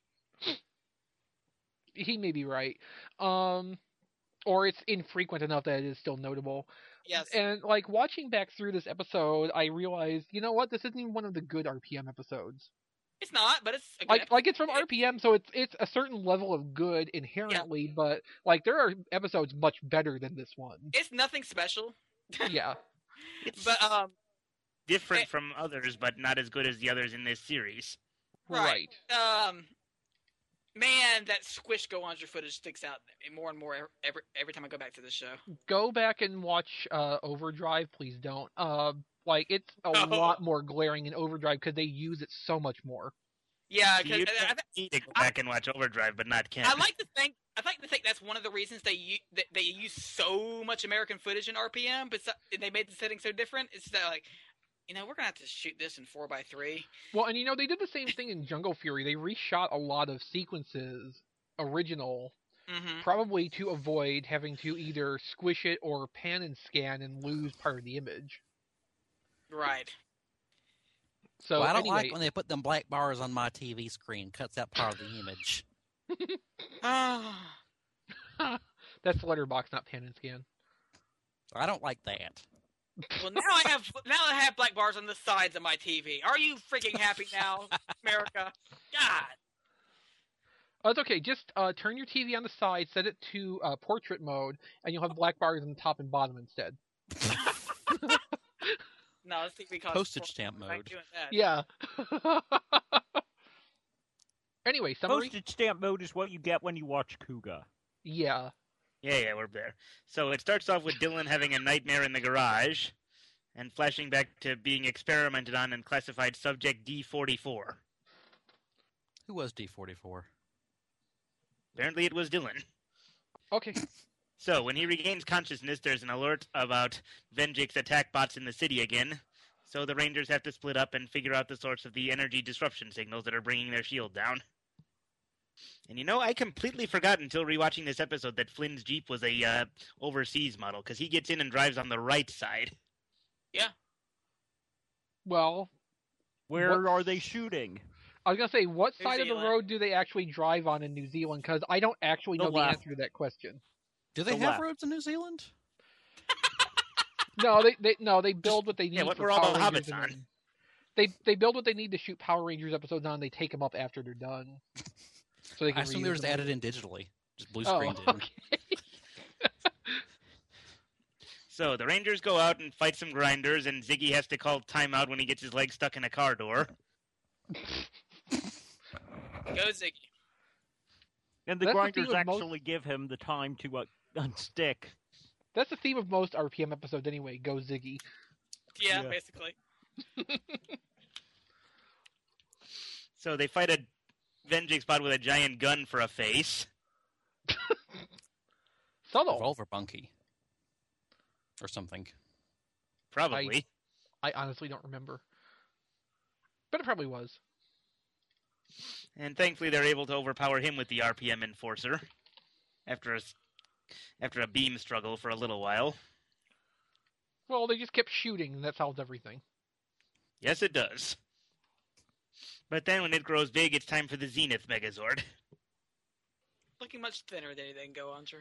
he may be right. Um, or it's infrequent enough that it is still notable. Yes. And like watching back through this episode, I realized, you know what? This isn't even one of the good R P M episodes. It's not, but it's a good Like, episode. like it's from R P M, so it's it's a certain level of good inherently. But like, there are episodes much better than this one. It's nothing special. Yeah. It's But um, different eh. from others, but not as good as the others in this series. Right. um, man, that Squish Go Onzer footage sticks out more and more every every time I go back to this show. Go back and watch uh, Overdrive. Please don't. Uh, Like, it's a Oh. lot more glaring in Overdrive because they use it so much more. Yeah, See, because you I, don't need to go back and watch Overdrive, but not Ken. I like to think I like to think that's one of the reasons they u- that they use so much American footage in R P M, but so, they made the setting so different. It's that like, you know, we're gonna have to shoot this in four by three. Well, and you know, they did the same thing in Jungle Fury. They reshot a lot of sequences, original, Mm-hmm. probably to avoid having to either squish it or pan and scan and lose part of the image. Right. So well, I don't anyway, like when they put them black bars on my T V screen. Cuts out part of the image. Ah. that's Letterbox, not pan and scan. I don't like that. Well, now I have now I have black bars on the sides of my T V. Are you freaking happy now, America? God. Oh, it's okay. Just uh, turn your T V on the side, set it to uh, portrait mode, and you'll have black bars on the top and bottom instead. No, this T V costs Postage four- stamp I'm not mode. doing that. Yeah. Anyway, summary. Postage stamp mode is what you get when you watch Kuga. Yeah. Yeah, yeah, we're there. So it starts off with Dylan having a nightmare in the garage, and flashing back to being experimented on and classified subject D forty-four. Who was D forty-four? Apparently it was Dylan. Okay. So when he regains consciousness, there's an alert about Venjik's attack bots in the city again. So the Rangers have to split up and figure out the source of the energy disruption signals that are bringing their shield down. And you know, I completely forgot until rewatching this episode that Flynn's Jeep was a uh, overseas model, because he gets in and drives on the right side. Yeah. Well, Where What- are they shooting? I was gonna say, what New side of the Zealand. road do they actually drive on in New Zealand? Because I don't actually The know the left. answer to that question. Do they The have left. roads in New Zealand? No, they, they no they build what they need Yeah, what for were all Power the Rangers. hobbits and on? then- They they build what they need to shoot Power Rangers episodes on. And they take them up after they're done. So they can I assume they were reuse just them. added in digitally. Just blue Oh, screened in. okay. So the Rangers go out and fight some grinders, and Ziggy has to call timeout when he gets his leg stuck in a car door. Go Ziggy. And the That's the grinders theme of most- actually give him the time to uh, unstick. That's the theme of most R P M episodes anyway. Go Ziggy. Yeah, Yeah. basically. So they fight a Venjix bot with a giant gun for a face. Subtle. Revolver Bunky. Or something. Probably. I honestly don't remember, but it probably was. And thankfully they're able to overpower him with the R P M Enforcer. After a, s- after a beam struggle for a little while. Well, they just kept shooting, and that solved everything. Yes, it does. But then when it grows big, it's time for the Zenith Megazord. Looking much thinner than anything, go on, sir.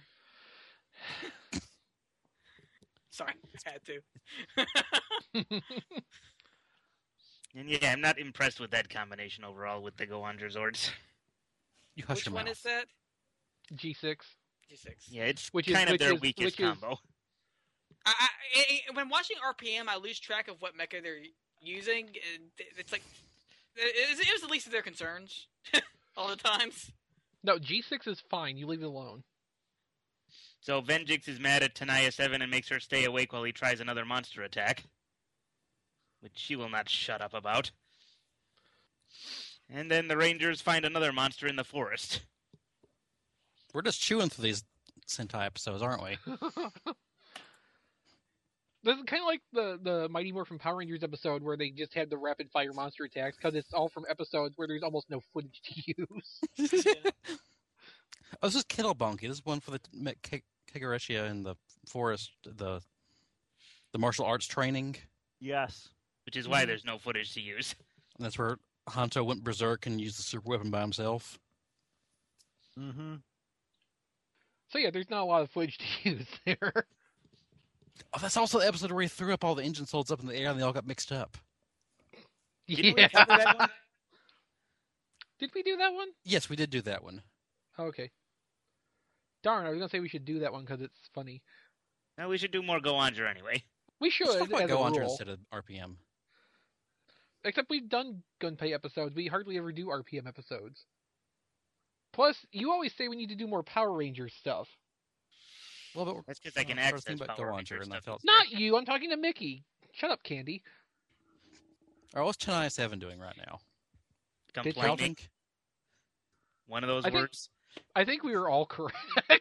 Sorry, I had to. And yeah, I'm not impressed with that combination overall with the Go-Under Zords. You hush Which your one mouth. is that? G six. G six. Yeah, it's Which is- kind of which their is- weakest which is- combo. I, I, I, when watching R P M, I lose track of what mecha they're using. And it's like it, it was the least of their concerns all the times. No, G six is fine. You leave it alone. So Venjix is mad at Tanaya seven and makes her stay awake while he tries another monster attack. Which she will not shut up about. And then the Rangers find another monster in the forest. We're just chewing through these Sentai episodes, aren't we? This is kind of like the, the Mighty Morphin Power Rangers episode where they just had the rapid fire monster attacks, because it's all from episodes where there's almost no footage to use. Oh, this is Kittle Bunky. This is one for the Me- K- Kigureshia in the forest, the the martial arts training. Yes. Which is why there's no footage to use. And that's where Hanto went berserk and used the super weapon by himself. Mm-hmm. So yeah, there's not a lot of footage to use there. Oh, that's also the episode where he threw up all the engine souls up in the air and they all got mixed up. Didn't yeah. we cover that one? Did we do that one? Yes, we did do that one. Oh, okay. Darn, I was gonna say we should do that one because it's funny. No, we should do more Go-Onger anyway. We Let's should, talk about as a Go Under rule. instead of R P M. Except we've done Gunpei episodes. We hardly ever do R P M episodes. Plus, you always say we need to do more Power Rangers stuff. Well, but That's because I can I was access thinking about Power Go Ranger Under, and I stuff. felt Not you. I'm talking to Mickey. Shut up, Candy. Or what's Chennai seven doing right now? Complaining. Pouting? One of those I think- words. I think we were all correct.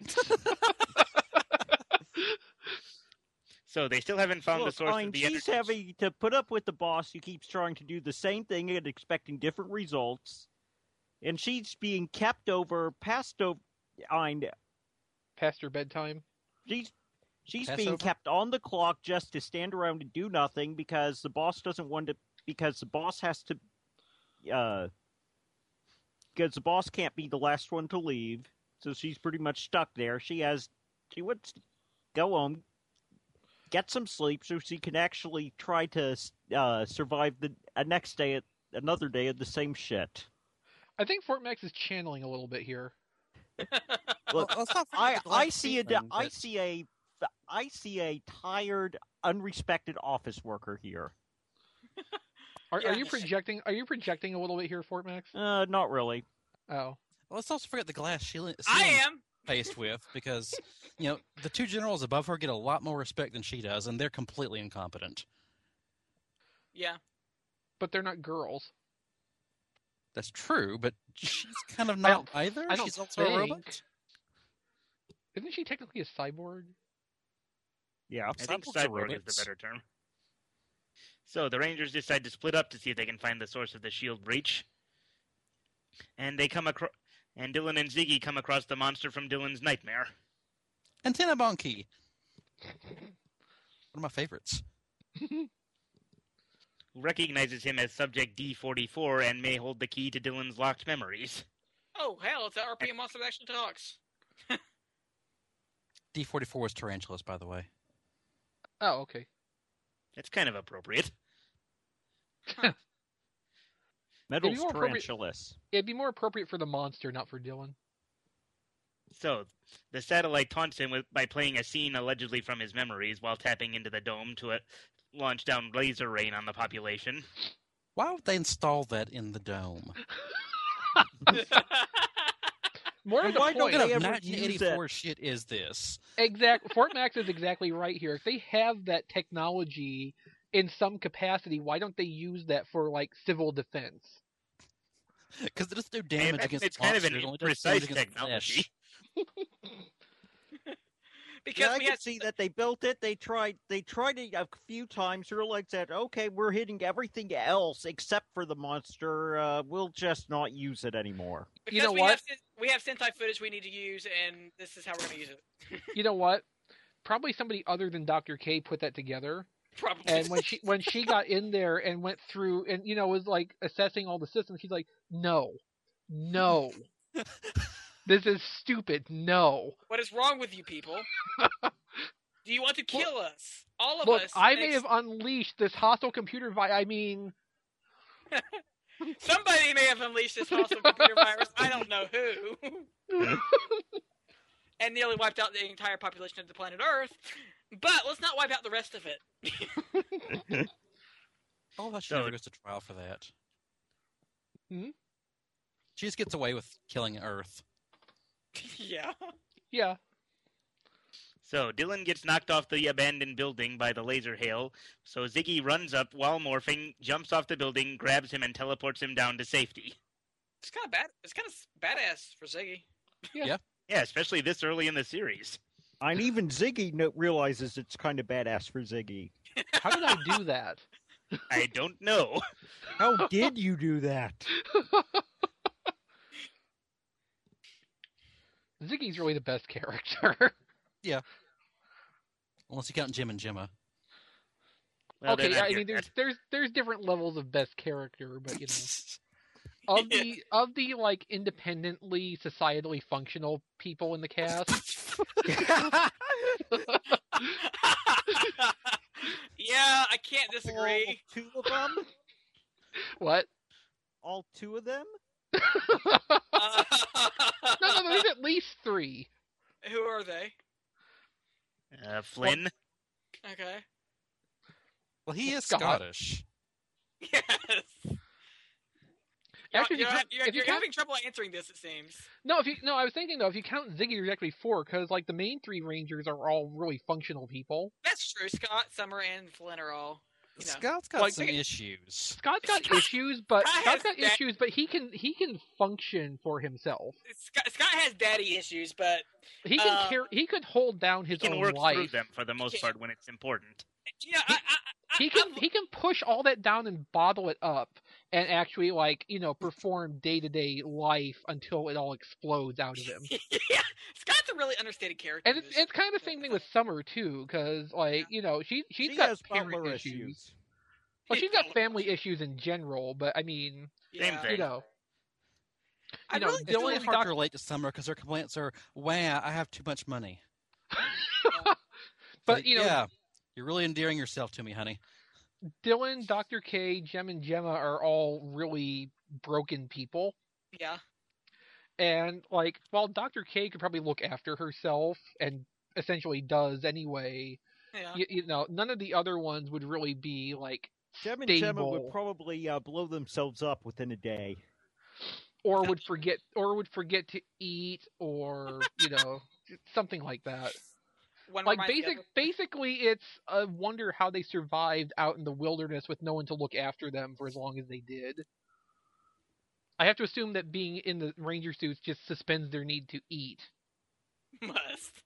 So they still haven't found the Look, source I mean, of the she's energy. having to put up with the boss who keeps trying to do the same thing and expecting different results. And she's being kept over, passed over. I know. Past her bedtime. She's she's Pass being over? kept on the clock just to stand around and do nothing because the boss doesn't want to. Because the boss has to. Uh, because the boss can't be the last one to leave, so she's pretty much stuck there. She has. She wants to go home, get some sleep, so she can actually try to uh, survive the a next day, at another day of the same shit. I think Fort Max is channeling a little bit here. Look, Let's not forget I the I last see a season I that- see a I see a tired, unrespected office worker here. Are, Yeah. are you projecting? Are you projecting a little bit here, Fort Max? Uh, not really. Oh, Let's also forget the glass ceiling I ceiling am. faced with, because you know the two generals above her get a lot more respect than she does, and they're completely incompetent. Yeah. but they're not girls. That's true, but she's kind of I not don't- either. I don't She's also a think. robot. Isn't she technically a cyborg? Yeah. I think Cyborgs are cyborg is robots. the better term. So the Rangers decide to split up to see if they can find the source of the shield breach. And they come across, and Dylan and Ziggy come across the monster from Dylan's nightmare. Antenna Monkey. One of my favorites. Who recognizes him as Subject D forty-four and may hold the key to Dylan's locked memories. Oh, hell, it's an R P M monster that actually talks. D forty-four is Tarantulas, by the way. Oh, okay. It's kind of appropriate. Metal It'd be more appropriate- tarantulas. It'd be more appropriate for the monster, not for Dylan. So, the satellite taunts him with, by playing a scene allegedly from his memories while tapping into the dome to uh, launch down laser rain on the population. Why would they install that in the dome? More And of the why don't point. What they kind of ever nineteen use eighty-four shit is this? Exact. Fort Max is exactly right here. If they have that technology in some capacity, why don't they use that for like civil defense? Because it doesn't do damage And against it's kind of monsters, an it only does imprecise damage against technology. flesh. Because Yeah, I we can had see that they built it. They tried. They tried it a few times. Realized that okay, we're hitting everything else except for the monster. Uh, we'll just not use it anymore. because You know we what? have sen- we have Sentai footage we need to use, and this is how we're going to use it. You know what? Probably somebody other than Doctor K put that together. Probably. And when she when she got in there and went through and you know was like assessing all the systems, she's like, no, no, this is stupid. No. What is wrong with you people? Do you want to kill us? All of Look, us. I next- may have unleashed this hostile computer vi. I mean, Somebody may have unleashed this hostile computer virus. I don't know who. And nearly wiped out the entire population of the planet Earth. But let's not wipe out the rest of it. All of us should So- never goes to trial for that. Hmm? She just gets away with killing Earth. Yeah. yeah. So, Dylan gets knocked off the abandoned building by the laser hail, so Ziggy runs up while morphing, jumps off the building, grabs him, and teleports him down to safety. It's kind of bad. It's kind of badass for Ziggy. Yeah, especially this early in the series. And even Ziggy no- realizes it's kind of badass for Ziggy. How did I do that? I don't know. How did you do that? Ziggy's really the best character. Unless you count Jim and Gemma. Well, okay, then I'm I here mean, there's for there's there's different levels of best character, but you know, of the of the like independently societally functional people in the cast, Yeah, I can't All disagree. two of them? what? All two of them? Uh, No, no, no, there's at least three. Who are they? that. Uh, Flynn. Okay. Well, he is Scott. Scottish. Yes. Actually, if you you're, count- you're, if you you're count- having trouble answering this, it seems. No, if you no, I was thinking though, if you count Ziggy, there's actually four because like the main three Rangers are all really functional people. That's true. Scott, Summer, and Flynn are all. You know. Scott's got Like, some they- issues. Scott's got issues, but Scott Scott's has got that- issues, but he can he can function for himself. Scott, Scott has daddy issues, but He can Uh, care, he could hold down He his can own work life. through them for the most part when it's important. you know, I, I, I, He can I'm- he can push all that down and bottle it up and actually like you know perform day to day life until it all explodes out of him. yeah, Scott's a really understated character. And in it's this it's kind of the same thing with Summer too, because like you know she she's She got has parent butler issues. issues. Well, she's got family issues in general, but I mean, Same Yeah. thing. you know, I you know, really It's feel really Dylan, hard Doc- to relate to Summer because her complaints are, "Wow, I have too much money." but Like, you know, yeah, you're really endearing yourself to me, honey. Dylan, Doctor K, Jem, and Gemma are all really broken people. Yeah. And like, while Doctor K could probably look after herself and essentially does anyway, Yeah. you, you know, none of the other ones would really be like Jem and Gemma stable, would probably uh, blow themselves up within a day. or would forget, or would forget to eat, or you know, something like that. One Like reminds me basic, of- basically, it's a wonder how they survived out in the wilderness with no one to look after them for as long as they did. I have to assume that being in the ranger suits just suspends their need to eat. must.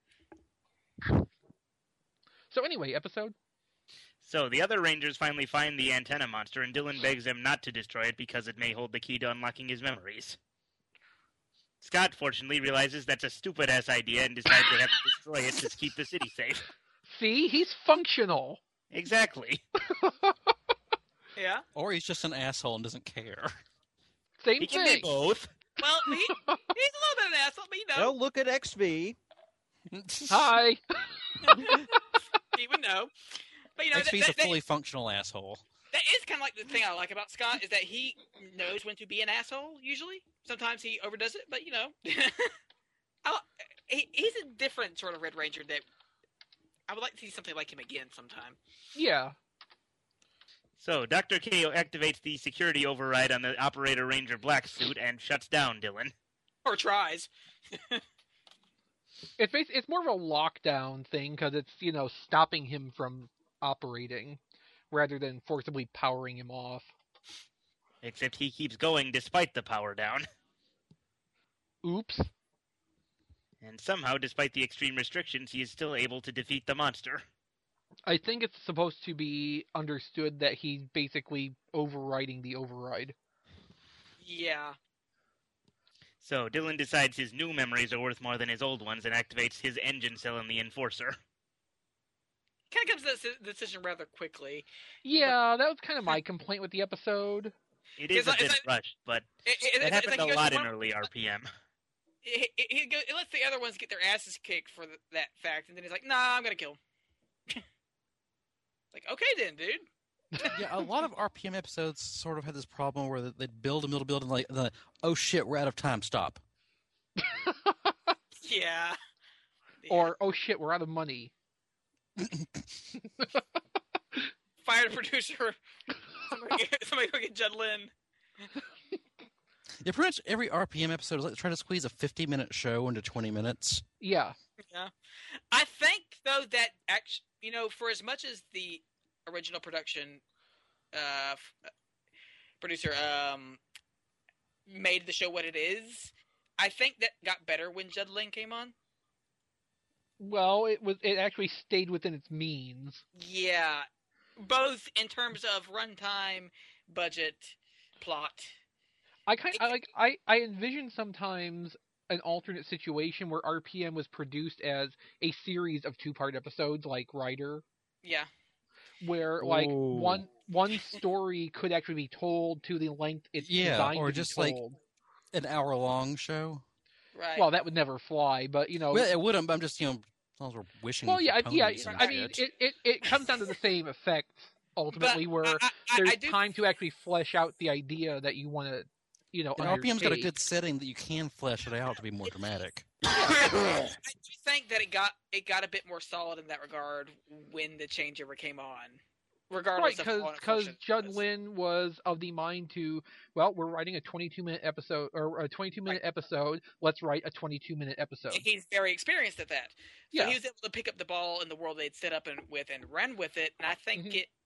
So anyway, episode. So the other Rangers finally find the antenna monster, and Dylan begs them not to destroy it because it may hold the key to unlocking his memories. Scott, fortunately, realizes that's a stupid-ass idea and decides they have to destroy it to keep the city safe. See, he's functional. Exactly. Yeah. Or he's just an asshole and doesn't care. Same He can thing. be both. Well, he, he's a little bit of an asshole, but you know, Well, look at X V. Hi. he would know. But you know, X V's that, a that, fully functional asshole. that is kind of like the thing I like about Scott is that he knows when to be an asshole. Usually, sometimes he overdoes it, but you know, I, he, he's a different sort of Red Ranger that I would like to see something like him again sometime. Yeah. So Doctor K activates the security override on the Operator Ranger black suit and shuts down Dylan. Or tries. It's bas- it's more of a lockdown thing because it's you know stopping him from operating rather than forcibly powering him off. Except he keeps going despite the power down. Oops. And somehow, despite the extreme restrictions, he is still able to defeat the monster. I think it's supposed to be understood that he's basically overriding the override. Yeah. So Dylan decides his new memories are worth more than his old ones and activates his engine cell in the Enforcer. Kind of comes to that deci- decision rather quickly. Yeah, that was kind of my complaint with the episode. It is It's a like- bit it's like- rushed, but It, it, it it's like- happened it's like a he goes lot from in one- early R P M. He, he, he go, it lets the other ones get their asses kicked for the, that fact, and then he's like, "Nah, I'm gonna kill him." Like, okay then, dude. Yeah, a lot of R P M episodes sort of had this problem where they'd build and build and build and like, the, oh shit, we're out of time, stop. Yeah. Or oh shit, we're out of money. Fire the producer. Somebody, get, somebody go get Judd Lynn. Yeah, pretty much every R P M episode is like trying to squeeze a fifty-minute show into twenty minutes. Yeah. Yeah. I think though that actually, you know, for as much as the original production uh, f- producer um, made the show what it is, I think that got better when Judd Lynn came on. Well, it was it actually stayed within its means. Yeah, both in terms of runtime, budget, plot. I kind I like I I envision sometimes an alternate situation where R P M was produced as a series of two-part episodes like Rider, Yeah. where like Ooh. one one story could actually be told to the length it's Yeah, designed or to be just, like, told. An hour-long show. Right. Well, that would never fly, but you know. Well, it wouldn't, but I'm just, you know, as long as we're wishing Well, yeah, for I- yeah. ponies and I mean, shit. it, it, it comes down to the same effect ultimately, where I, I, there's I do, time to actually flesh out the idea that you want to, you know, And R P M's got a undertake. good setting that you can flesh it out to be more dramatic. I do think that it got it got a bit more solid in that regard when the changeover came on, regardless Right, of how because unfortunate it Judd was. Lynn was of the mind to, well, we're writing a twenty-two minute episode or a twenty-two minute episode. Let's write a twenty-two minute episode. He's very experienced at that. So Yeah. he was able to pick up the ball in the world they'd set up and with and run with it. And I think Mhm. it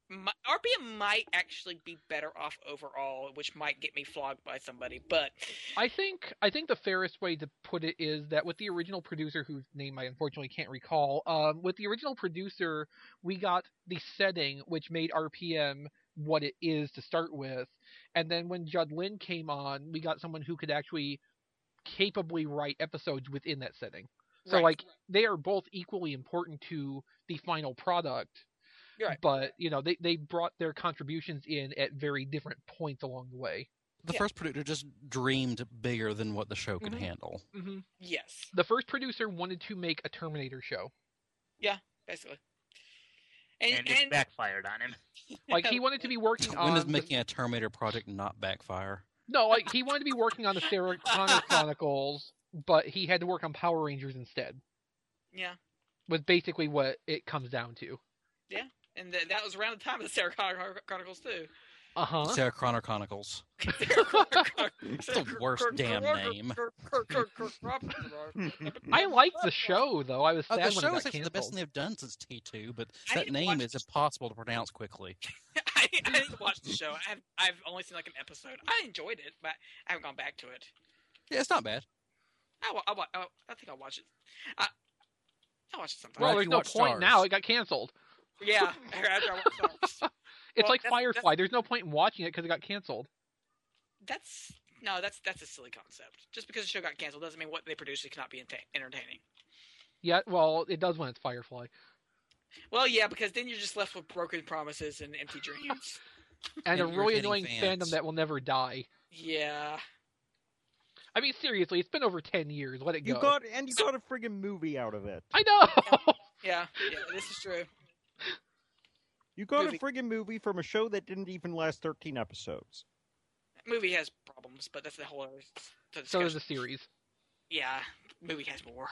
my, R P M might actually be better off overall, which might get me flogged by somebody. But I think I think the fairest way to put it is that with the original producer, whose name I unfortunately can't recall, um, with the original producer, we got the setting which made R P M what it is to start with, and then when Judd Lynn came on, we got someone who could actually capably write episodes within that setting. So Right. like they are both equally important to the final product. Right. But, you know, they, they brought their contributions in at very different points along the way. The Yeah. first producer just dreamed bigger than what the show could Mhm. handle. Mm-hmm. yes, The first producer wanted to make a Terminator show. basically. And, And it backfired on him. Like, he wanted to be working When on... does the- making a Terminator project not backfire? No, like, he wanted to be working on the Sarah Connor Chronicles, but he had to work on Power Rangers instead. yeah, Was basically what it comes down to. and th- that was around the time of the Sarah Connor Chronicles too. Uh-huh. Sarah Connor Chronicles. It's the worst damn name. I like the show, though. I was Uh, sad the when show it is got actually the best canceled. thing they've done since T two, but I that didn't name watch is the- impossible to pronounce quickly. I, I didn't watch the show. I've I've only seen like an episode. I enjoyed it, but I haven't gone back to it. Yeah, it's not bad. I wa- I, wa- I, I think I'll watch it. I I'll watch it sometime. Well, Right, there's you no watch point Stars. now. It got canceled. Yeah, after I watch Stars. It's Well, like that's- Firefly. that's- There's no point in watching it because it got canceled. That's no, that's that's a silly concept. Just because the show got canceled doesn't mean what they produce cannot be enta- entertaining. Yeah, well, it does when it's Firefly. Well, yeah, because then you're just left with broken promises and empty dreams. And, And a really irritating annoying fans. fandom that will never die. Yeah. I mean, seriously, it's been over ten years. Let it go. You got and you got a friggin' movie out of it. I know! Yeah, yeah, this is true. You got Movie. a friggin' movie from a show that didn't even last thirteen episodes. Movie has problems, but that's the whole other s- so discussion. does the series. Yeah, movie has more.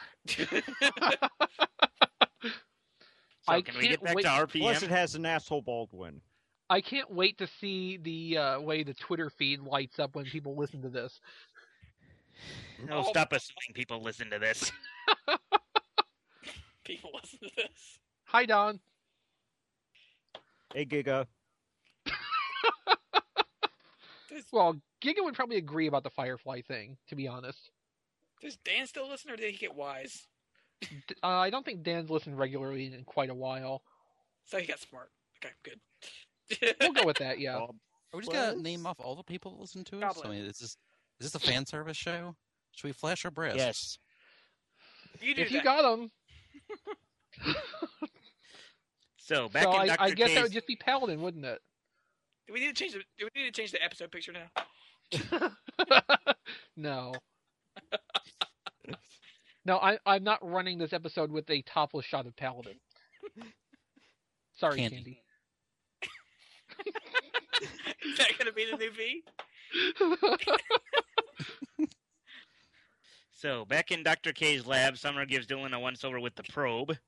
So I can we get can't back wait- to R P M? Plus, it has an asshole Baldwin. I can't wait to see the uh, way the Twitter feed lights up when people listen to this. No, stop assuming people listen to this. People listen to this. Hi, Don. Hey, Giga. Well, Giga would probably agree about the Firefly thing, to be honest. Does Dan still listen, or did he get wise? D- Uh, I don't think Dan's listened regularly in quite a while. So he got smart. Okay, good. We'll go with that, yeah. Bob Are we just gonna Plus- name off all the people that listen to us? Probably. I mean, is this is this a fan service show? Should we flash our breasts? Yes. You do If you that. got them. So back So in I, Doctor I guess K's, that would just be Paladin, wouldn't it? Do we need to change the? Do we need to change the episode picture now? No. No, I, I'm not running this episode with a topless shot of Paladin. Sorry, Candy. Candy. Is that going to be the new V? so back in Doctor K's lab, Summer gives Dylan a once-over with the probe.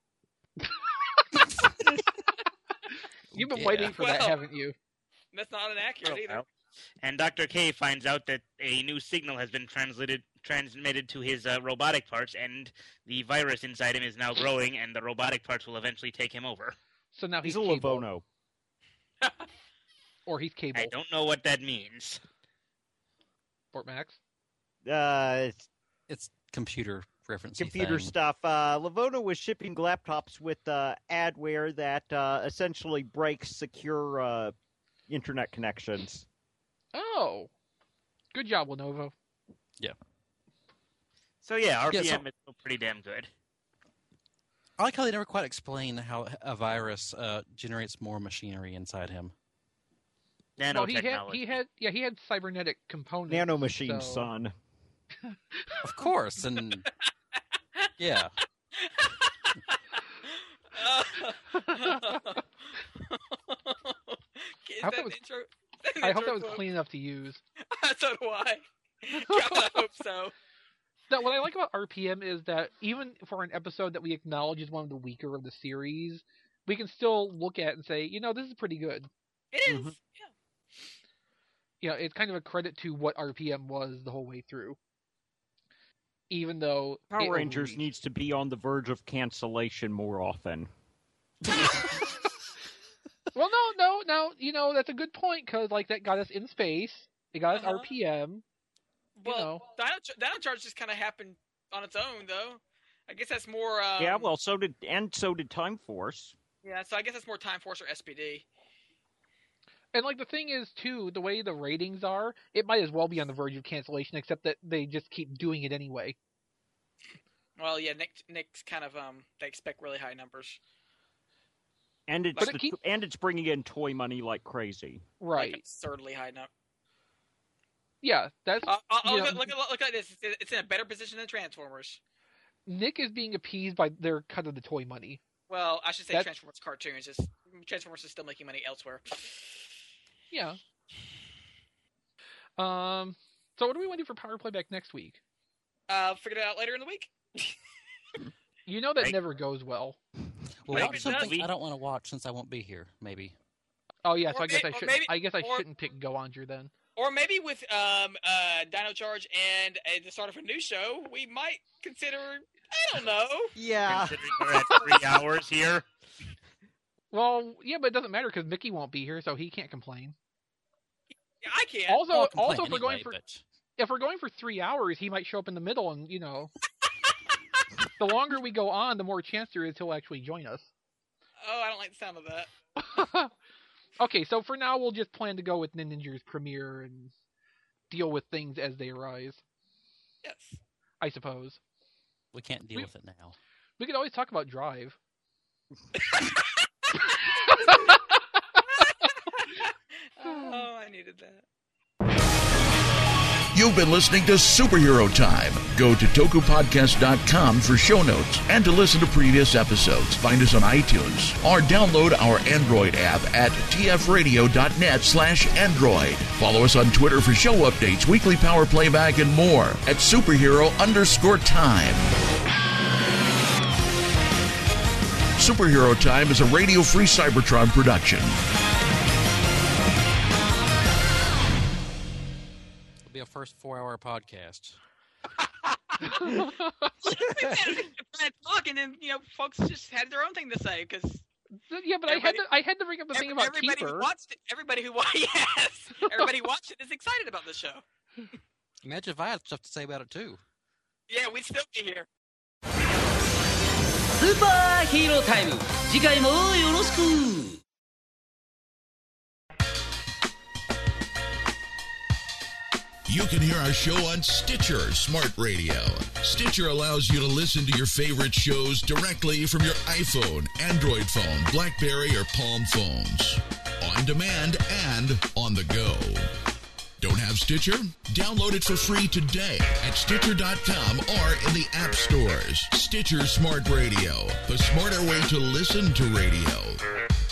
You've been Yeah. waiting for that, Well- haven't you? That's not inaccurate either. And Doctor K finds out that a new signal has been translated, transmitted to his uh, robotic parts, and the virus inside him is now growing, and the robotic parts will eventually take him over. So now he's, He's a cable. Livono. Or he's cable. I don't know what that means. Fort Max. Uh, it's It's computer reference. computer stuff. Uh, Livono was shipping laptops with uh, adware that uh, essentially breaks secure uh, internet connections. Oh. Good job, Lenovo. So yeah, R P M Yeah, so- is still pretty damn good. I like how they never quite explain how a virus uh, generates more machinery inside him. Well, he had, Nanotechnology. he had, yeah, he had cybernetic components. Nanomachine, so... son. Of course, and yeah, Is I hope that that was- intro? I hope that was intro clean enough to use. quote? So do I. God, I hope so. Now, what I like about R P M is that even for an episode that we acknowledge is one of the weaker of the series, we can still look at it and say, you know, this is pretty good. It is. Mm-hmm. Mhm. Yeah. You know, it's kind of a credit to what R P M was the whole way through. Even though it Power Rangers overreached. needs to be on the verge of cancellation more often. Well, no, no, no. You know, that's a good point because like that got us in space. It got us Uh-huh. R P M. You Well, know. Dino, Dino Charge just kind of happened on its own, though. I guess that's more. Um, yeah, well, so did and so did Time Force. Yeah, so I guess that's more Time Force or S P D. And like the thing is too, the way the ratings are, it might as well be on the verge of cancellation, except that they just keep doing it anyway. Well, yeah, Nick, Nick's kind of um, they expect really high numbers. And it's But it the- keeps- and it's bringing in toy money like crazy. Right. Like absurdly high number. Yeah, that's Uh, uh, you oh, know, look, look, look at this. It's- It's in a better position than Transformers. Nick is being appeased by their cut of the toy money. Well, I should say That's- Transformers cartoons. Just Transformers is still making money elsewhere. Yeah. Um. So what do we want to do for Power Playback next week? Uh, figure it out later in the week. You know that Right. never goes well. Well, Maybe watch it something does. I don't want to watch since I won't be here. Maybe. Oh yeah, so Or I guess may- I or should. maybe- I guess I or- shouldn't pick Go Onger then. Or maybe with um, uh, Dino Charge and uh, the start of a new show, we might consider. I don't know. Yeah. Considering we're at three hours here. Well, yeah, but it doesn't matter because Mickey won't be here, so he can't complain. Yeah, I can't. Also, I'll complain also if we're going anyway, for but- if we're going for three hours, he might show up in the middle, and you know, the longer we go on, the more chance there is he'll actually join us. Oh, I don't like the sound of that. Okay, so for now, we'll just plan to go with Ninja's premiere and deal with things as they arise. Yes. I suppose We can't deal We- with it now. we could always talk about Drive. Oh, I needed that. You've been listening to Superhero Time. Go to toku podcast dot com for show notes and to listen to previous episodes. Find us on iTunes or download our Android app at t f radio dot net slash Android. Follow us on Twitter for show updates, weekly power playback, and more at superhero underscore time. Superhero Time is a Radio Free Cybertron production. It'll be a first four-hour podcast. We've been talking, and you know, folks just had their own thing to say because Yeah, but I had to I had to bring up the thing about everybody Keeper. who watched it, everybody who wa- yes, everybody who watched it is excited about the show. Imagine if I had stuff to say about it too. Yeah, we'd still be here. スーパーヒーロータイム次回もよろしく You can hear our show on Stitcher Smart Radio. Stitcher allows you to listen to your favorite shows directly from your iPhone, Android phone, BlackBerry, or Palm phones. On demand and on the go. Don't have Stitcher? Download it for free today at Stitcher dot com or in the app stores. Stitcher Smart Radio, the smarter way to listen to radio.